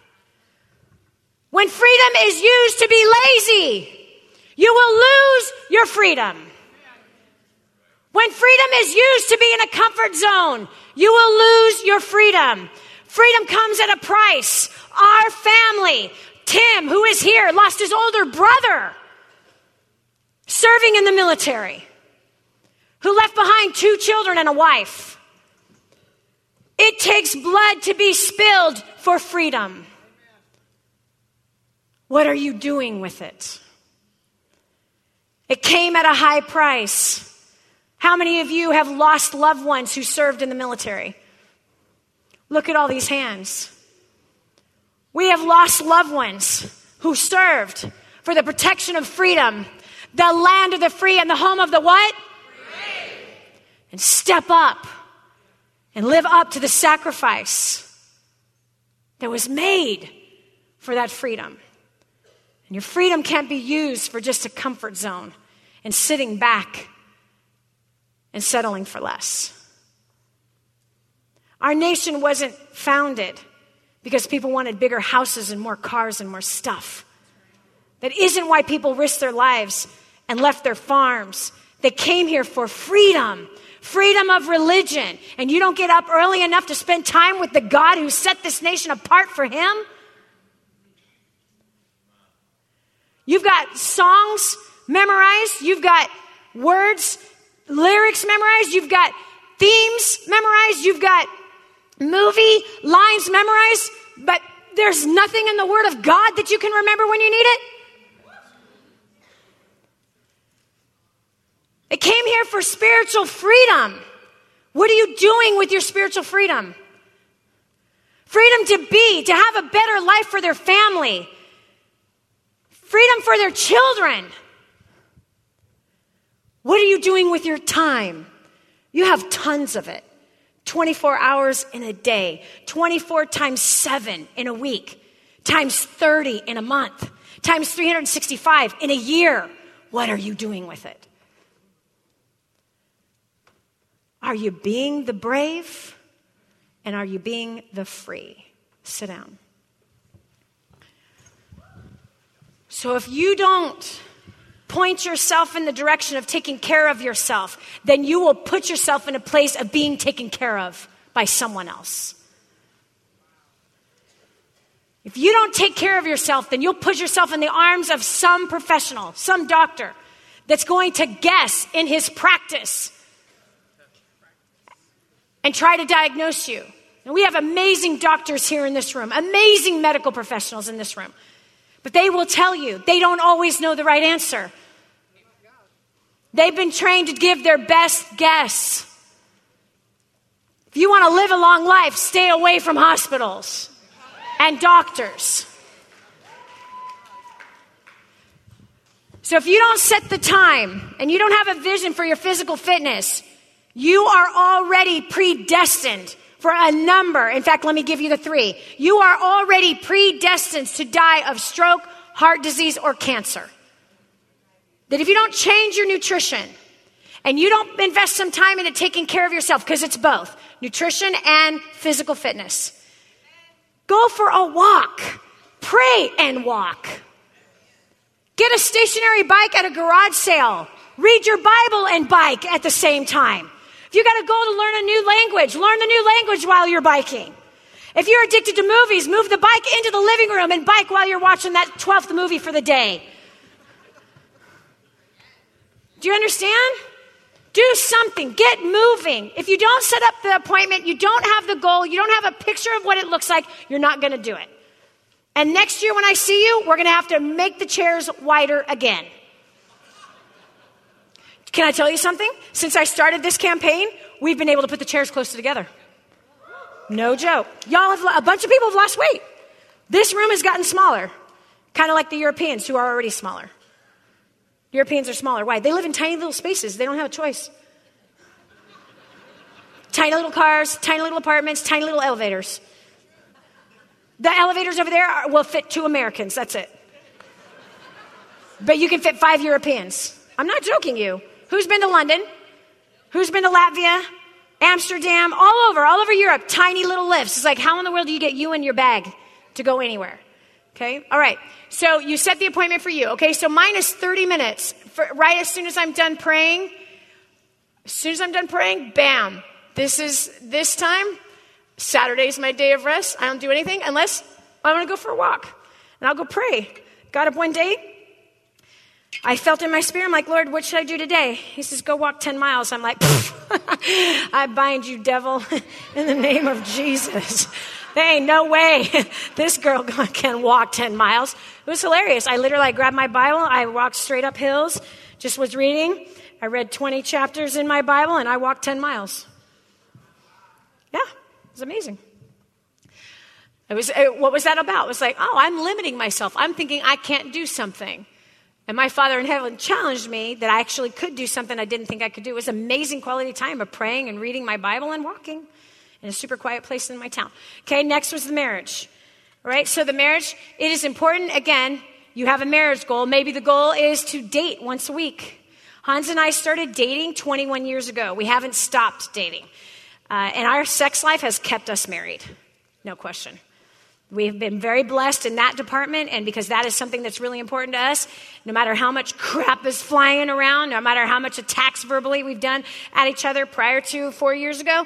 A: When freedom is used to be lazy, you will lose your freedom. When freedom is used to be in a comfort zone, you will lose your freedom. Freedom comes at a price. Our family, Tim, who is here, lost his older brother serving in the military, who left behind 2 children and a wife. It takes blood to be spilled for freedom. What are you doing with it? It came at a high price. How many of you have lost loved ones who served in the military? Look at all these hands. We have lost loved ones who served for the protection of freedom, the land of the free and the home of the what? Free. And step up and live up to the sacrifice that was made for that freedom. And your freedom can't be used for just a comfort zone and sitting back and settling for less. Our nation wasn't founded because people wanted bigger houses and more cars and more stuff. That isn't why people risked their lives and left their farms. They came here for freedom, freedom of religion. And you don't get up early enough to spend time with the God who set this nation apart for him? You've got songs memorized. You've got words, lyrics memorized. You've got themes memorized. You've got movie lines memorized. But there's nothing in the Word of God that you can remember when you need it. It came here for spiritual freedom. What are you doing with your spiritual freedom? Freedom to have a better life for their family. Freedom for their children. What are you doing with your time? You have tons of it. 24 hours in a day. 24 times 7 in a week. Times 30 in a month. Times 365 in a year. What are you doing with it? Are you being the brave? And are you being the free? Sit down. So if you don't point yourself in the direction of taking care of yourself, then you will put yourself in a place of being taken care of by someone else. If you don't take care of yourself, then you'll put yourself in the arms of some professional, some doctor that's going to guess in his practice and try to diagnose you. And we have amazing doctors here in this room, amazing medical professionals in this room. But they will tell you they don't always know the right answer. They've been trained to give their best guess. If you want to live a long life, stay away from hospitals and doctors. So if you don't set the time and you don't have a vision for your physical fitness, you are already predestined for a number. In fact, let me give you the 3. You are already predestined to die of stroke, heart disease, or cancer. That if you don't change your nutrition and you don't invest some time into taking care of yourself, because it's both, nutrition and physical fitness, go for a walk. Pray and walk. Get a stationary bike at a garage sale. Read your Bible and bike at the same time. If you got a goal to learn a new language, learn the new language while you're biking. If you're addicted to movies, move the bike into the living room and bike while you're watching that 12th movie for the day. Do you understand? Do something. Get moving. If you don't set up the appointment, you don't have the goal, you don't have a picture of what it looks like, you're not going to do it. And next year when I see you, we're going to have to make the chairs wider again. Can I tell you something? Since I started this campaign, we've been able to put the chairs closer together. No joke. A bunch of people have lost weight. This room has gotten smaller, kind of like the Europeans who are already smaller. Europeans are smaller. Why? They live in tiny little spaces. They don't have a choice. Tiny little cars, tiny little apartments, tiny little elevators. The elevators over there will fit 2 Americans. That's it. But you can fit 5 Europeans. I'm not joking you. Who's been to London? Who's been to Latvia? Amsterdam? All over Europe. Tiny little lifts. It's like, how in the world do you get you and your bag to go anywhere? Okay? All right. So you set the appointment for you. Okay? So mine is 30 minutes. Right as soon as I'm done praying, bam. This time, Saturday's my day of rest. I don't do anything unless I want to go for a walk. And I'll go pray. Got up one day. I felt in my spirit, I'm like, Lord, what should I do today? He says, go walk 10 miles. I'm like, I bind you, devil, in the name of Jesus. There ain't no way this girl can walk 10 miles. It was hilarious. I literally grabbed my Bible. I walked straight up hills, just was reading. I read 20 chapters in my Bible, and I walked 10 miles. Yeah, it was amazing. What was that about? It was like, oh, I'm limiting myself. I'm thinking I can't do something. And my Father in heaven challenged me that I actually could do something I didn't think I could do. It was amazing quality time of praying and reading my Bible and walking in a super quiet place in my town. Okay, next was the marriage. All right, so the marriage, it is important. Again, you have a marriage goal. Maybe the goal is to date once a week. Hans and I started dating 21 years ago. We haven't stopped dating. And our sex life has kept us married. No question. We've been very blessed in that department, and because that is something that's really important to us, no matter how much crap is flying around, no matter how much attacks verbally we've done at each other prior to 4 years ago,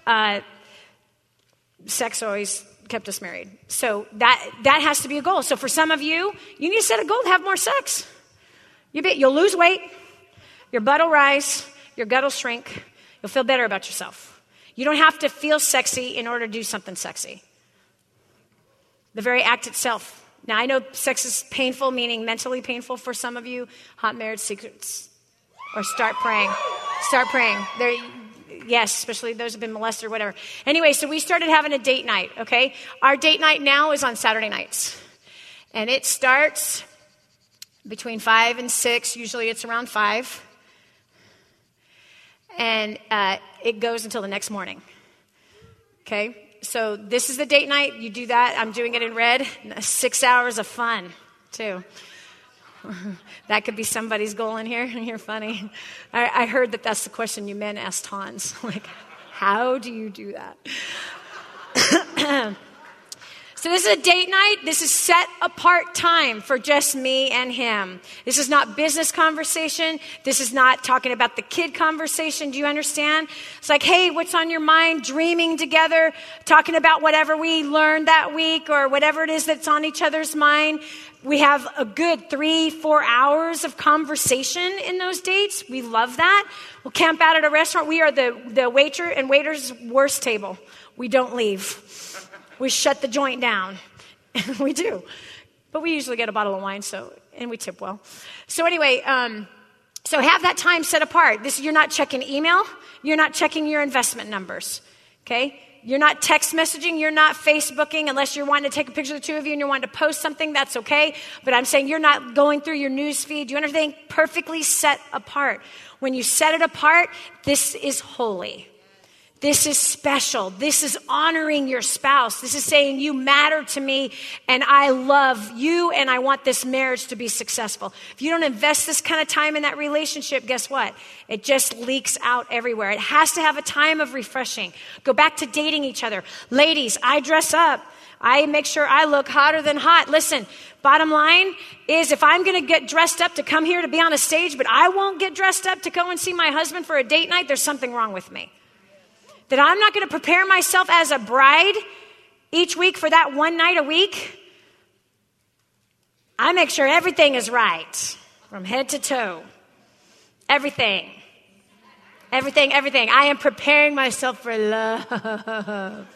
A: sex always kept us married. So that has to be a goal. So for some of you, you need to set a goal to have more sex. You'll lose weight, your butt will rise, your gut will shrink, you'll feel better about yourself. You don't have to feel sexy in order to do something sexy. The very act itself. Now, I know sex is painful, meaning mentally painful for some of you. Hot marriage secrets. Or start praying. Start praying. Yes, especially those who have been molested or whatever. Anyway, so we started having a date night, okay? Our date night now is on Saturday nights. And it starts between 5 and 6. Usually it's around 5. And it goes until the next morning. Okay? So this is the date night. You do that. I'm doing it in red. 6 hours of fun, too. That could be somebody's goal in here. You're funny. I heard that's the question you men asked Hans. Like, how do you do that? So this is a date night. This is set apart time for just me and him. This is not business conversation. This is not talking about the kid conversation. Do you understand? It's like, hey, what's on your mind? Dreaming together, talking about whatever we learned that week or whatever it is that's on each other's mind. We have a good 3-4 hours of conversation in those dates. We love that. We'll camp out at a restaurant. We are the waiter and waiter's worst table. We don't leave. We shut the joint down. We do. But we usually get a bottle of wine, and we tip well. So anyway, so have that time set apart. You're not checking email. You're not checking your investment numbers. Okay? You're not text messaging. You're not Facebooking unless you're wanting to take a picture of the two of you and you're wanting to post something. That's okay. But I'm saying you're not going through your news feed. You understand? Perfectly set apart. When you set it apart, this is holy. This is special. This is honoring your spouse. This is saying you matter to me and I love you and I want this marriage to be successful. If you don't invest this kind of time in that relationship, guess what? It just leaks out everywhere. It has to have a time of refreshing. Go back to dating each other. Ladies, I dress up. I make sure I look hotter than hot. Listen, bottom line is if I'm going to get dressed up to come here to be on a stage, but I won't get dressed up to go and see my husband for a date night, there's something wrong with me. That I'm not going to prepare myself as a bride each week for that one night a week. I make sure everything is right from head to toe. Everything. Everything, everything. I am preparing myself for love.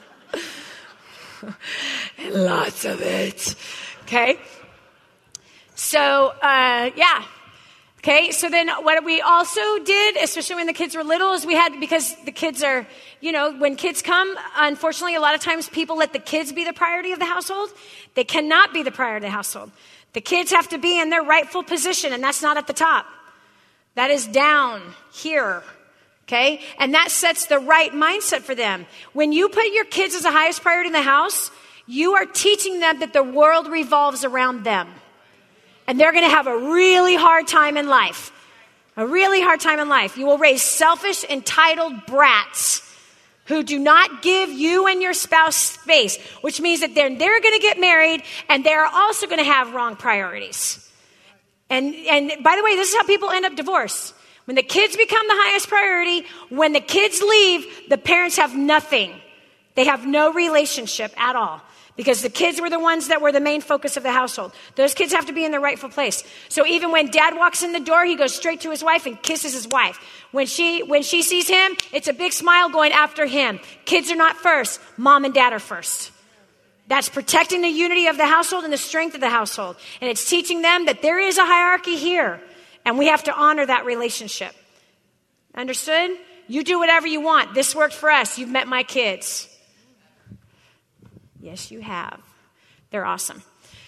A: And lots of it. Okay? So, yeah. Okay, so then what we also did, especially when the kids were little, is we had, because the kids are, when kids come, unfortunately, a lot of times people let the kids be the priority of the household. They cannot be the priority of the household. The kids have to be in their rightful position, and that's not at the top. That is down here, okay? And that sets the right mindset for them. When you put your kids as the highest priority in the house, you are teaching them that the world revolves around them. And they're going to have a really hard time in life. A really hard time in life. You will raise selfish, entitled brats who do not give you and your spouse space, which means that they're going to get married and they're also going to have wrong priorities. And by the way, this is how people end up divorced. When the kids become the highest priority, when the kids leave, the parents have nothing. They have no relationship at all. Because the kids were the ones that were the main focus of the household. Those kids have to be in their rightful place. So even when dad walks in the door, he goes straight to his wife and kisses his wife. When she sees him, it's a big smile going after him. Kids are not first. Mom and dad are first. That's protecting the unity of the household and the strength of the household. And it's teaching them that there is a hierarchy here. And we have to honor that relationship. Understood? You do whatever you want. This worked for us. You've met my kids. Yes, you have. They're awesome.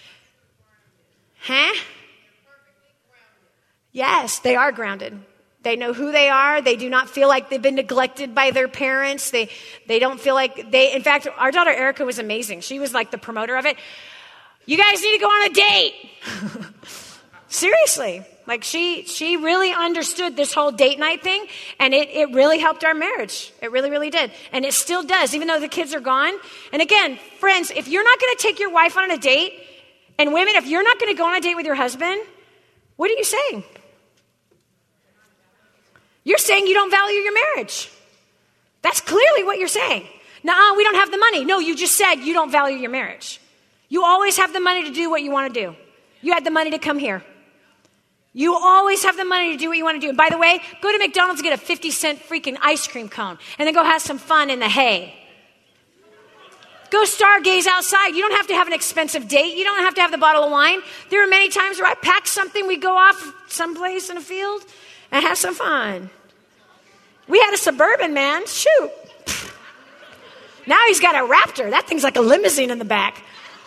A: Huh? Yes, they are grounded. They know who they are. They do not feel like they've been neglected by their parents. They don't feel like they, in fact, our daughter Erica was amazing. She was like the promoter of it. You guys need to go on a date. Seriously. Like she really understood this whole date night thing, and it really helped our marriage. It really, really did. And it still does, even though the kids are gone. And again, friends, if you're not going to take your wife on a date, and women, if you're not going to go on a date with your husband, what are you saying? You're saying you don't value your marriage. That's clearly what you're saying. Nuh-uh, we don't have the money. No, you just said you don't value your marriage. You always have the money to do what you want to do. You had the money to come here. You always have the money to do what you want to do. And by the way, go to McDonald's and get a 50-cent freaking ice cream cone. And then go have some fun in the hay. Go stargaze outside. You don't have to have an expensive date. You don't have to have the bottle of wine. There are many times where I pack something. We go off someplace in a field and have some fun. We had a Suburban, man. Shoot. Now he's got a Raptor. That thing's like a limousine in the back.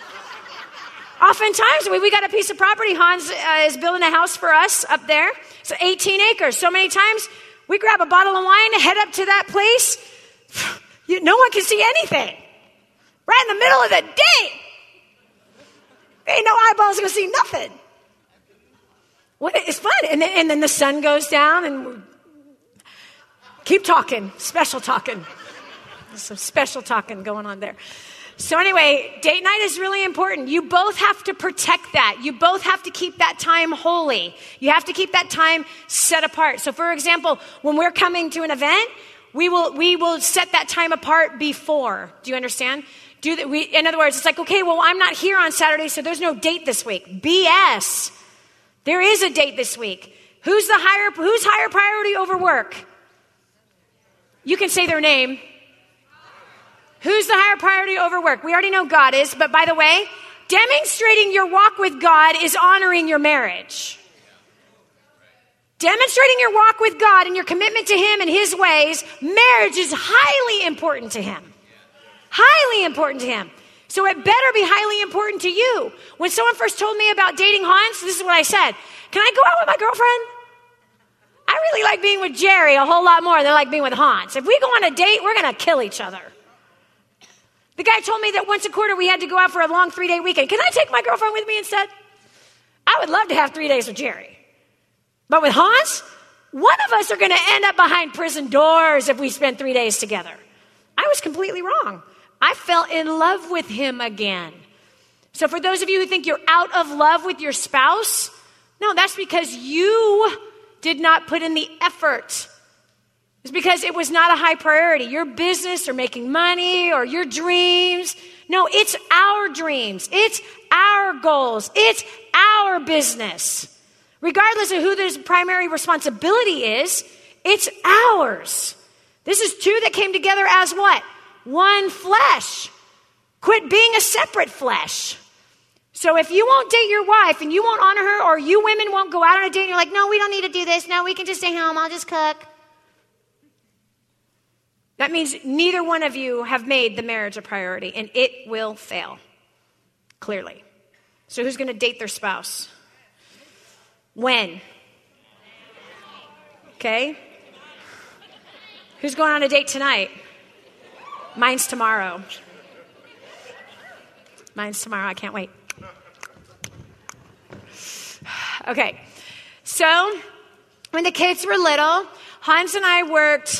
A: Oftentimes, we got a piece of property. Hans is building a house for us up there. It's 18 acres. So many times, we grab a bottle of wine and head up to that place. No one can see anything. Right in the middle of the day. There ain't no eyeballs going to see nothing. It's fun. And then the sun goes down and keep talking. Special talking. There's some special talking going on there. So anyway, date night is really important. You both have to protect that. You both have to keep that time holy. You have to keep that time set apart. So for example, when we're coming to an event, we will set that time apart before. Do you understand? In other words, it's like, okay, well, I'm not here on Saturday, so there's no date this week. BS. There is a date this week. Who's higher priority over work? You can say their name. Who's the higher priority over work? We already know God is, but by the way, demonstrating your walk with God is honoring your marriage. Demonstrating your walk with God and your commitment to Him and His ways, marriage is highly important to Him. Highly important to Him. So it better be highly important to you. When someone first told me about dating Hans, this is what I said. Can I go out with my girlfriend? I really like being with Jerry a whole lot more than I like being with Hans. If we go on a date, we're going to kill each other. The guy told me that once a quarter we had to go out for a long 3-day weekend. Can I take my girlfriend with me instead? I would love to have 3 days with Jerry. But with Hans, one of us are going to end up behind prison doors if we spend 3 days together. I was completely wrong. I fell in love with him again. So for those of you who think you're out of love with your spouse, no, that's because you did not put in the effort. It's because it was not a high priority. Your business or making money or your dreams. No, it's our dreams. It's our goals. It's our business. Regardless of who the primary responsibility is, it's ours. This is two that came together as what? One flesh. Quit being a separate flesh. So if you won't date your wife and you won't honor her, or you women won't go out on a date and you're like, no, we don't need to do this. No, we can just stay home. I'll just cook. That means neither one of you have made the marriage a priority, and it will fail, clearly. So who's going to date their spouse? When? Okay. Who's going on a date tonight? Mine's tomorrow. Mine's tomorrow. I can't wait. Okay. So when the kids were little, Hans and I worked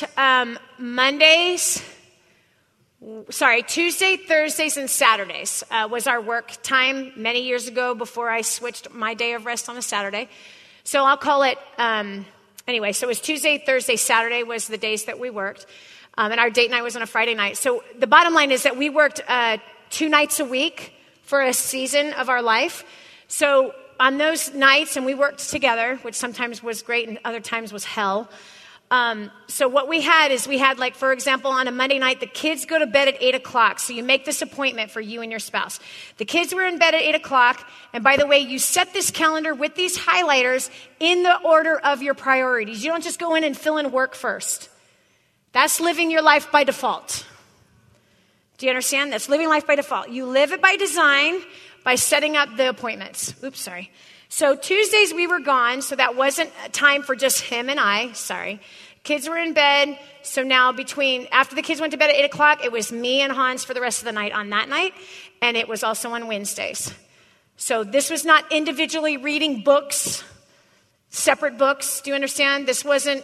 A: Tuesday, Thursdays, and Saturdays was our work time many years ago before I switched my day of rest on a Saturday. So I'll call it, anyway, so it was Tuesday, Thursday, Saturday was the days that we worked. And our date night was on a Friday night. So the bottom line is that we worked 2 nights a week for a season of our life. So on those nights, and we worked together, which sometimes was great and other times was hell. So what we had is like, for example, on a Monday night, the kids go to bed at 8 o'clock. So you make this appointment for you and your spouse. The kids were in bed at 8 o'clock. And by the way, you set this calendar with these highlighters in the order of your priorities. You don't just go in and fill in work first. That's living your life by default. Do you understand? That's living life by default. You live it by design by setting up the appointments. Oops, sorry. So Tuesdays we were gone, so that wasn't time for just him and I. Sorry. Kids were in bed, so now after the kids went to bed at 8 o'clock, it was me and Hans for the rest of the night on that night, and it was also on Wednesdays. So this was not individually reading books, separate books. Do you understand? This wasn't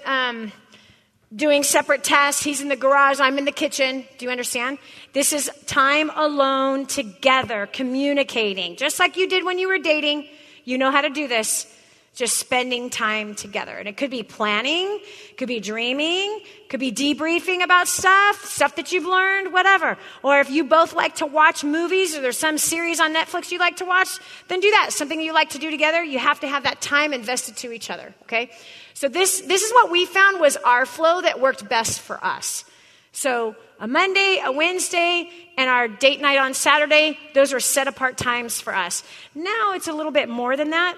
A: doing separate tasks. He's in the garage, I'm in the kitchen. Do you understand? This is time alone together, communicating, just like you did when you were dating. You know how to do this, just spending time together. And it could be planning, could be dreaming, could be debriefing about stuff that you've learned, whatever. Or if you both like to watch movies or there's some series on Netflix you like to watch, then do that. Something you like to do together, you have to have that time invested to each other, okay? So this is what we found was our flow that worked best for us. So a Monday, a Wednesday, and our date night on Saturday, those were set apart times for us. Now it's a little bit more than that,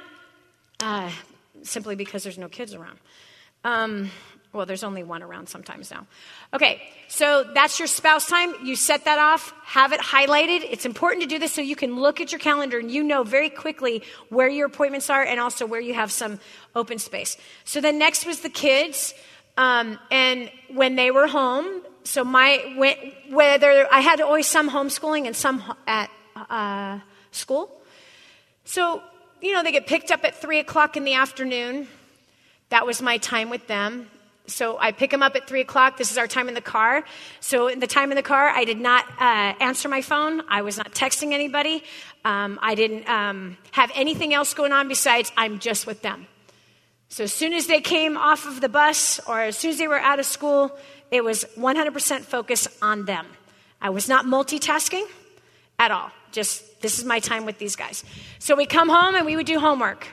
A: simply because there's no kids around. Well, there's only one around sometimes now. Okay, so that's your spouse time. You set that off, have it highlighted. It's important to do this so you can look at your calendar and you know very quickly where your appointments are and also where you have some open space. So then next was the kids, and when they were home, so whether I had always some homeschooling and some at school. So, they get picked up at 3 o'clock in the afternoon. That was my time with them. So I pick them up at 3 o'clock. This is our time in the car. So in the time in the car, I did not answer my phone. I was not texting anybody. I didn't have anything else going on besides I'm just with them. So as soon as they came off of the bus or as soon as they were out of school, it was 100% focus on them. I was not multitasking at all. Just, this is my time with these guys. So we come home and we would do homework.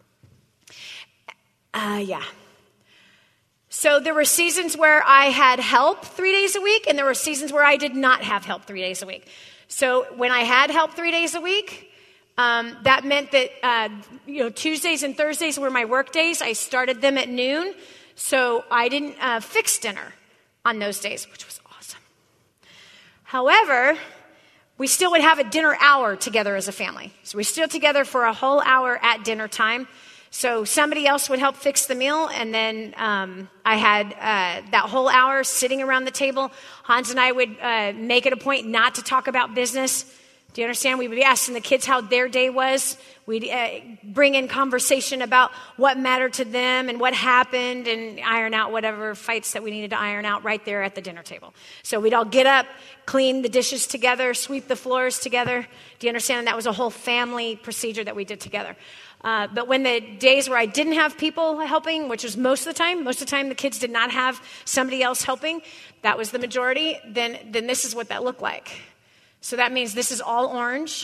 A: So there were seasons where I had help 3 days a week, and there were seasons where I did not have help 3 days a week. So when I had help 3 days a week, that meant that, Tuesdays and Thursdays were my work days. I started them at noon, so I didn't fix dinner on those days, which was awesome. However, we still would have a dinner hour together as a family. So we're still together for a whole hour at dinner time. So somebody else would help fix the meal, and then I had that whole hour sitting around the table. Hans and I would make it a point not to talk about business. Do you understand? We would be asking the kids how their day was. We'd bring in conversation about what mattered to them and what happened, and iron out whatever fights that we needed to iron out right there at the dinner table. So we'd all get up, clean the dishes together, sweep the floors together. Do you understand? And that was a whole family procedure that we did together. But when the days where I didn't have people helping, which was most of the time the kids did not have somebody else helping, that was the majority, then this is what that looked like. So that means this is all orange.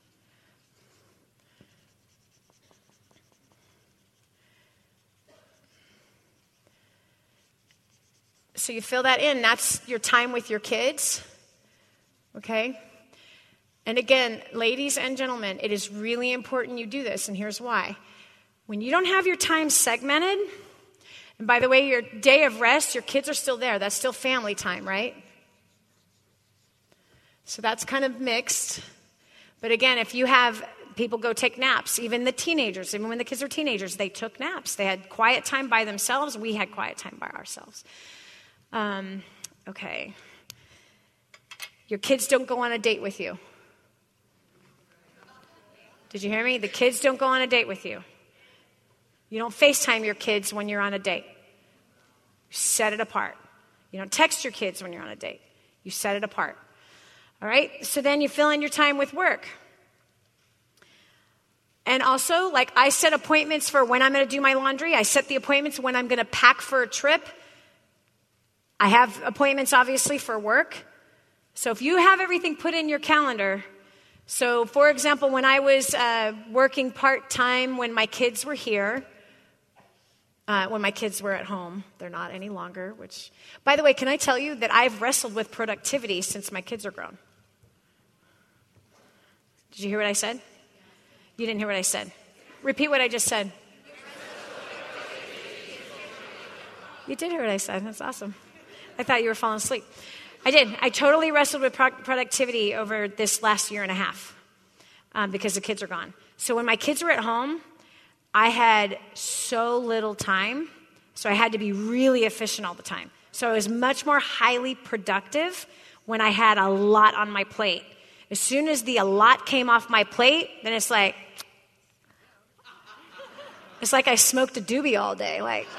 A: So you fill that in. That's your time with your kids. Okay? And again, ladies and gentlemen, it is really important you do this, and here's why. When you don't have your time segmented, and by the way, your day of rest, your kids are still there. That's still family time, right? So that's kind of mixed. But again, if you have people go take naps, even the teenagers, even when the kids were teenagers, they took naps. They had quiet time by themselves. We had quiet time by ourselves. Okay. Your kids don't go on a date with you. Did you hear me? The kids don't go on a date with you. You don't FaceTime your kids when you're on a date. You set it apart. You don't text your kids when you're on a date. You set it apart. All right? So then you fill in your time with work. And also, like I set appointments for when I'm going to do my laundry. I set the appointments when I'm going to pack for a trip. I have appointments, obviously, for work. So if you have everything put in your calendar, so for example, when I was working part-time when my kids were here, when my kids were at home, they're not any longer, which, by the way, can I tell you that I've wrestled with productivity since my kids are grown? Did you hear what I said? You didn't hear what I said. Repeat what I just said. You did hear what I said. That's awesome. I thought you were falling asleep. I did. I totally wrestled with productivity over this last year and a half because the kids are gone. So when my kids were at home, I had so little time, so I had to be really efficient all the time. So I was much more highly productive when I had a lot on my plate. As soon as a lot came off my plate, then it's like I smoked a doobie all day. Like,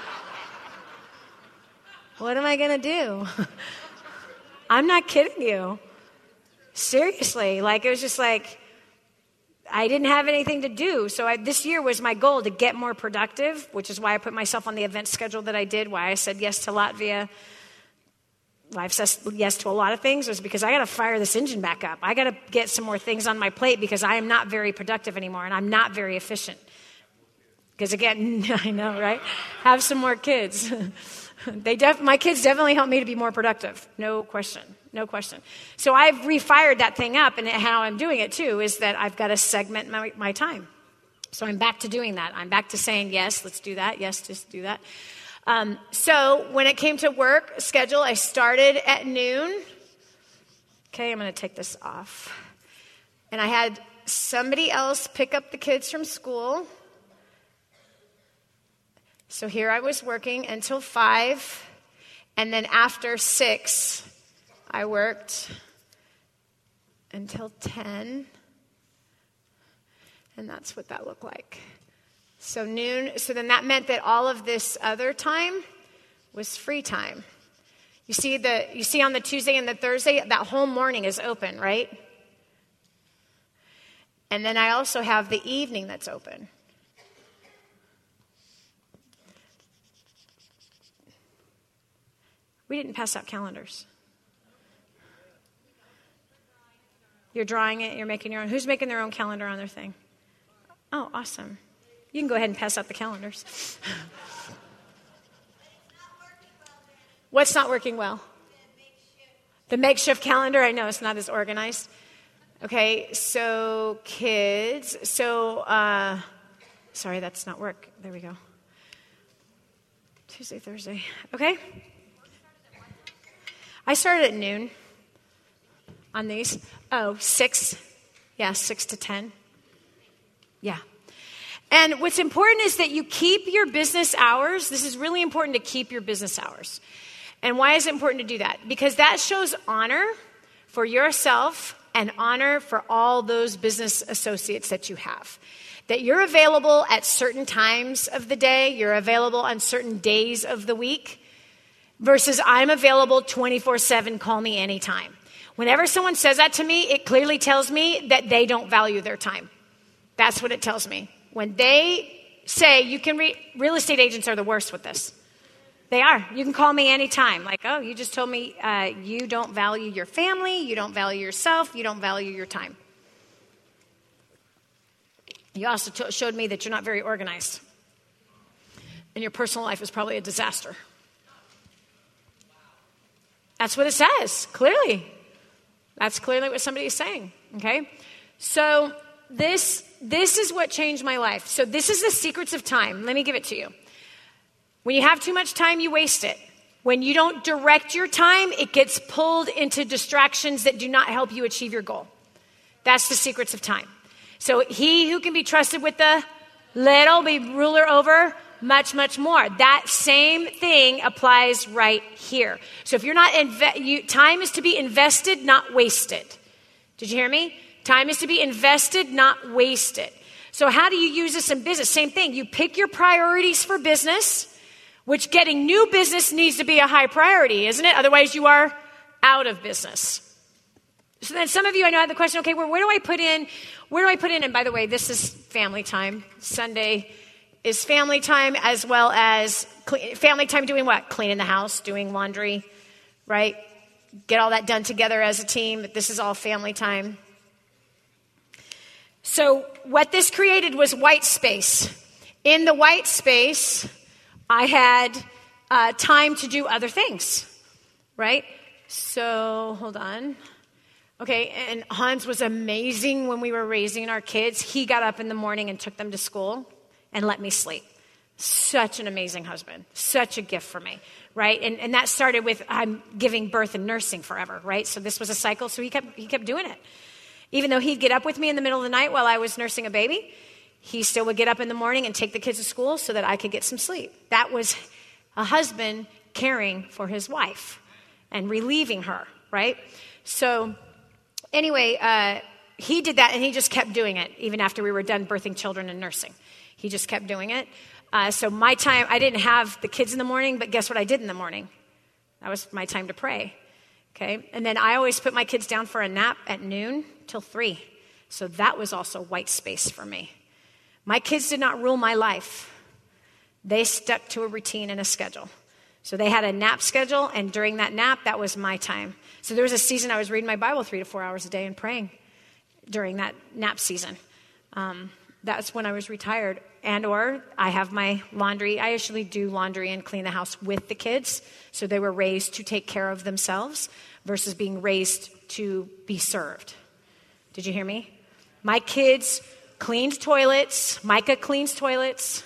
A: what am I going to do? I'm not kidding you. Seriously. Like, it was just like, I didn't have anything to do. So this year was my goal to get more productive, which is why I put myself on the event schedule that I did, why I said yes to Latvia. Why I've said yes to a lot of things was because I got to fire this engine back up. I got to get some more things on my plate because I am not very productive anymore and I'm not very efficient. Because again, I know, right? Have some more kids. My kids definitely helped me to be more productive. No question. So I've refired that thing up, and how I'm doing it too is that I've got to segment my time. So I'm back to doing that. I'm back to saying, yes, let's do that. Yes, just do that. So when it came to work schedule, I started at noon. Okay, I'm going to take this off. And I had somebody else pick up the kids from school. So here I was working until 5, and then after 6, I worked until 10, and that's what that looked like. So noon, so then that meant that all of this other time was free time. You see on the Tuesday and the Thursday, that whole morning is open, right? And then I also have the evening that's open. We didn't pass out calendars. You're drawing it, you're making your own. Who's making their own calendar on their thing? Oh, awesome. You can go ahead and pass out the calendars. What's not working well? The makeshift calendar. I know it's not as organized. Okay, so kids. Sorry, that's not work. There we go. Tuesday, Thursday. Okay. I started at noon on these. 6. Yeah, 6 to 10. Yeah. And what's important is that you keep your business hours. This is really important to keep your business hours. And why is it important to do that? Because that shows honor for yourself and honor for all those business associates that you have. That you're available at certain times of the day, you're available on certain days of the week, versus I'm available 24/7, call me anytime. Whenever someone says that to me, it clearly tells me that they don't value their time. That's what it tells me. When they say, real estate agents are the worst with this. They are. You can call me anytime. Like, oh, you just told me you don't value your family, you don't value yourself, you don't value your time. You also showed me that you're not very organized. And your personal life is probably a disaster. That's what it says, clearly. That's clearly what somebody is saying, okay? So this is what changed my life. So this is the secrets of time. Let me give it to you. When you have too much time, you waste it. When you don't direct your time, it gets pulled into distractions that do not help you achieve your goal. That's the secrets of time. So he who can be trusted with the little be ruler over much, much more. That same thing applies right here. So if you're not, time is to be invested, not wasted. Did you hear me? Time is to be invested, not wasted. So how do you use this in business? Same thing. You pick your priorities for business, which getting new business needs to be a high priority, isn't it? Otherwise you are out of business. So then some of you, I know, have the question, okay, well, where do I put in? And by the way, this is family time. Sunday is family time, as well as family time doing what? Cleaning the house, doing laundry, right? Get all that done together as a team. But this is all family time. So what this created was white space. In the white space, I had time to do other things, right? So hold on. Okay, and Hans was amazing when we were raising our kids. He got up in the morning and took them to school and let me sleep. Such an amazing husband. Such a gift for me, right? And that started with I'm giving birth and nursing forever, right? So this was a cycle, so he kept doing it. Even though he'd get up with me in the middle of the night while I was nursing a baby, he still would get up in the morning and take the kids to school so that I could get some sleep. That was a husband caring for his wife and relieving her, right? So anyway, he did that, and he just kept doing it even after we were done birthing children and nursing. He just kept doing it. So my time, I didn't have the kids in the morning, but guess what I did in the morning? That was my time to pray, okay? And then I always put my kids down for a nap at noon till 3. So that was also white space for me. My kids did not rule my life. They stuck to a routine and a schedule. So they had a nap schedule, and during that nap, that was my time. So there was a season I was reading my Bible 3 to 4 hours a day and praying during that nap season. That's when I was retired. Or I have my laundry. I actually do laundry and clean the house with the kids. So they were raised to take care of themselves versus being raised to be served. Did you hear me? My kids cleaned toilets. Micah cleans toilets.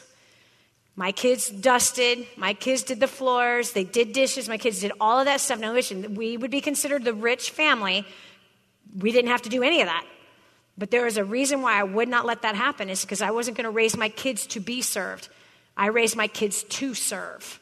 A: My kids dusted. My kids did the floors. They did dishes. My kids did all of that stuff. Now listen, we would be considered the rich family. We didn't have to do any of that. But there was a reason why I would not let that happen, is because I wasn't going to raise my kids to be served. I raised my kids to serve.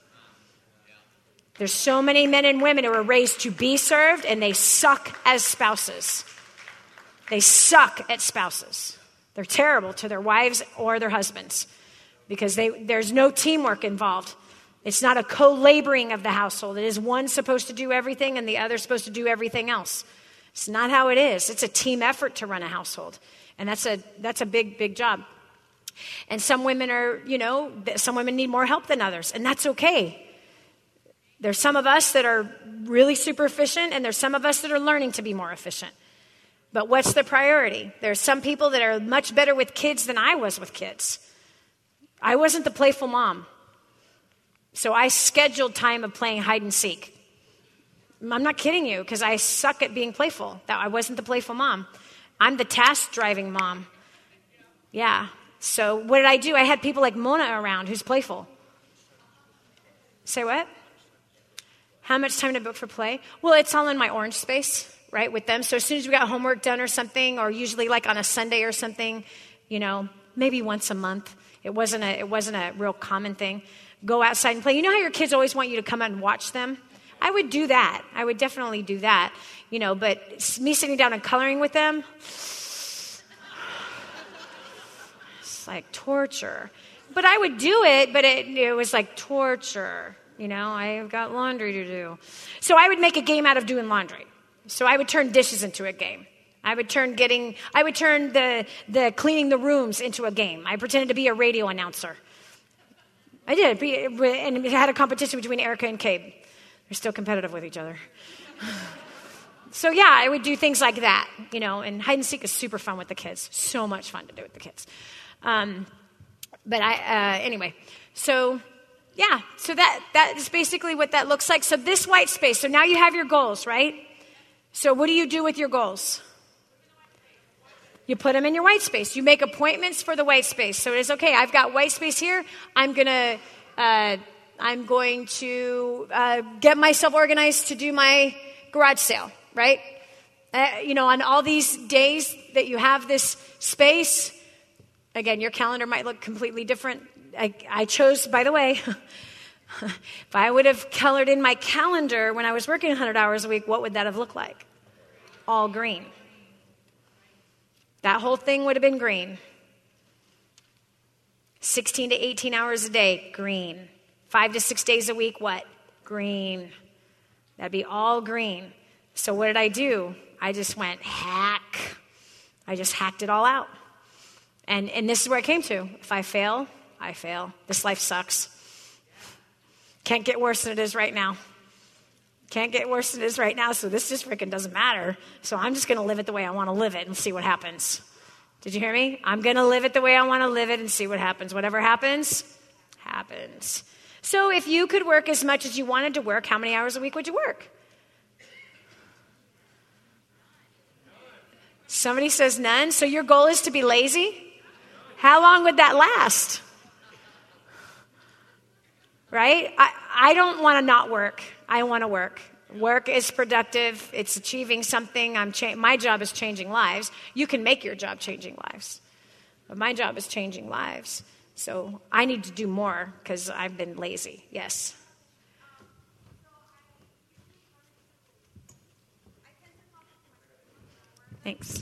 A: There's so many men and women who are raised to be served, and they suck as spouses. They suck at spouses. They're terrible to their wives or their husbands because there's no teamwork involved. It's not a co-laboring of the household. It is one supposed to do everything and the other supposed to do everything else. It's not how it is. It's a team effort to run a household. And that's a big, big job. And some women some women need more help than others, and that's okay. There's some of us that are really super efficient, and there's some of us that are learning to be more efficient. But what's the priority? There's some people that are much better with kids than I was with kids. I wasn't the playful mom. So I scheduled time of playing hide and seek. I'm not kidding you, because I suck at being playful. I wasn't the playful mom. I'm the task-driving mom. Yeah. So what did I do? I had people like Mona around who's playful. Say what? How much time to book for play? Well, it's all in my orange space, right, with them. So as soon as we got homework done or something, or usually like on a Sunday or something, maybe once a month, It wasn't a real common thing. Go outside and play. You know how your kids always want you to come out and watch them? I would do that. I would definitely do that. But me sitting down and coloring with them, it's like torture. But I would do it, but it was like torture. I've got laundry to do. So I would make a game out of doing laundry. So I would turn dishes into a game. I would turn the cleaning the rooms into a game. I pretended to be a radio announcer. I did, and it had a competition between Erica and Cabe. They're still competitive with each other. So yeah, I would do things like that, and hide and seek is super fun with the kids. So much fun to do with the kids. Anyway, so yeah, so that is basically what that looks like. So this white space, so now you have your goals, right? So what do you do with your goals? You put them in your white space. You make appointments for the white space. So it is, okay, I've got white space here. I'm going to get myself organized to do my garage sale, right? On all these days that you have this space, again, your calendar might look completely different. I chose, by the way, if I would have colored in my calendar when I was working 100 hours a week, what would that have looked like? All green. That whole thing would have been green. 16 to 18 hours a day, green. 5 to 6 days a week, what? Green. That'd be all green. So what did I do? I just went hack. I just hacked it all out. And this is where I came to. If I fail, I fail. This life sucks. Can't get worse than it is right now. Can't get worse than it is right now, so this just freaking doesn't matter. So I'm just going to live it the way I want to live it and see what happens. Did you hear me? I'm going to live it the way I want to live it and see what happens. Whatever happens, happens. So if you could work as much as you wanted to work, how many hours a week would you work? Somebody says none. So your goal is to be lazy? How long would that last? Right? I don't want to not work. I want to work. Work is productive. It's achieving something. My job is changing lives. You can make your job changing lives. But my job is changing lives. So I need to do more because I've been lazy. Yes. Thanks.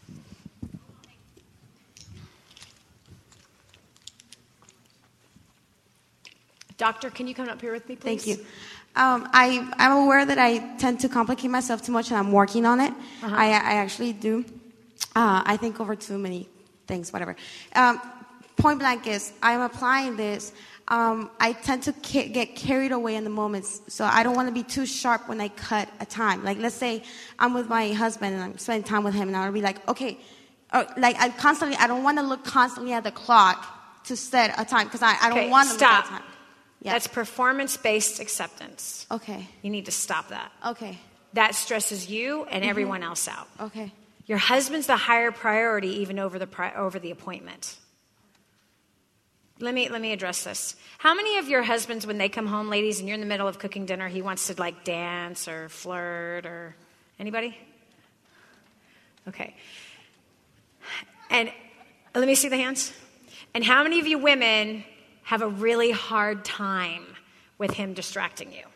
A: Doctor, can you come up here with me, please?
H: Thank you. I'm aware that I tend to complicate myself too much, and I'm working on it. Uh-huh. I actually do. I think over too many things, whatever. Point blank is, I'm applying this. I tend to get carried away in the moments, so I don't want to be too sharp when I cut a time. Like, let's say I'm with my husband and I'm spending time with him, and I'll be like, okay, I don't want to look constantly at the clock to set a time, because I don't want to look at time. Yeah.
A: That's performance-based acceptance.
H: Okay.
A: You need to stop that.
H: Okay.
A: That stresses you and everyone else out.
H: Okay.
A: Your husband's the higher priority even over the appointment. Let me address this. How many of your husbands, when they come home, ladies, and you're in the middle of cooking dinner, he wants to dance or flirt or anybody? Okay. And let me see the hands. And how many of you women have a really hard time with him distracting you?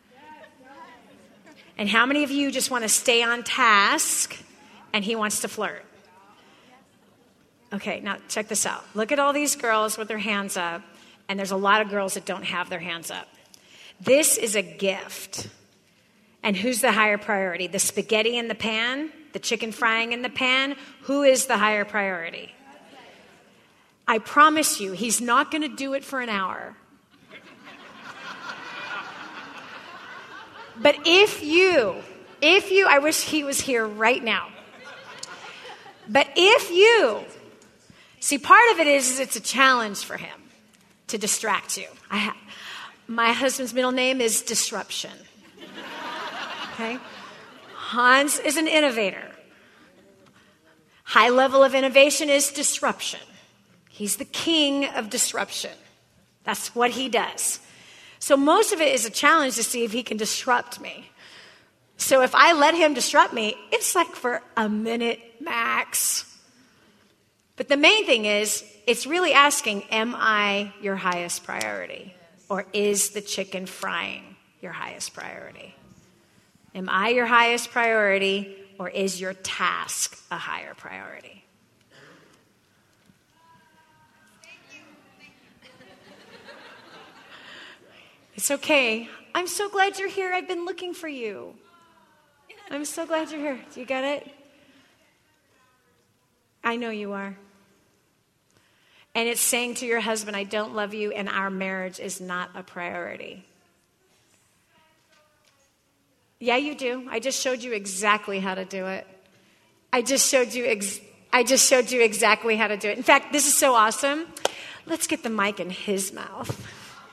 A: And how many of you just want to stay on task and he wants to flirt? Okay, now check this out. Look at all these girls with their hands up, and there's a lot of girls that don't have their hands up. This is a gift. And who's the higher priority? The spaghetti in the pan? The chicken frying in the pan? Who is the higher priority? I promise you, he's not going to do it for an hour. But if you, I wish he was here right now. But if you, see, part of it is it's a challenge for him to distract you. My husband's middle name is Disruption. Okay? Hans is an innovator. High level of innovation is disruption. He's the king of disruption. That's what he does. So most of it is a challenge to see if he can disrupt me. So if I let him disrupt me, it's like for a minute max. But the main thing is, it's really asking, am I your highest priority? Or is the chicken frying your highest priority? Am I your highest priority, or is your task a higher priority? It's okay. I'm so glad you're here. I've been looking for you. I'm so glad you're here. Do you get it? I know you are. And it's saying to your husband, I don't love you, and our marriage is not a priority. Yeah, you do. I just showed you exactly how to do it. I just showed you exactly how to do it. In fact, this is so awesome. Let's get the mic in his mouth.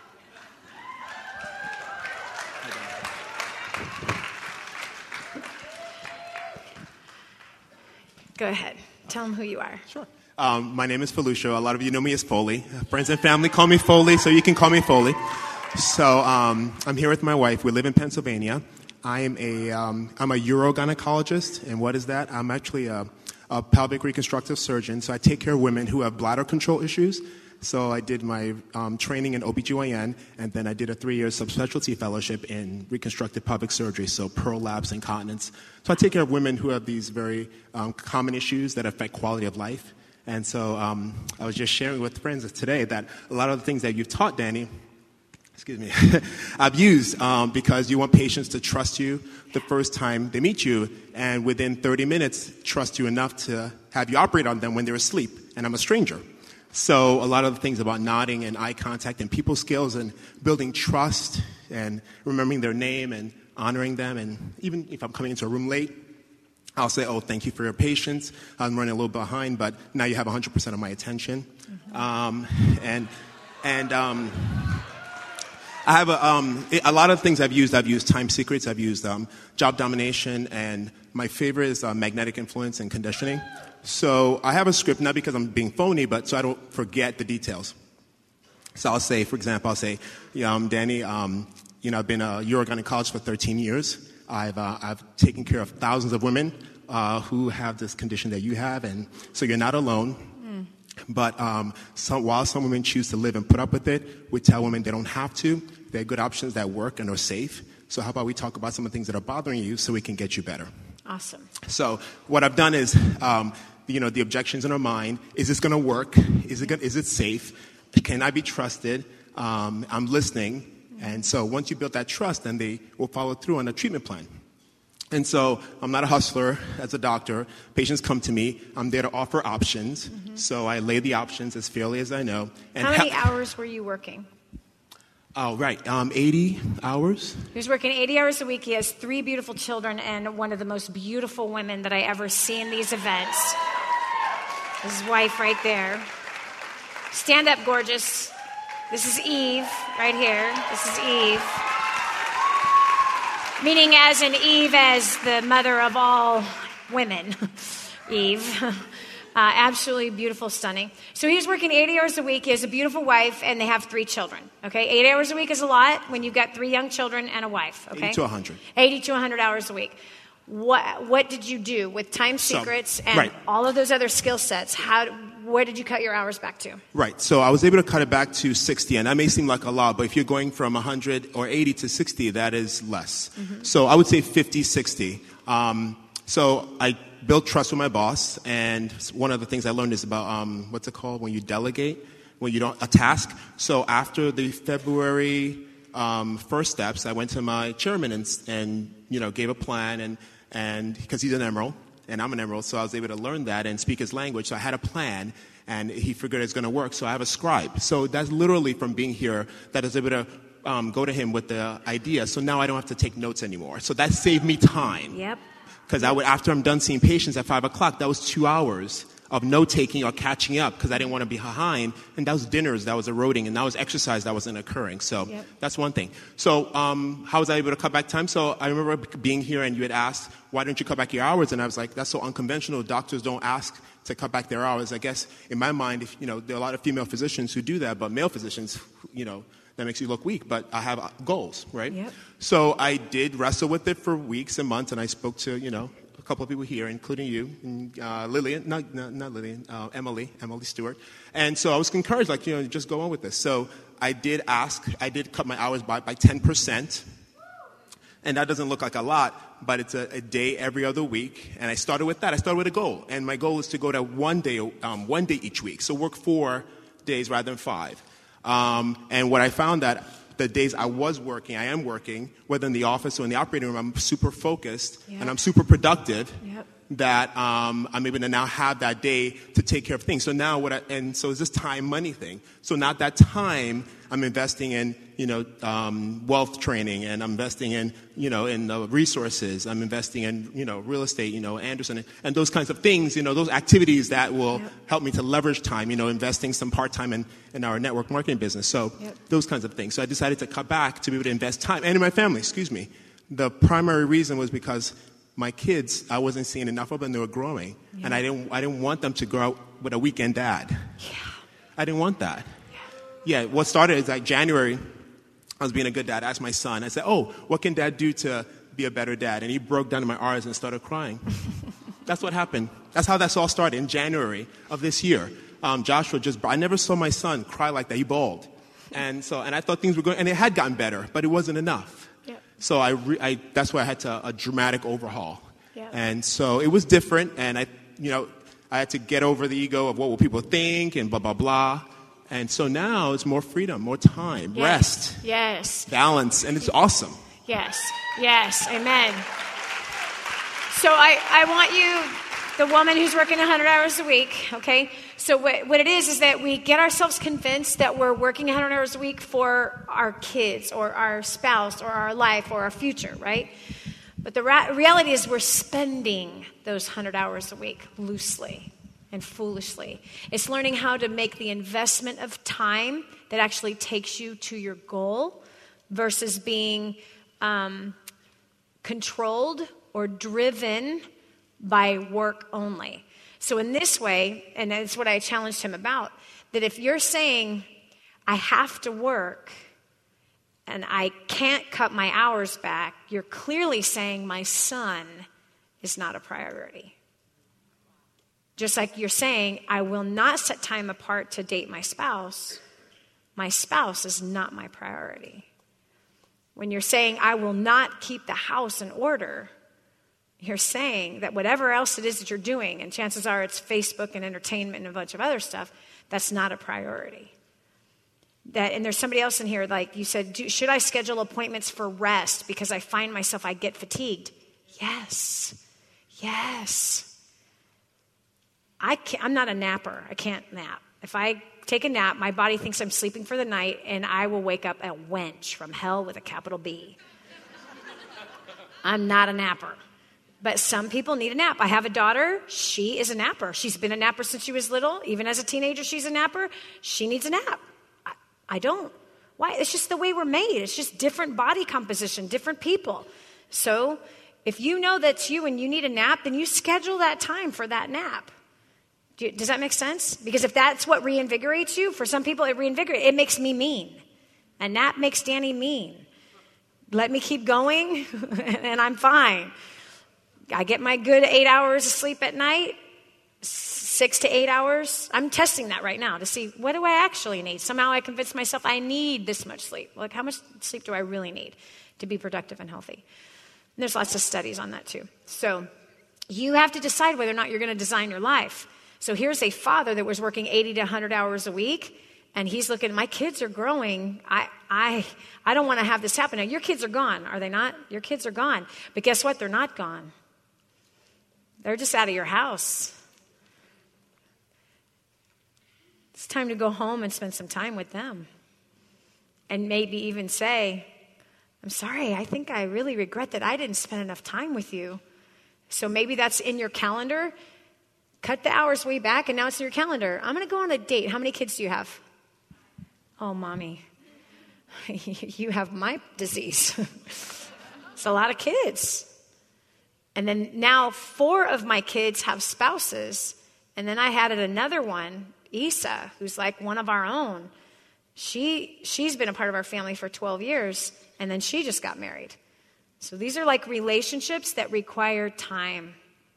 A: Go ahead. Tell them who you are.
E: Sure. My name is Felucio. A lot of you know me as Foley. Friends and family call me Foley, so you can call me Foley. So I'm here with my wife. We live in Pennsylvania. I'm a urogynecologist, and what is that? I'm actually a pelvic reconstructive surgeon, so I take care of women who have bladder control issues. So I did my training in OBGYN, and then I did a 3-year subspecialty fellowship in reconstructive pelvic surgery, so prolapse, incontinence. So I take care of women who have these very common issues that affect quality of life. And so I was just sharing with friends today that a lot of the things that you've taught, Danny, I've used because you want patients to trust you the first time they meet you, and within 30 minutes, trust you enough to have you operate on them when they're asleep, and I'm a stranger. So a lot of the things about nodding and eye contact and people skills and building trust and remembering their name and honoring them, and even if I'm coming into a room late, I'll say, oh, thank you for your patience. I'm running a little behind, but now you have 100% of my attention. Mm-hmm. I have a lot of things I've used. I've used time secrets. I've used job domination, and my favorite is magnetic influence and conditioning. So I have a script, not because I'm being phony, but so I don't forget the details. So I'll say, for example, Danny, I've been a urogynecologist for 13 years. I've taken care of thousands of women who have this condition that you have, and so you're not alone. But while some women choose to live and put up with it, we tell women they don't have to. There are good options that work and are safe. So how about we talk about some of the things that are bothering you so we can get you better.
A: Awesome.
E: So what I've done is, the objections in our mind. Is this going to work? Is it safe? Can I be trusted? I'm listening. And so once you build that trust, then they will follow through on a treatment plan. And so I'm not a hustler as a doctor. Patients come to me. I'm there to offer options. Mm-hmm. So I lay the options as fairly as I know. And
A: how many hours were you working?
E: Oh, right. 80 hours.
A: He was working 80 hours a week. He has 3 beautiful children and one of the most beautiful women that I ever see in these events. His wife right there. Stand up, gorgeous. This is Eve right here. This is Eve. Meaning as in Eve as the mother of all women. Eve. Absolutely beautiful, stunning. So he's working 80 hours a week. He has a beautiful wife, and they have 3 children. Okay, 8 hours a week is a lot when you've got 3 young children and a wife. Okay,
E: 80 to 100.
A: 80 to 100 hours a week. What did you do with time secrets and all of those other skill sets? Where did you cut your hours back to? Right.
E: So I was able to cut it back to 60, and that may seem like a lot, but if you're going from 100 or 80 to 60, that is less. Mm-hmm. So I would say 50, 60. So I built trust with my boss, and one of the things I learned is about, what's it called, when you delegate, when you don't, a task. So after the February first steps, I went to my chairman and gave a plan, and because he's an Emerald, and I'm an Emerald, so I was able to learn that and speak his language. So I had a plan, and he figured it's going to work. So I have a scribe. So that's literally from being here that I was able to go to him with the idea. So now I don't have to take notes anymore. So that saved me time.
A: Yep.
E: Because after I'm done seeing patients at 5 o'clock, that was 2 hours of note-taking or catching up because I didn't want to be behind. And that was dinners that was eroding, and that was exercise that wasn't occurring. So that's one thing. So how was I able to cut back time? So I remember being here, and you had asked, why don't you cut back your hours? And I was like, that's so unconventional. Doctors don't ask to cut back their hours. I guess in my mind, there are a lot of female physicians who do that, but male physicians, that makes you look weak. But I have goals, right?
A: Yep.
E: So I did wrestle with it for weeks and months, and I spoke to, a couple of people here, including you, and Lillian, not Lillian, Emily Stewart. And so I was encouraged, just go on with this. So I did cut my hours by 10%. And that doesn't look like a lot, but it's a day every other week. And I started with that. I started with a goal. And my goal is to go to one day each week. So work 4 days rather than 5. And what I found that the days I am working, whether in the office or in the operating room, I'm super focused and I'm super productive. Yep. That I'm able to now have that day to take care of things. So now so it's this time money thing. So now that time I'm investing in wealth training, and I'm investing in in resources. I'm investing in real estate, Anderson, and those kinds of things. Those activities that will help me to leverage time. Investing some part time in our network marketing business. So those kinds of things. So I decided to cut back to be able to invest time, and in my family. The primary reason was because my kids, I wasn't seeing enough of them. They were growing, and I didn't want them to grow up with a weekend dad. Yeah. I didn't want that. Yeah. What started is like January, I was being a good dad. I asked my son. I said, "Oh, what can dad do to be a better dad?" And he broke down in my arms and started crying. That's what happened. That's how that's all started in January of this year. Joshua I never saw my son cry like that. He bawled, and I thought things were going, and it had gotten better, but it wasn't enough. So that's why I had a dramatic overhaul. Yep. And so it was different, and I had to get over the ego of what will people think and blah, blah, blah. And so now it's more freedom, more time, rest, balance, and it's awesome.
A: Yes, amen. So I want you, the woman who's working 100 hours a week, okay? So what it is that we get ourselves convinced that we're working 100 hours a week for our kids or our spouse or our life or our future, right? But the reality is we're spending those 100 hours a week loosely and foolishly. It's learning how to make the investment of time that actually takes you to your goal versus being controlled or driven by work only. So in this way, and that's what I challenged him about, that if you're saying, I have to work and I can't cut my hours back, you're clearly saying my son is not a priority. Just like you're saying, I will not set time apart to date my spouse is not my priority. When you're saying, I will not keep the house in order, you're saying that whatever else it is that you're doing, and chances are it's Facebook and entertainment and a bunch of other stuff, that's not a priority. And there's somebody else in here, like you said, should I schedule appointments for rest because I find myself, I get fatigued? Yes. I'm not a napper. I can't nap. If I take a nap, my body thinks I'm sleeping for the night, and I will wake up a wench from hell with a capital B. I'm not a napper. But some people need a nap. I have a daughter. She is a napper. She's been a napper since she was little. Even as a teenager, she's a napper. She needs a nap. I don't. Why? It's just the way we're made. It's just different body composition, different people. So if you know that's you and you need a nap, then you schedule that time for that nap. Does that make sense? Because if that's what reinvigorates you, for some people it makes me mean. A nap makes Danny mean. Let me keep going and I'm fine. I get my good 8 hours of sleep at night, 6 to 8 hours. I'm testing that right now to see what do I actually need. Somehow I convince myself I need this much sleep. Like how much sleep do I really need to be productive and healthy? And there's lots of studies on that too. So you have to decide whether or not you're going to design your life. So here's a father that was working 80 to 100 hours a week, and he's looking, my kids are growing. I don't want to have this happen. Now, your kids are gone, are they not? Your kids are gone. But guess what? They're not gone. They're just out of your house. It's time to go home and spend some time with them. And maybe even say, I'm sorry, I think I really regret that I didn't spend enough time with you. So maybe that's in your calendar. Cut the hours way back, and now it's in your calendar. I'm going to go on a date. How many kids do you have? Oh, mommy, you have my disease. It's a lot of kids. And then now 4 of my kids have spouses. And then I had another one, Isa, who's like one of our own. She's been a part of our family for 12 years, and then she just got married. So these are like relationships that require time.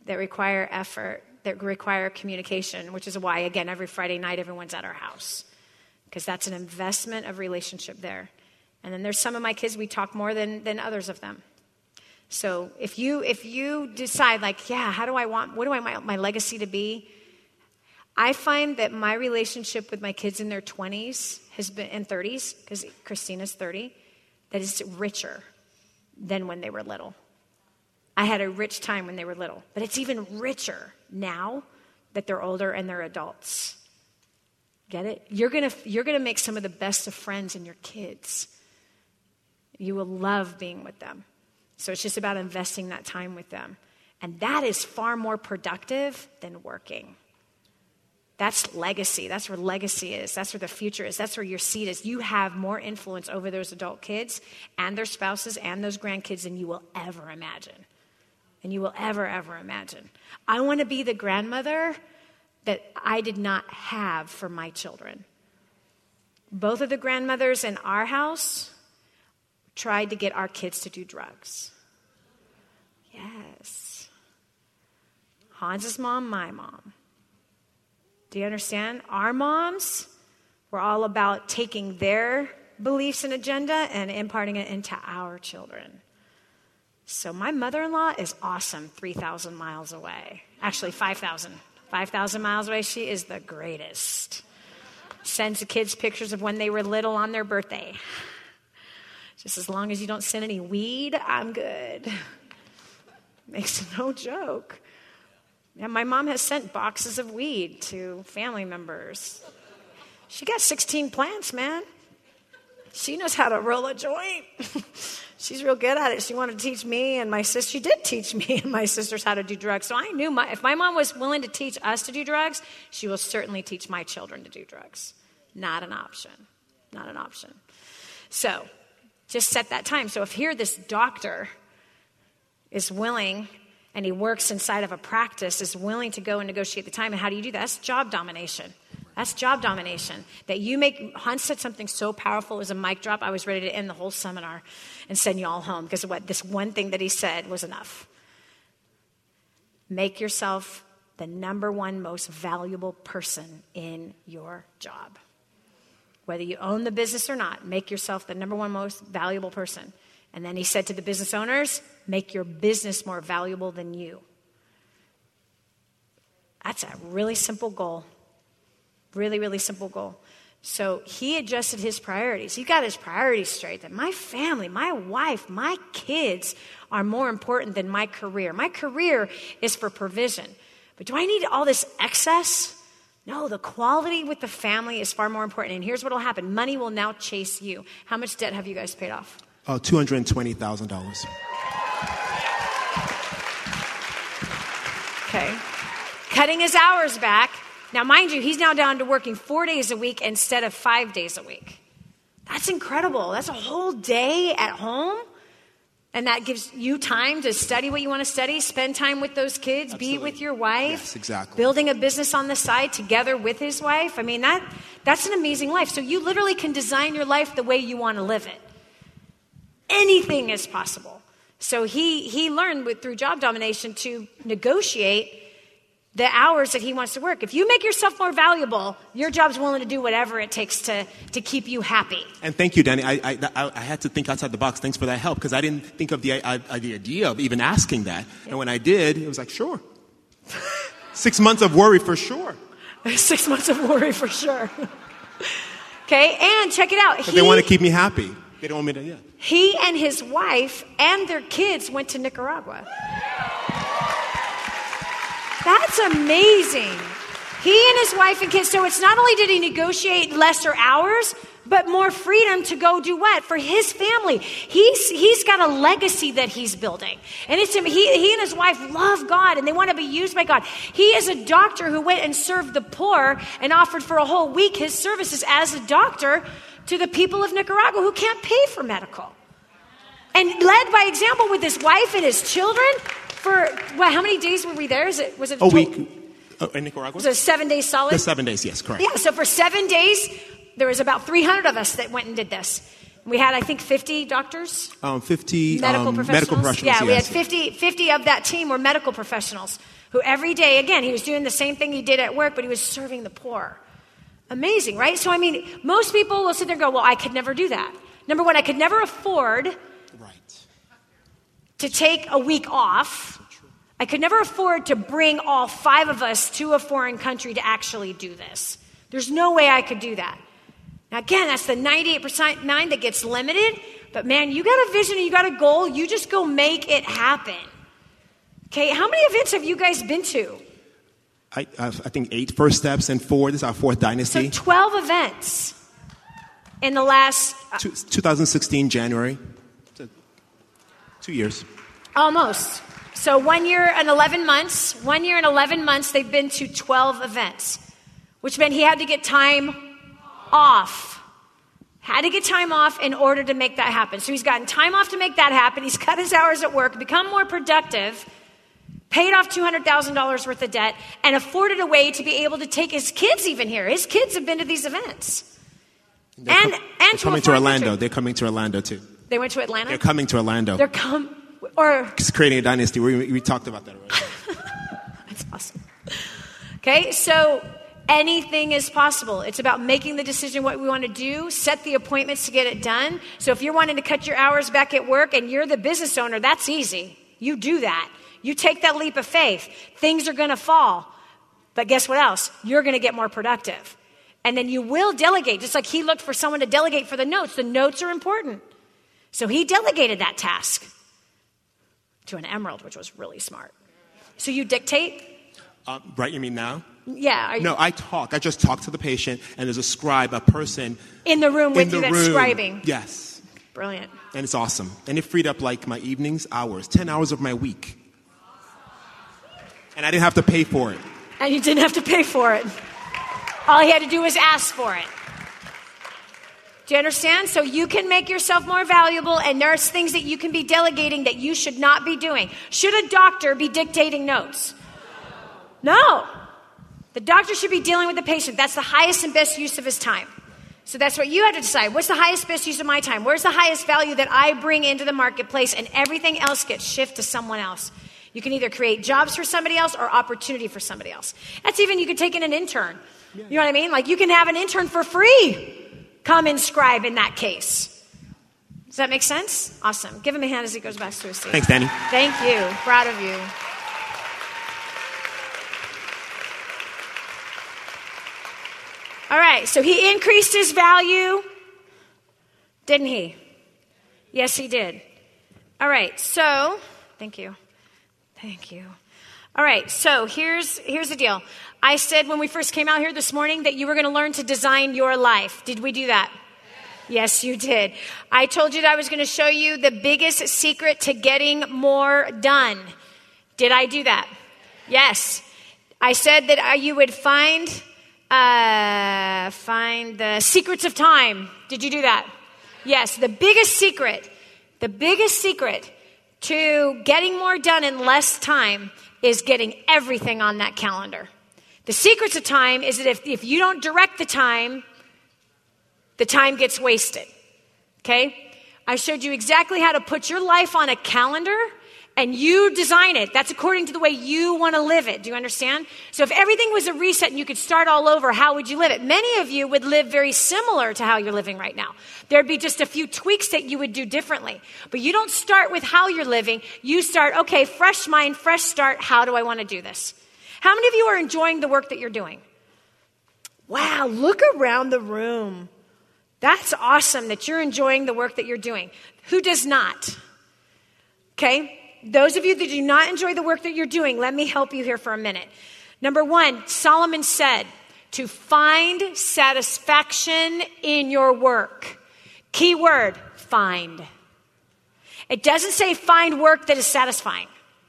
A: that require effort, that require communication, which is why, again, every Friday night everyone's at our house, because that's an investment of relationship there. And then there's some of my kids we talk more than others of them. So if you decide, like, yeah, what do I want my legacy to be? I find that my relationship with my kids in their 20s has been, and 30s, because Christina's 30, that is richer than when they were little. I had a rich time when they were little, but it's even richer now that they're older and they're adults. Get it? You're gonna make some of the best of friends in your kids. You will love being with them. So it's just about investing that time with them. And that is far more productive than working. That's legacy. That's where legacy is. That's where the future is. That's where your seed is. You have more influence over those adult kids and their spouses and those grandkids than you will ever imagine. And you will ever imagine. I want to be the grandmother that I did not have for my children. Both of the grandmothers in our house tried to get our kids to do drugs. Yes. Hans's mom, my mom. Do you understand? Our moms were all about taking their beliefs and agenda and imparting it into our children. So my mother-in-law is awesome 3,000 miles away. Actually, 5,000. 5,000 miles away. She is the greatest. Sends the kids pictures of when they were little on their birthday. Just as long as you don't send any weed, I'm good. Makes no joke. Yeah, my mom has sent boxes of weed to family members. She got 16 plants, man. She knows how to roll a joint. She's real good at it. She wanted to teach me and my sister. She did teach me and my sisters how to do drugs. So I knew if my mom was willing to teach us to do drugs, she will certainly teach my children to do drugs. Not an option. Not an option. So just set that time. So if here this doctor is willing, and he works inside of a practice, is willing to go and negotiate the time. And how do you do that? That's job domination. That's job domination. That you make, Hans said something so powerful, it was a mic drop. I was ready to end the whole seminar and send you all home because of what this one thing that he said was enough. Make yourself the number one most valuable person in your job. Whether you own the business or not, make yourself the number one most valuable person. And then he said to the business owners, make your business more valuable than you. That's a really simple goal. Really, really simple goal. So he adjusted his priorities. He got his priorities straight. That my family, my wife, my kids are more important than my career. My career is for provision. But do I need all this excess? No, the quality with the family is far more important. And here's what will happen. Money will now chase you. How much debt have you guys paid off?
E: $220,000.
A: Okay. Cutting his hours back. Now, mind you, he's now down to working 4 days a week instead of 5 days a week. That's incredible. That's a whole day at home. And that gives you time to study what you want to study, spend time with those kids,
E: Absolutely.
A: Be with your wife.
E: Yes, exactly.
A: Building a business on the side together with his wife. I mean, that's an amazing life. So you literally can design your life the way you want to live it. Anything is possible. So he learned through job domination to negotiate the hours that he wants to work. If you make yourself more valuable, your job's willing to do whatever it takes to keep you happy.
E: And thank you, Danny. I had to think outside the box. Thanks for that help, because I didn't think of the idea of even asking that. And when I did, it was like, sure. 6 months of worry for sure.
A: 6 months of worry for sure. Okay, and check it out.
E: But they want to keep me happy. They don't want me to, yeah.
A: He and his wife and their kids went to Nicaragua. That's amazing. He and his wife and kids. So it's not only did he negotiate lesser hours, but more freedom to go do what? For his family. He's got a legacy that he's building. And it's he and his wife love God and they want to be used by God. He is a doctor who went and served the poor and offered for a whole week his services as a doctor to the people of Nicaragua who can't pay for medical. And led by example with his wife and his children for, how many days were we there? Was it
E: a week in Nicaragua?
A: Was it 7 days solid?
E: The 7 days, yes, correct.
A: Yeah, so for 7 days, there was about 300 of us that went and did this. We had, I think, 50 doctors.
E: 50
A: medical professionals.
E: Medical professionals,
A: yeah, we
E: yes.
A: had 50 of that team were medical professionals who every day, again, he was doing the same thing he did at work, but he was serving the poor. Amazing, right? So, I mean, most people will sit there and go, well, I could never do that. Number one, I could never afford to take a week off. I could never afford to bring all 5 of us to a foreign country to actually do this. There's no way I could do that. Now, again, that's the 98% that gets limited. But, man, you got a vision and you got a goal. You just go make it happen. Okay, how many events have you guys been to?
E: I think 8 First Steps and 4. This is our 4th Dynasty.
A: So 12 events in the last...
E: 2016, January. 2 years.
A: Almost. So 1 year and 11 months. 1 year and 11 months, they've been to 12 events, which meant he had to get time off. Had to get time off in order to make that happen. So he's gotten time off to make that happen. He's cut his hours at work, become more productive, paid off $200,000 worth of debt, and afforded a way to be able to take his kids even here. His kids have been to these events.
E: They're coming to Orlando. They're coming to Orlando, too.
A: They went to Atlanta?
E: They're coming to Orlando. It's creating a dynasty. We talked about that already.
A: That's awesome. Okay, so anything is possible. It's about making the decision what we want to do, set the appointments to get it done. So if you're wanting to cut your hours back at work and you're the business owner, that's easy. You do that. You take that leap of faith. Things are going to fall. But guess what else? You're going to get more productive. And then you will delegate, just like he looked for someone to delegate for the notes. The notes are important. So he delegated that task to an emerald, which was really smart. So you dictate?
E: Right, you mean now?
A: Yeah.
E: No, I talk. I just talk to the patient, and there's a scribe, a person
A: in the room with you that's scribing.
E: Yes.
A: Brilliant.
E: And it's awesome. And it freed up like my evenings hours, 10 hours of my week. And I didn't have to pay for it.
A: And you didn't have to pay for it. All he had to do was ask for it. Do you understand? So you can make yourself more valuable, and there's things that you can be delegating that you should not be doing. Should a doctor be dictating notes? No. The doctor should be dealing with the patient. That's the highest and best use of his time. So that's what you have to decide. What's the highest, best use of my time? Where's the highest value that I bring into the marketplace, and everything else gets shifted to someone else? You can either create jobs for somebody else or opportunity for somebody else. That's even, you could take in an intern. You know what I mean? Like, you can have an intern for free come and scribe in that case. Does that make sense? Awesome. Give him a hand as he goes back to his seat.
E: Thanks, Danny.
A: Thank you. Proud of you. All right, so he increased his value, didn't he? Yes, he did. All right, so, thank you. Thank you. All right, so here's the deal. I said when we first came out here this morning that you were going to learn to design your life. Did we do that? Yes, you did. I told you that I was going to show you the biggest secret to getting more done. Did I do that? Yes. I said that you would find the secrets of time. Did you do that? Yes. The biggest secret to getting more done in less time is getting everything on that calendar. The secrets of time is that if you don't direct the time gets wasted. Okay? I showed you exactly how to put your life on a calendar, and you design it. That's according to the way you want to live it. Do you understand? So if everything was a reset and you could start all over, how would you live it? Many of you would live very similar to how you're living right now. There'd be just a few tweaks that you would do differently. But you don't start with how you're living. You start, okay, fresh mind, fresh start. How do I want to do this? How many of you are enjoying the work that you're doing? Wow, look around the room. That's awesome that you're enjoying the work that you're doing. Who does not? Okay? Those of you that do not enjoy the work that you're doing, let me help you here for a minute. Number one, Solomon said to find satisfaction in your work. Key word, find. It doesn't say find work that is satisfying.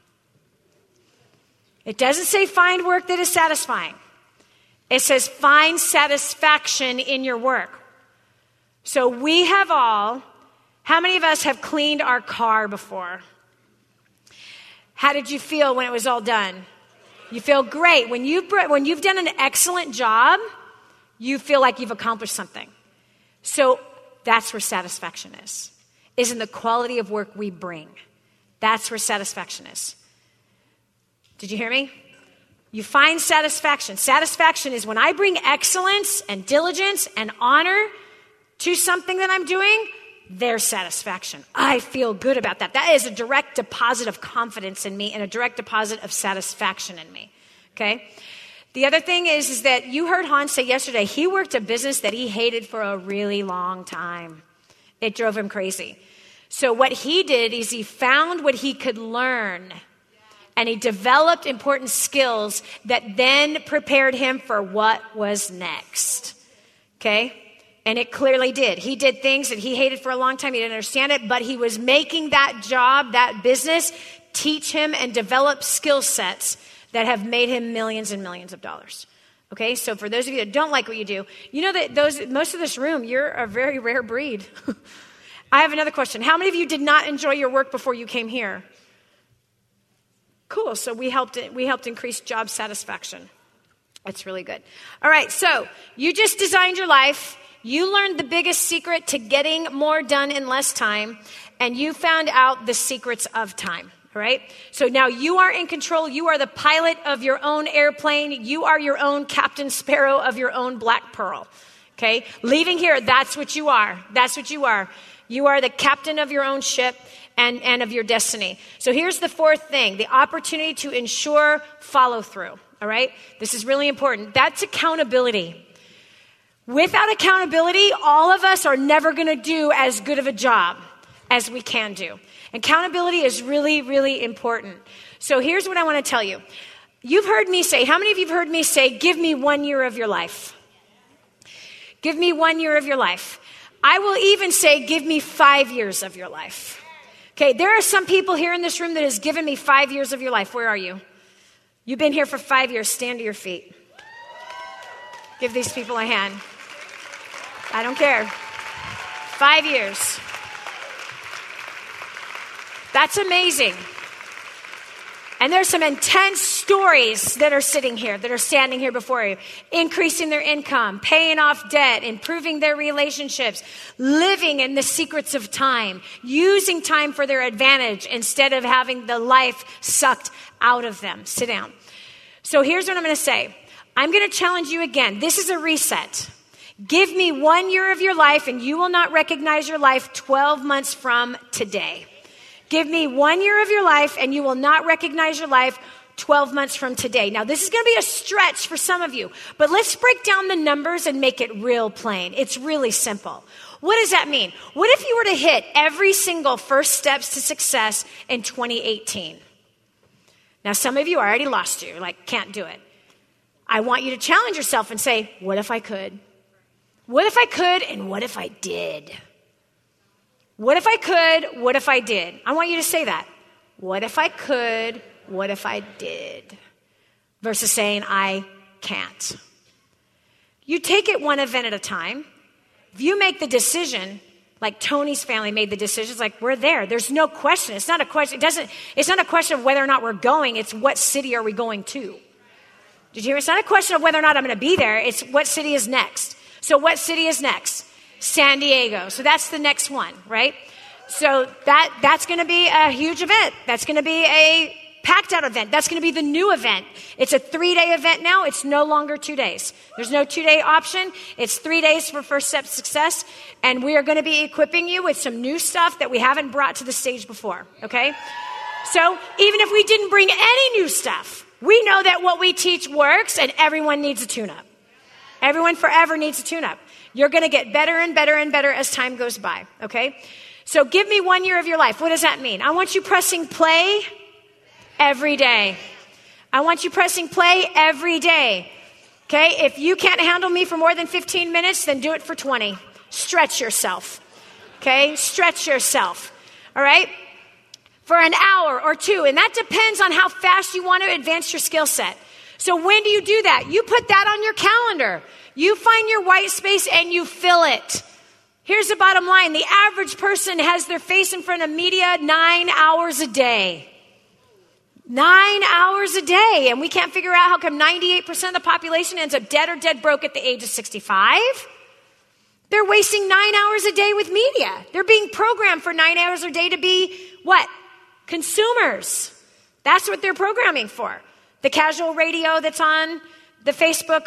A: It doesn't say find work that is satisfying. It says find satisfaction in your work. So we have how many of us have cleaned our car before? How did you feel when it was all done? You feel great. When you've done an excellent job, you feel like you've accomplished something. So that's where satisfaction is in the quality of work we bring. That's where satisfaction is. Did you hear me? You find satisfaction. Satisfaction is when I bring excellence and diligence and honor to something that I'm doing, there's satisfaction. I feel good about that. That is a direct deposit of confidence in me and a direct deposit of satisfaction in me. Okay? The other thing is that you heard Hans say yesterday, he worked a business that he hated for a really long time. It drove him crazy. So what he did is he found what he could learn, and he developed important skills that then prepared him for what was next. Okay? And it clearly did. He did things that he hated for a long time. He didn't understand it, but he was making that job, that business, teach him and develop skill sets that have made him millions and millions of dollars. Okay, so for those of you that don't like what you do, you know that most of this room, you're a very rare breed. I have another question. How many of you did not enjoy your work before you came here? Cool, so we helped increase job satisfaction. That's really good. All right, so you just designed your life. You learned the biggest secret to getting more done in less time, and you found out the secrets of time. All right? So now you are in control. You are the pilot of your own airplane. You are your own Captain Sparrow of your own Black Pearl. Okay? Leaving here, that's what you are. That's what you are. You are the captain of your own ship and of your destiny. So here's the fourth thing, the opportunity to ensure follow through. All right? This is really important. That's accountability. Without accountability, all of us are never going to do as good of a job as we can do. Accountability is really, really important. So here's what I want to tell you. You've heard me say, how many of you have heard me say, give me 1 year of your life? Give me 1 year of your life. I will even say, give me 5 years of your life. Okay, there are some people here in this room that has given me 5 years of your life. Where are you? You've been here for 5 years. Stand to your feet. Give these people a hand. I don't care. 5 years. That's amazing. And there's some intense stories that are sitting here, that are standing here before you. Increasing their income, paying off debt, improving their relationships, living in the secrets of time, using time for their advantage instead of having the life sucked out of them. Sit down. So here's what I'm going to say. I'm going to challenge you again. This is a reset. Give me 1 year of your life and you will not recognize your life 12 months from today. Give me 1 year of your life and you will not recognize your life 12 months from today. Now, this is going to be a stretch for some of you, but let's break down the numbers and make it real plain. It's really simple. What does that mean? What if you were to hit every single first steps to success in 2018? Now, some of you already lost you. You're like, can't do it. I want you to challenge yourself and say, what if I could? What if I could and what if I did? What if I could? What if I did? I want you to say that. What if I could? What if I did? Versus saying, I can't. You take it one event at a time. If you make the decision, like Tony's family made the decisions, like we're there. There's no question. It's not a question. It's not a question of whether or not we're going. It's what city are we going to? Did you hear? It's not a question of whether or not I'm going to be there. It's what city is next. So what city is next? San Diego. So that's the next one, right? So that's going to be a huge event. That's going to be a packed out event. That's going to be the new event. It's a 3-day event now. It's no longer 2 days. There's no 2-day option. It's 3 days for First Step Success. And we are going to be equipping you with some new stuff that we haven't brought to the stage before, okay? So even if we didn't bring any new stuff, we know that what we teach works and everyone needs a tune-up. Everyone forever needs a tune-up. You're going to get better and better and better as time goes by, okay? So give me 1 year of your life. What does that mean? I want you pressing play every day. I want you pressing play every day, okay? If you can't handle me for more than 15 minutes, then do it for 20. Stretch yourself, okay? Stretch yourself, all right? For an hour or two, and that depends on how fast you want to advance your skill set. So when do you do that? You put that on your calendar. You find your white space and you fill it. Here's the bottom line. The average person has their face in front of media 9 hours a day. 9 hours a day. And we can't figure out how come 98% of the population ends up dead or dead broke at the age of 65. They're wasting 9 hours a day with media. They're being programmed for 9 hours a day to be what? Consumers. That's what they're programming for. the casual radio that's on, the Facebook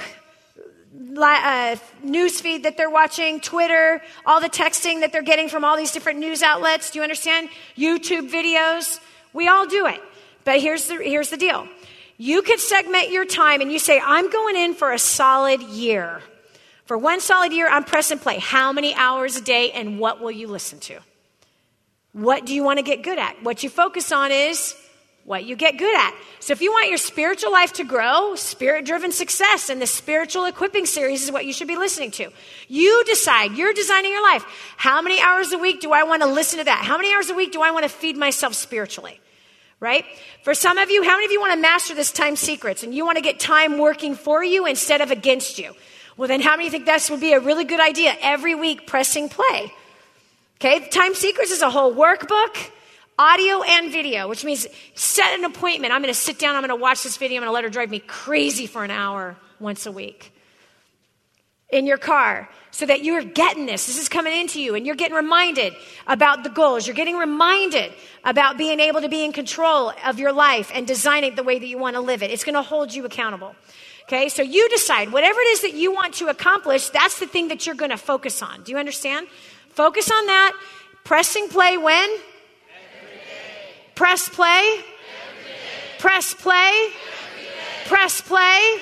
A: news feed that they're watching, Twitter, all the texting that they're getting from all these different news outlets. Do you understand? YouTube videos. We all do it. But here's the deal. You could segment your time and you say, I'm going in for a solid year. For one solid year, I'm press and play. How many hours a day and what will you listen to? What do you want to get good at? What you focus on is what you get good at. So if you want your spiritual life to grow, Spirit-Driven Success and the Spiritual Equipping Series is what you should be listening to. You decide. You're designing your life. How many hours a week do I want to listen to that? How many hours a week do I want to feed myself spiritually? Right? For some of you, how many of you want to master this time secrets and you want to get time working for you instead of against you? Well, then how many think this would be a really good idea? Every week, pressing play. Okay? Time secrets is a whole workbook. Audio and video, which means set an appointment. I'm going to sit down. I'm going to watch this video. I'm going to let her drive me crazy for an hour once a week in your car so that you're getting this. This is coming into you and you're getting reminded about the goals. You're getting reminded about being able to be in control of your life and design it the way that you want to live it. It's going to hold you accountable. Okay, so you decide whatever it is that you want to accomplish, that's the thing that you're going to focus on. Do you understand? Focus on that. Pressing play when? Press play. Press play. Press play.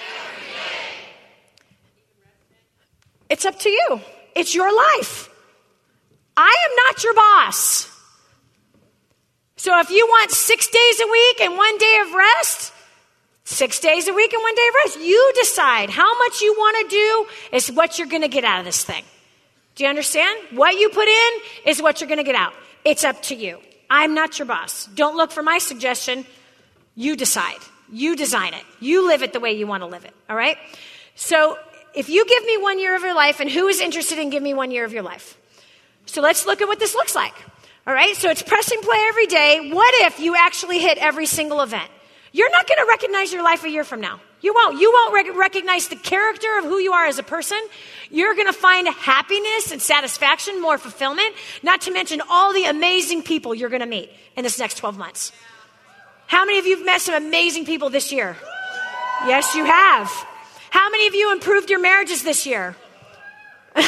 A: It's up to you. It's your life. I am not your boss. So if you want 6 days a week and 1 day of rest, 6 days a week and 1 day of rest, you decide how much you want to do is what you're going to get out of this thing. Do you understand? What you put in is what you're going to get out. It's up to you. I'm not your boss. Don't look for my suggestion. You decide. You design it. You live it the way you want to live it. All right? So if you give me 1 year of your life, and who is interested in giving me 1 year of your life? So let's look at what this looks like. All right? So it's pressing play every day. What if you actually hit every single event? You're not going to recognize your life a year from now. You won't. You won't recognize the character of who you are as a person. You're going to find happiness and satisfaction, more fulfillment, not to mention all the amazing people you're going to meet in this next 12 months. How many of you have met some amazing people this year? Yes, you have. How many of you improved your marriages this year? How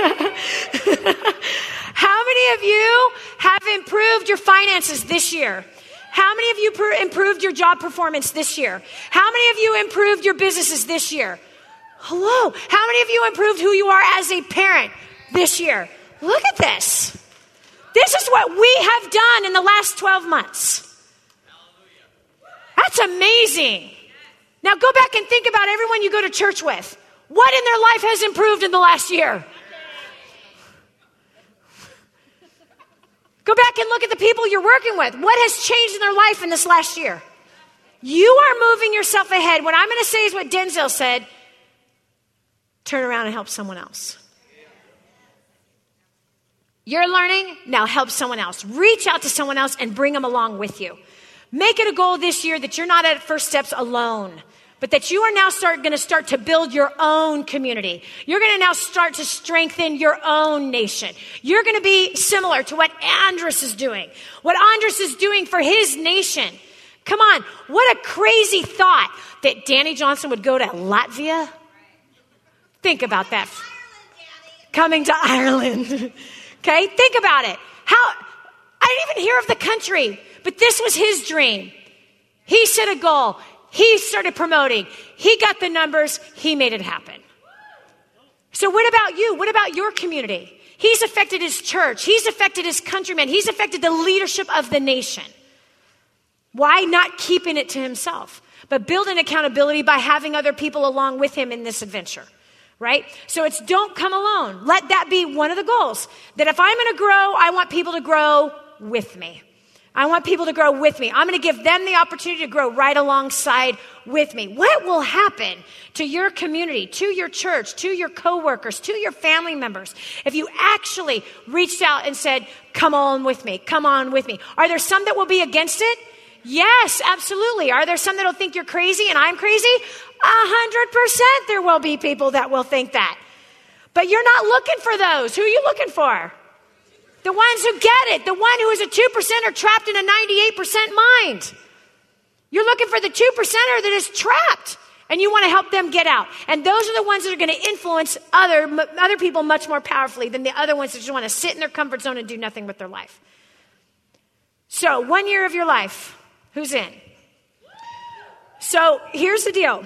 A: many of you have improved your finances this year? How many of you improved your job performance this year? How many of you improved your businesses this year? Hello. How many of you improved who you are as a parent this year? Look at this. This is what we have done in the last 12 months. That's amazing. Now go back and think about everyone you go to church with. What in their life has improved in the last year? Go back and look at the people you're working with. What has changed in their life in this last year? You are moving yourself ahead. What I'm going to say is what Denzel said. Turn around and help someone else. You're learning, now help someone else. Reach out to someone else and bring them along with you. Make it a goal this year that you're not at first steps alone, but that you are now going to start to build your own community. You're going to now start to strengthen your own nation. You're going to be similar to what Andres is doing, what Andres is doing for his nation. Come on, what a crazy thought that Danny Johnson would go to Latvia. Think about that. Coming to Ireland. Okay, think about it. I didn't even hear of the country, but this was his dream. He set a goal. He started promoting. He got the numbers. He made it happen. So what about you? What about your community? He's affected his church. He's affected his countrymen. He's affected the leadership of the nation. Why not keeping it to himself, but building accountability by having other people along with him in this adventure, right? So it's don't come alone. Let that be one of the goals. That if I'm going to grow, I want people to grow with me. I want people to grow with me. I'm going to give them the opportunity to grow right alongside with me. What will happen to your community, to your church, to your coworkers, to your family members if you actually reached out and said, come on with me, come on with me? Are there some that will be against it? Yes, absolutely. Are there some that will think you're crazy and I'm crazy? 100% there will be people that will think that. But you're not looking for those. Who are you looking for? The ones who get it. The one who is a 2% are trapped in a 98% mind. You're looking for the 2%er that is trapped, and you want to help them get out. And those are the ones that are going to influence other people much more powerfully than the other ones that just want to sit in their comfort zone and do nothing with their life. So 1 year of your life, who's in? So here's the deal.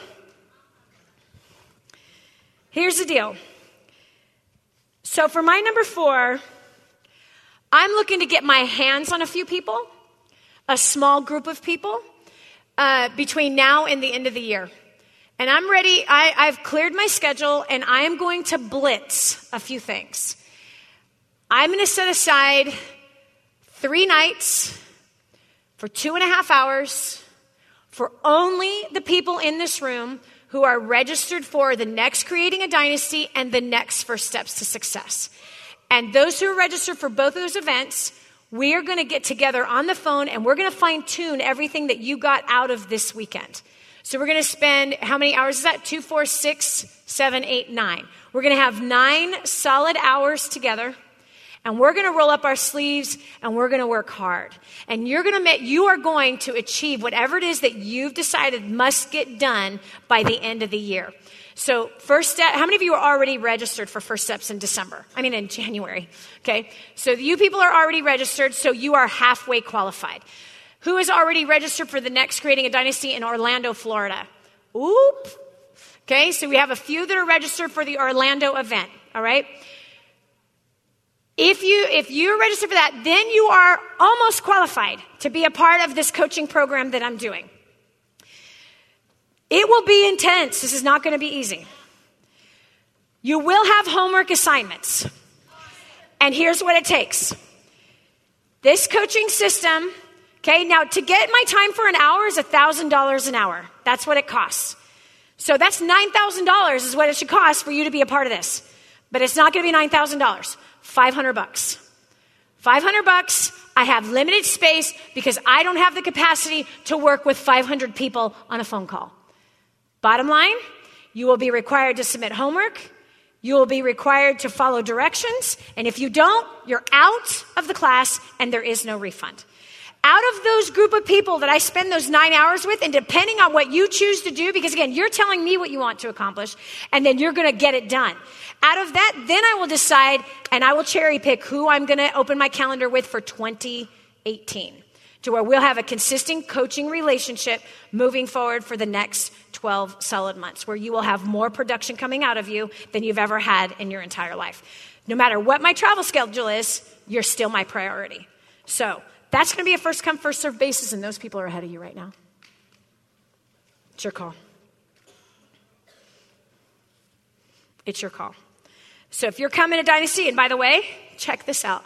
A: So for my number 4, I'm looking to get my hands on a few people, a small group of people, between now and the end of the year. And I'm ready. I've cleared my schedule, and I am going to blitz a few things. I'm going to set aside 3 nights for 2.5 hours for only the people in this room who are registered for the next Creating a Dynasty and the next First Steps to Success. And those who are registered for both of those events, we are going to get together on the phone, and we're going to fine-tune everything that you got out of this weekend. So we're going to spend, how many hours is that? 2, 4, 6, 7, 8, 9. We're going to have 9 solid hours together, and we're going to roll up our sleeves, and we're going to work hard. And you are going to achieve whatever it is that you've decided must get done by the end of the year. So first step, how many of you are already registered for First Steps in January? Okay. So you people are already registered, so you are halfway qualified. Who is already registered for the next Creating a Dynasty in Orlando, Florida? Oop. Okay. So we have a few that are registered for the Orlando event. All right. If you're registered for that, then you are almost qualified to be a part of this coaching program that I'm doing. It will be intense. This is not going to be easy. You will have homework assignments. And here's what it takes. This coaching system, okay, now to get my time for an hour is $1,000 an hour. That's what it costs. So that's $9,000 is what it should cost for you to be a part of this. But it's not going to be $9,000. $500. $500. I have limited space because I don't have the capacity to work with 500 people on a phone call. Bottom line, you will be required to submit homework. You will be required to follow directions. And if you don't, you're out of the class and there is no refund. Out of those group of people that I spend those 9 hours with, and depending on what you choose to do, because again, you're telling me what you want to accomplish, and then you're going to get it done. Out of that, then I will decide, and I will cherry pick who I'm going to open my calendar with for 2018, to where we'll have a consistent coaching relationship moving forward for the next 12 solid months, where you will have more production coming out of you than you've ever had in your entire life. No matter what my travel schedule is, you're still my priority. So that's going to be a first come, first served basis, and those people are ahead of you right now. It's your call. It's your call. So if you're coming to Dynasty, and by the way, check this out.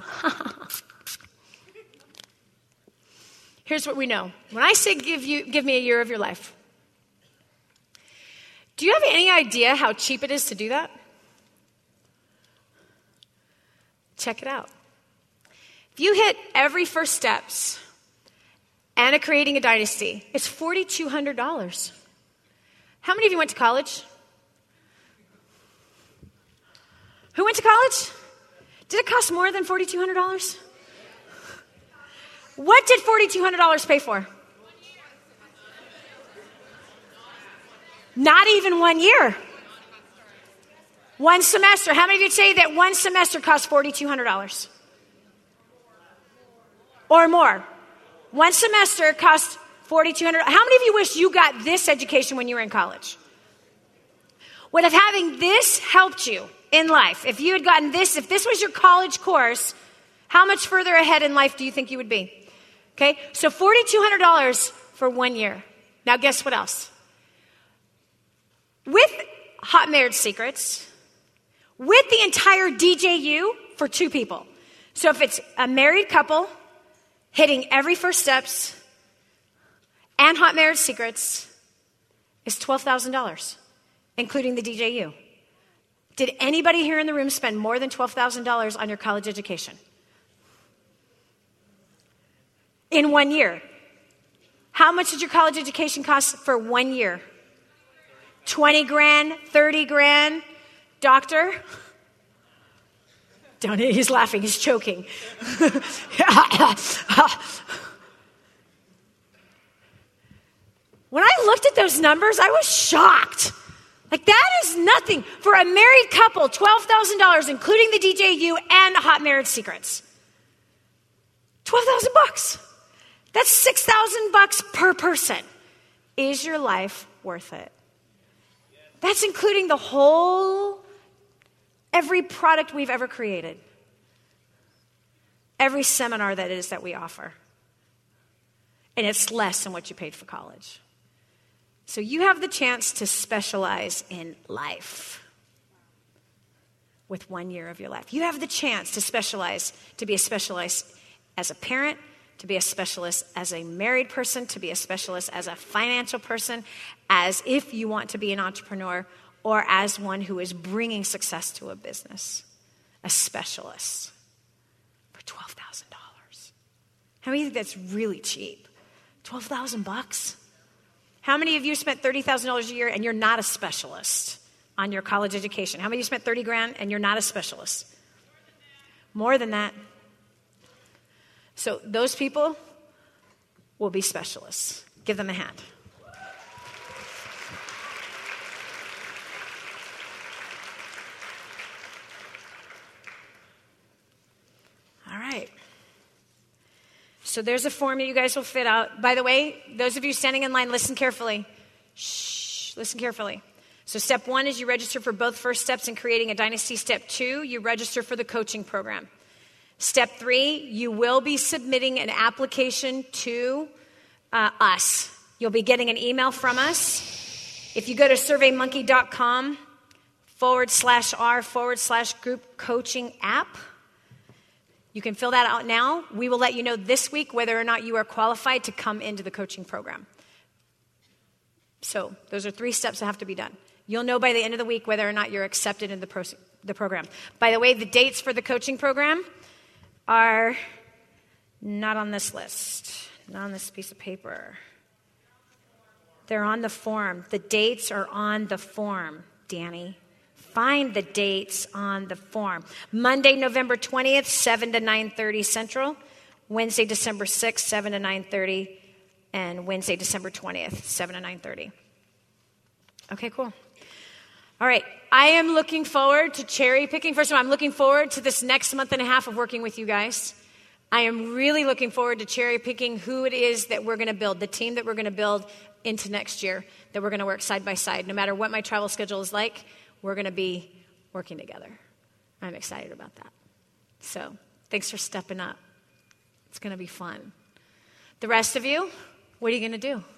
A: Here's what we know. When I say give me a year of your life, do you have any idea how cheap it is to do that? Check it out. If you hit every First Steps and Creating a Dynasty, it's $4,200. How many of you went to college? Who went to college? Did it cost more than $4,200? What did $4,200 pay for? Not even 1 year. 1 semester. How many of you say that 1 semester cost $4,200? Or more. 1 semester cost $4,200. How many of you wish you got this education when you were in college? Would have having this helped you in life? If you had gotten this, if this was your college course, how much further ahead in life do you think you would be? Okay, so $4,200 for 1 year. Now guess what else? With Hot Marriage Secrets, with the entire DJU for 2 people. So if it's a married couple hitting every First Steps and Hot Marriage Secrets, is $12,000, including the DJU. Did anybody here in the room spend more than $12,000 on your college education? In 1 year. How much did your college education cost for 1 year? 20 grand, 30 grand. Doctor? Don't, he's laughing, he's choking. When I looked at those numbers, I was shocked. Like, that is nothing. For a married couple, $12,000, including the DJU and Hot Marriage Secrets. $12,000. That's $6,000 per person. Is your life worth it? That's including every product we've ever created. Every seminar that we offer. And it's less than what you paid for college. So you have the chance to specialize in life with 1 year of your life. You have the chance to specialize, to be a specialist as a parent, to be a specialist as a married person, to be a specialist as a financial person, as if you want to be an entrepreneur, or as one who is bringing success to a business. A specialist for $12,000. How many think that's really cheap? $12,000? How many of you spent $30,000 a year and you're not a specialist on your college education? How many of you spent $30,000 and you're not a specialist? More than that. So those people will be specialists. Give them a hand. All right. So there's a form that you guys will fit out. By the way, those of you standing in line, listen carefully. Shh, listen carefully. So step 1 is you register for both first steps in creating a dynasty. Step 2, you register for the coaching program. Step 3, you will be submitting an application to us. You'll be getting an email from us. If you go to surveymonkey.com/r/group coaching app, you can fill that out now. We will let you know this week whether or not you are qualified to come into the coaching program. So those are 3 steps that have to be done. You'll know by the end of the week whether or not you're accepted in the program. By the way, the dates for the coaching program are not on this list, not on this piece of paper. They're on the form. The dates are on the form, Danny. Find the dates on the form. Monday, November 20th, 7 to 9:30 Central. Wednesday, December 6th, 7 to 9:30. And Wednesday, December 20th, 7 to 9:30. Okay, cool. All right. I am looking forward to cherry picking. First of all, I'm looking forward to this next month and a half of working with you guys. I am really looking forward to cherry picking who it is that we're going to build, the team that we're going to build into next year, that we're going to work side by side. No matter what my travel schedule is like, we're going to be working together. I'm excited about that. So thanks for stepping up. It's going to be fun. The rest of you, what are you going to do?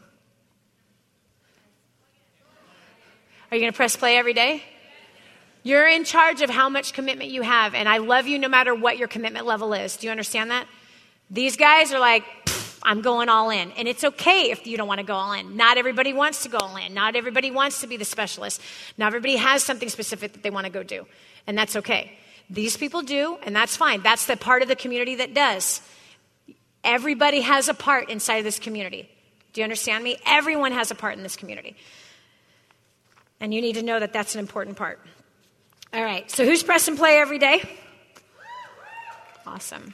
A: Are you going to press play every day? You're in charge of how much commitment you have, and I love you no matter what your commitment level is. Do you understand that? These guys are like, I'm going all in. And it's okay if you don't want to go all in. Not everybody wants to go all in. Not everybody wants to be the specialist. Not everybody has something specific that they want to go do. And that's okay. These people do, and that's fine. That's the part of the community that does. Everybody has a part inside of this community. Do you understand me? Everyone has a part in this community. And you need to know that that's an important part. All right. So who's press and play every day? Awesome.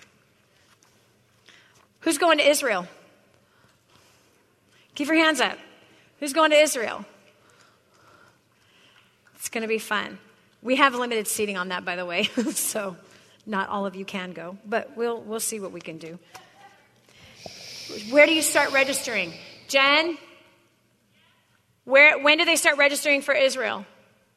A: Who's going to Israel? Keep your hands up. Who's going to Israel? It's going to be fun. We have limited seating on that, by the way, so not all of you can go, but we'll see what we can do. Where do you start registering? Jen? When do they start registering for Israel?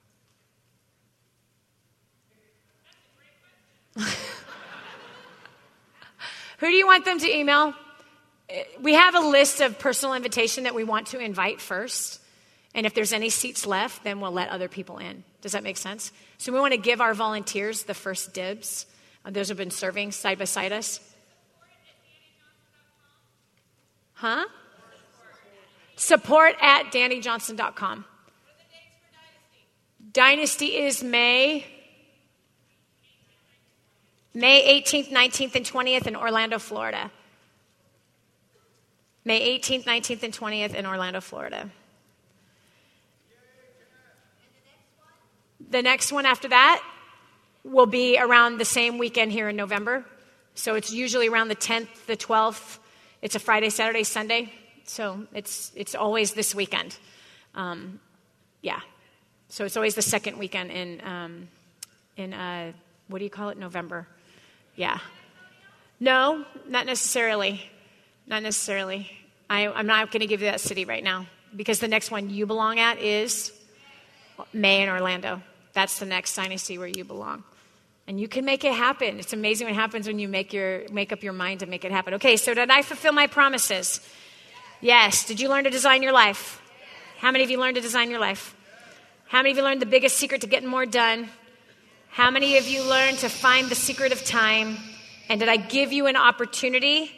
A: Who do you want them to email? We have a list of personal invitation that we want to invite first. And if there's any seats left, then we'll let other people in. Does that make sense? So we want to give our volunteers the first dibs. Those have been serving side by side us. Huh? Support@DannyJohnson.com. Dynasty is May 18th, 19th, and 20th in Orlando, Florida. May 18th, 19th, and 20th in Orlando, Florida. The next one after that will be around the same weekend here in November. So it's usually around the 10th, the 12th. It's a Friday, Saturday, Sunday. So it's always this weekend. Yeah. So it's always the second weekend in what do you call it? November. Yeah. No, not necessarily. Not necessarily. I'm not going to give you that city right now because the next one you belong at is May in Orlando. That's the next dynasty where you belong. And you can make it happen. It's amazing what happens when you make up your mind to make it happen. Okay, so did I fulfill my promises? Yes. Did you learn to design your life? How many of you learned to design your life? How many of you learned the biggest secret to getting more done? How many of you learned to find the secret of time? And did I give you an opportunity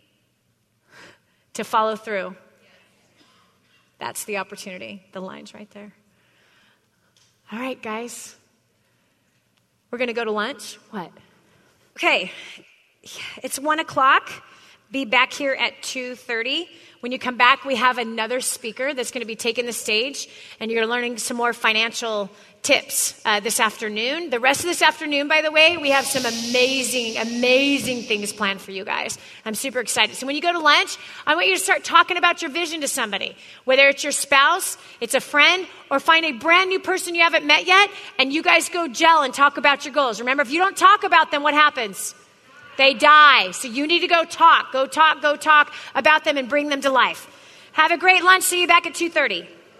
A: to follow through? That's the opportunity. The line's right there. All right, guys. We're going to go to lunch. What? Okay. It's 1:00. Be back here at 2:30. When you come back, we have another speaker that's going to be taking the stage, and you're learning some more financial tips this afternoon. The rest of this afternoon, by the way, we have some amazing, amazing things planned for you guys. I'm super excited. So when you go to lunch, I want you to start talking about your vision to somebody, whether it's your spouse, it's a friend, or find a brand new person you haven't met yet, and you guys go gel and talk about your goals. Remember, if you don't talk about them, what happens? They die. So you need to go talk about them and bring them to life. Have a great lunch. See you back at 2:30.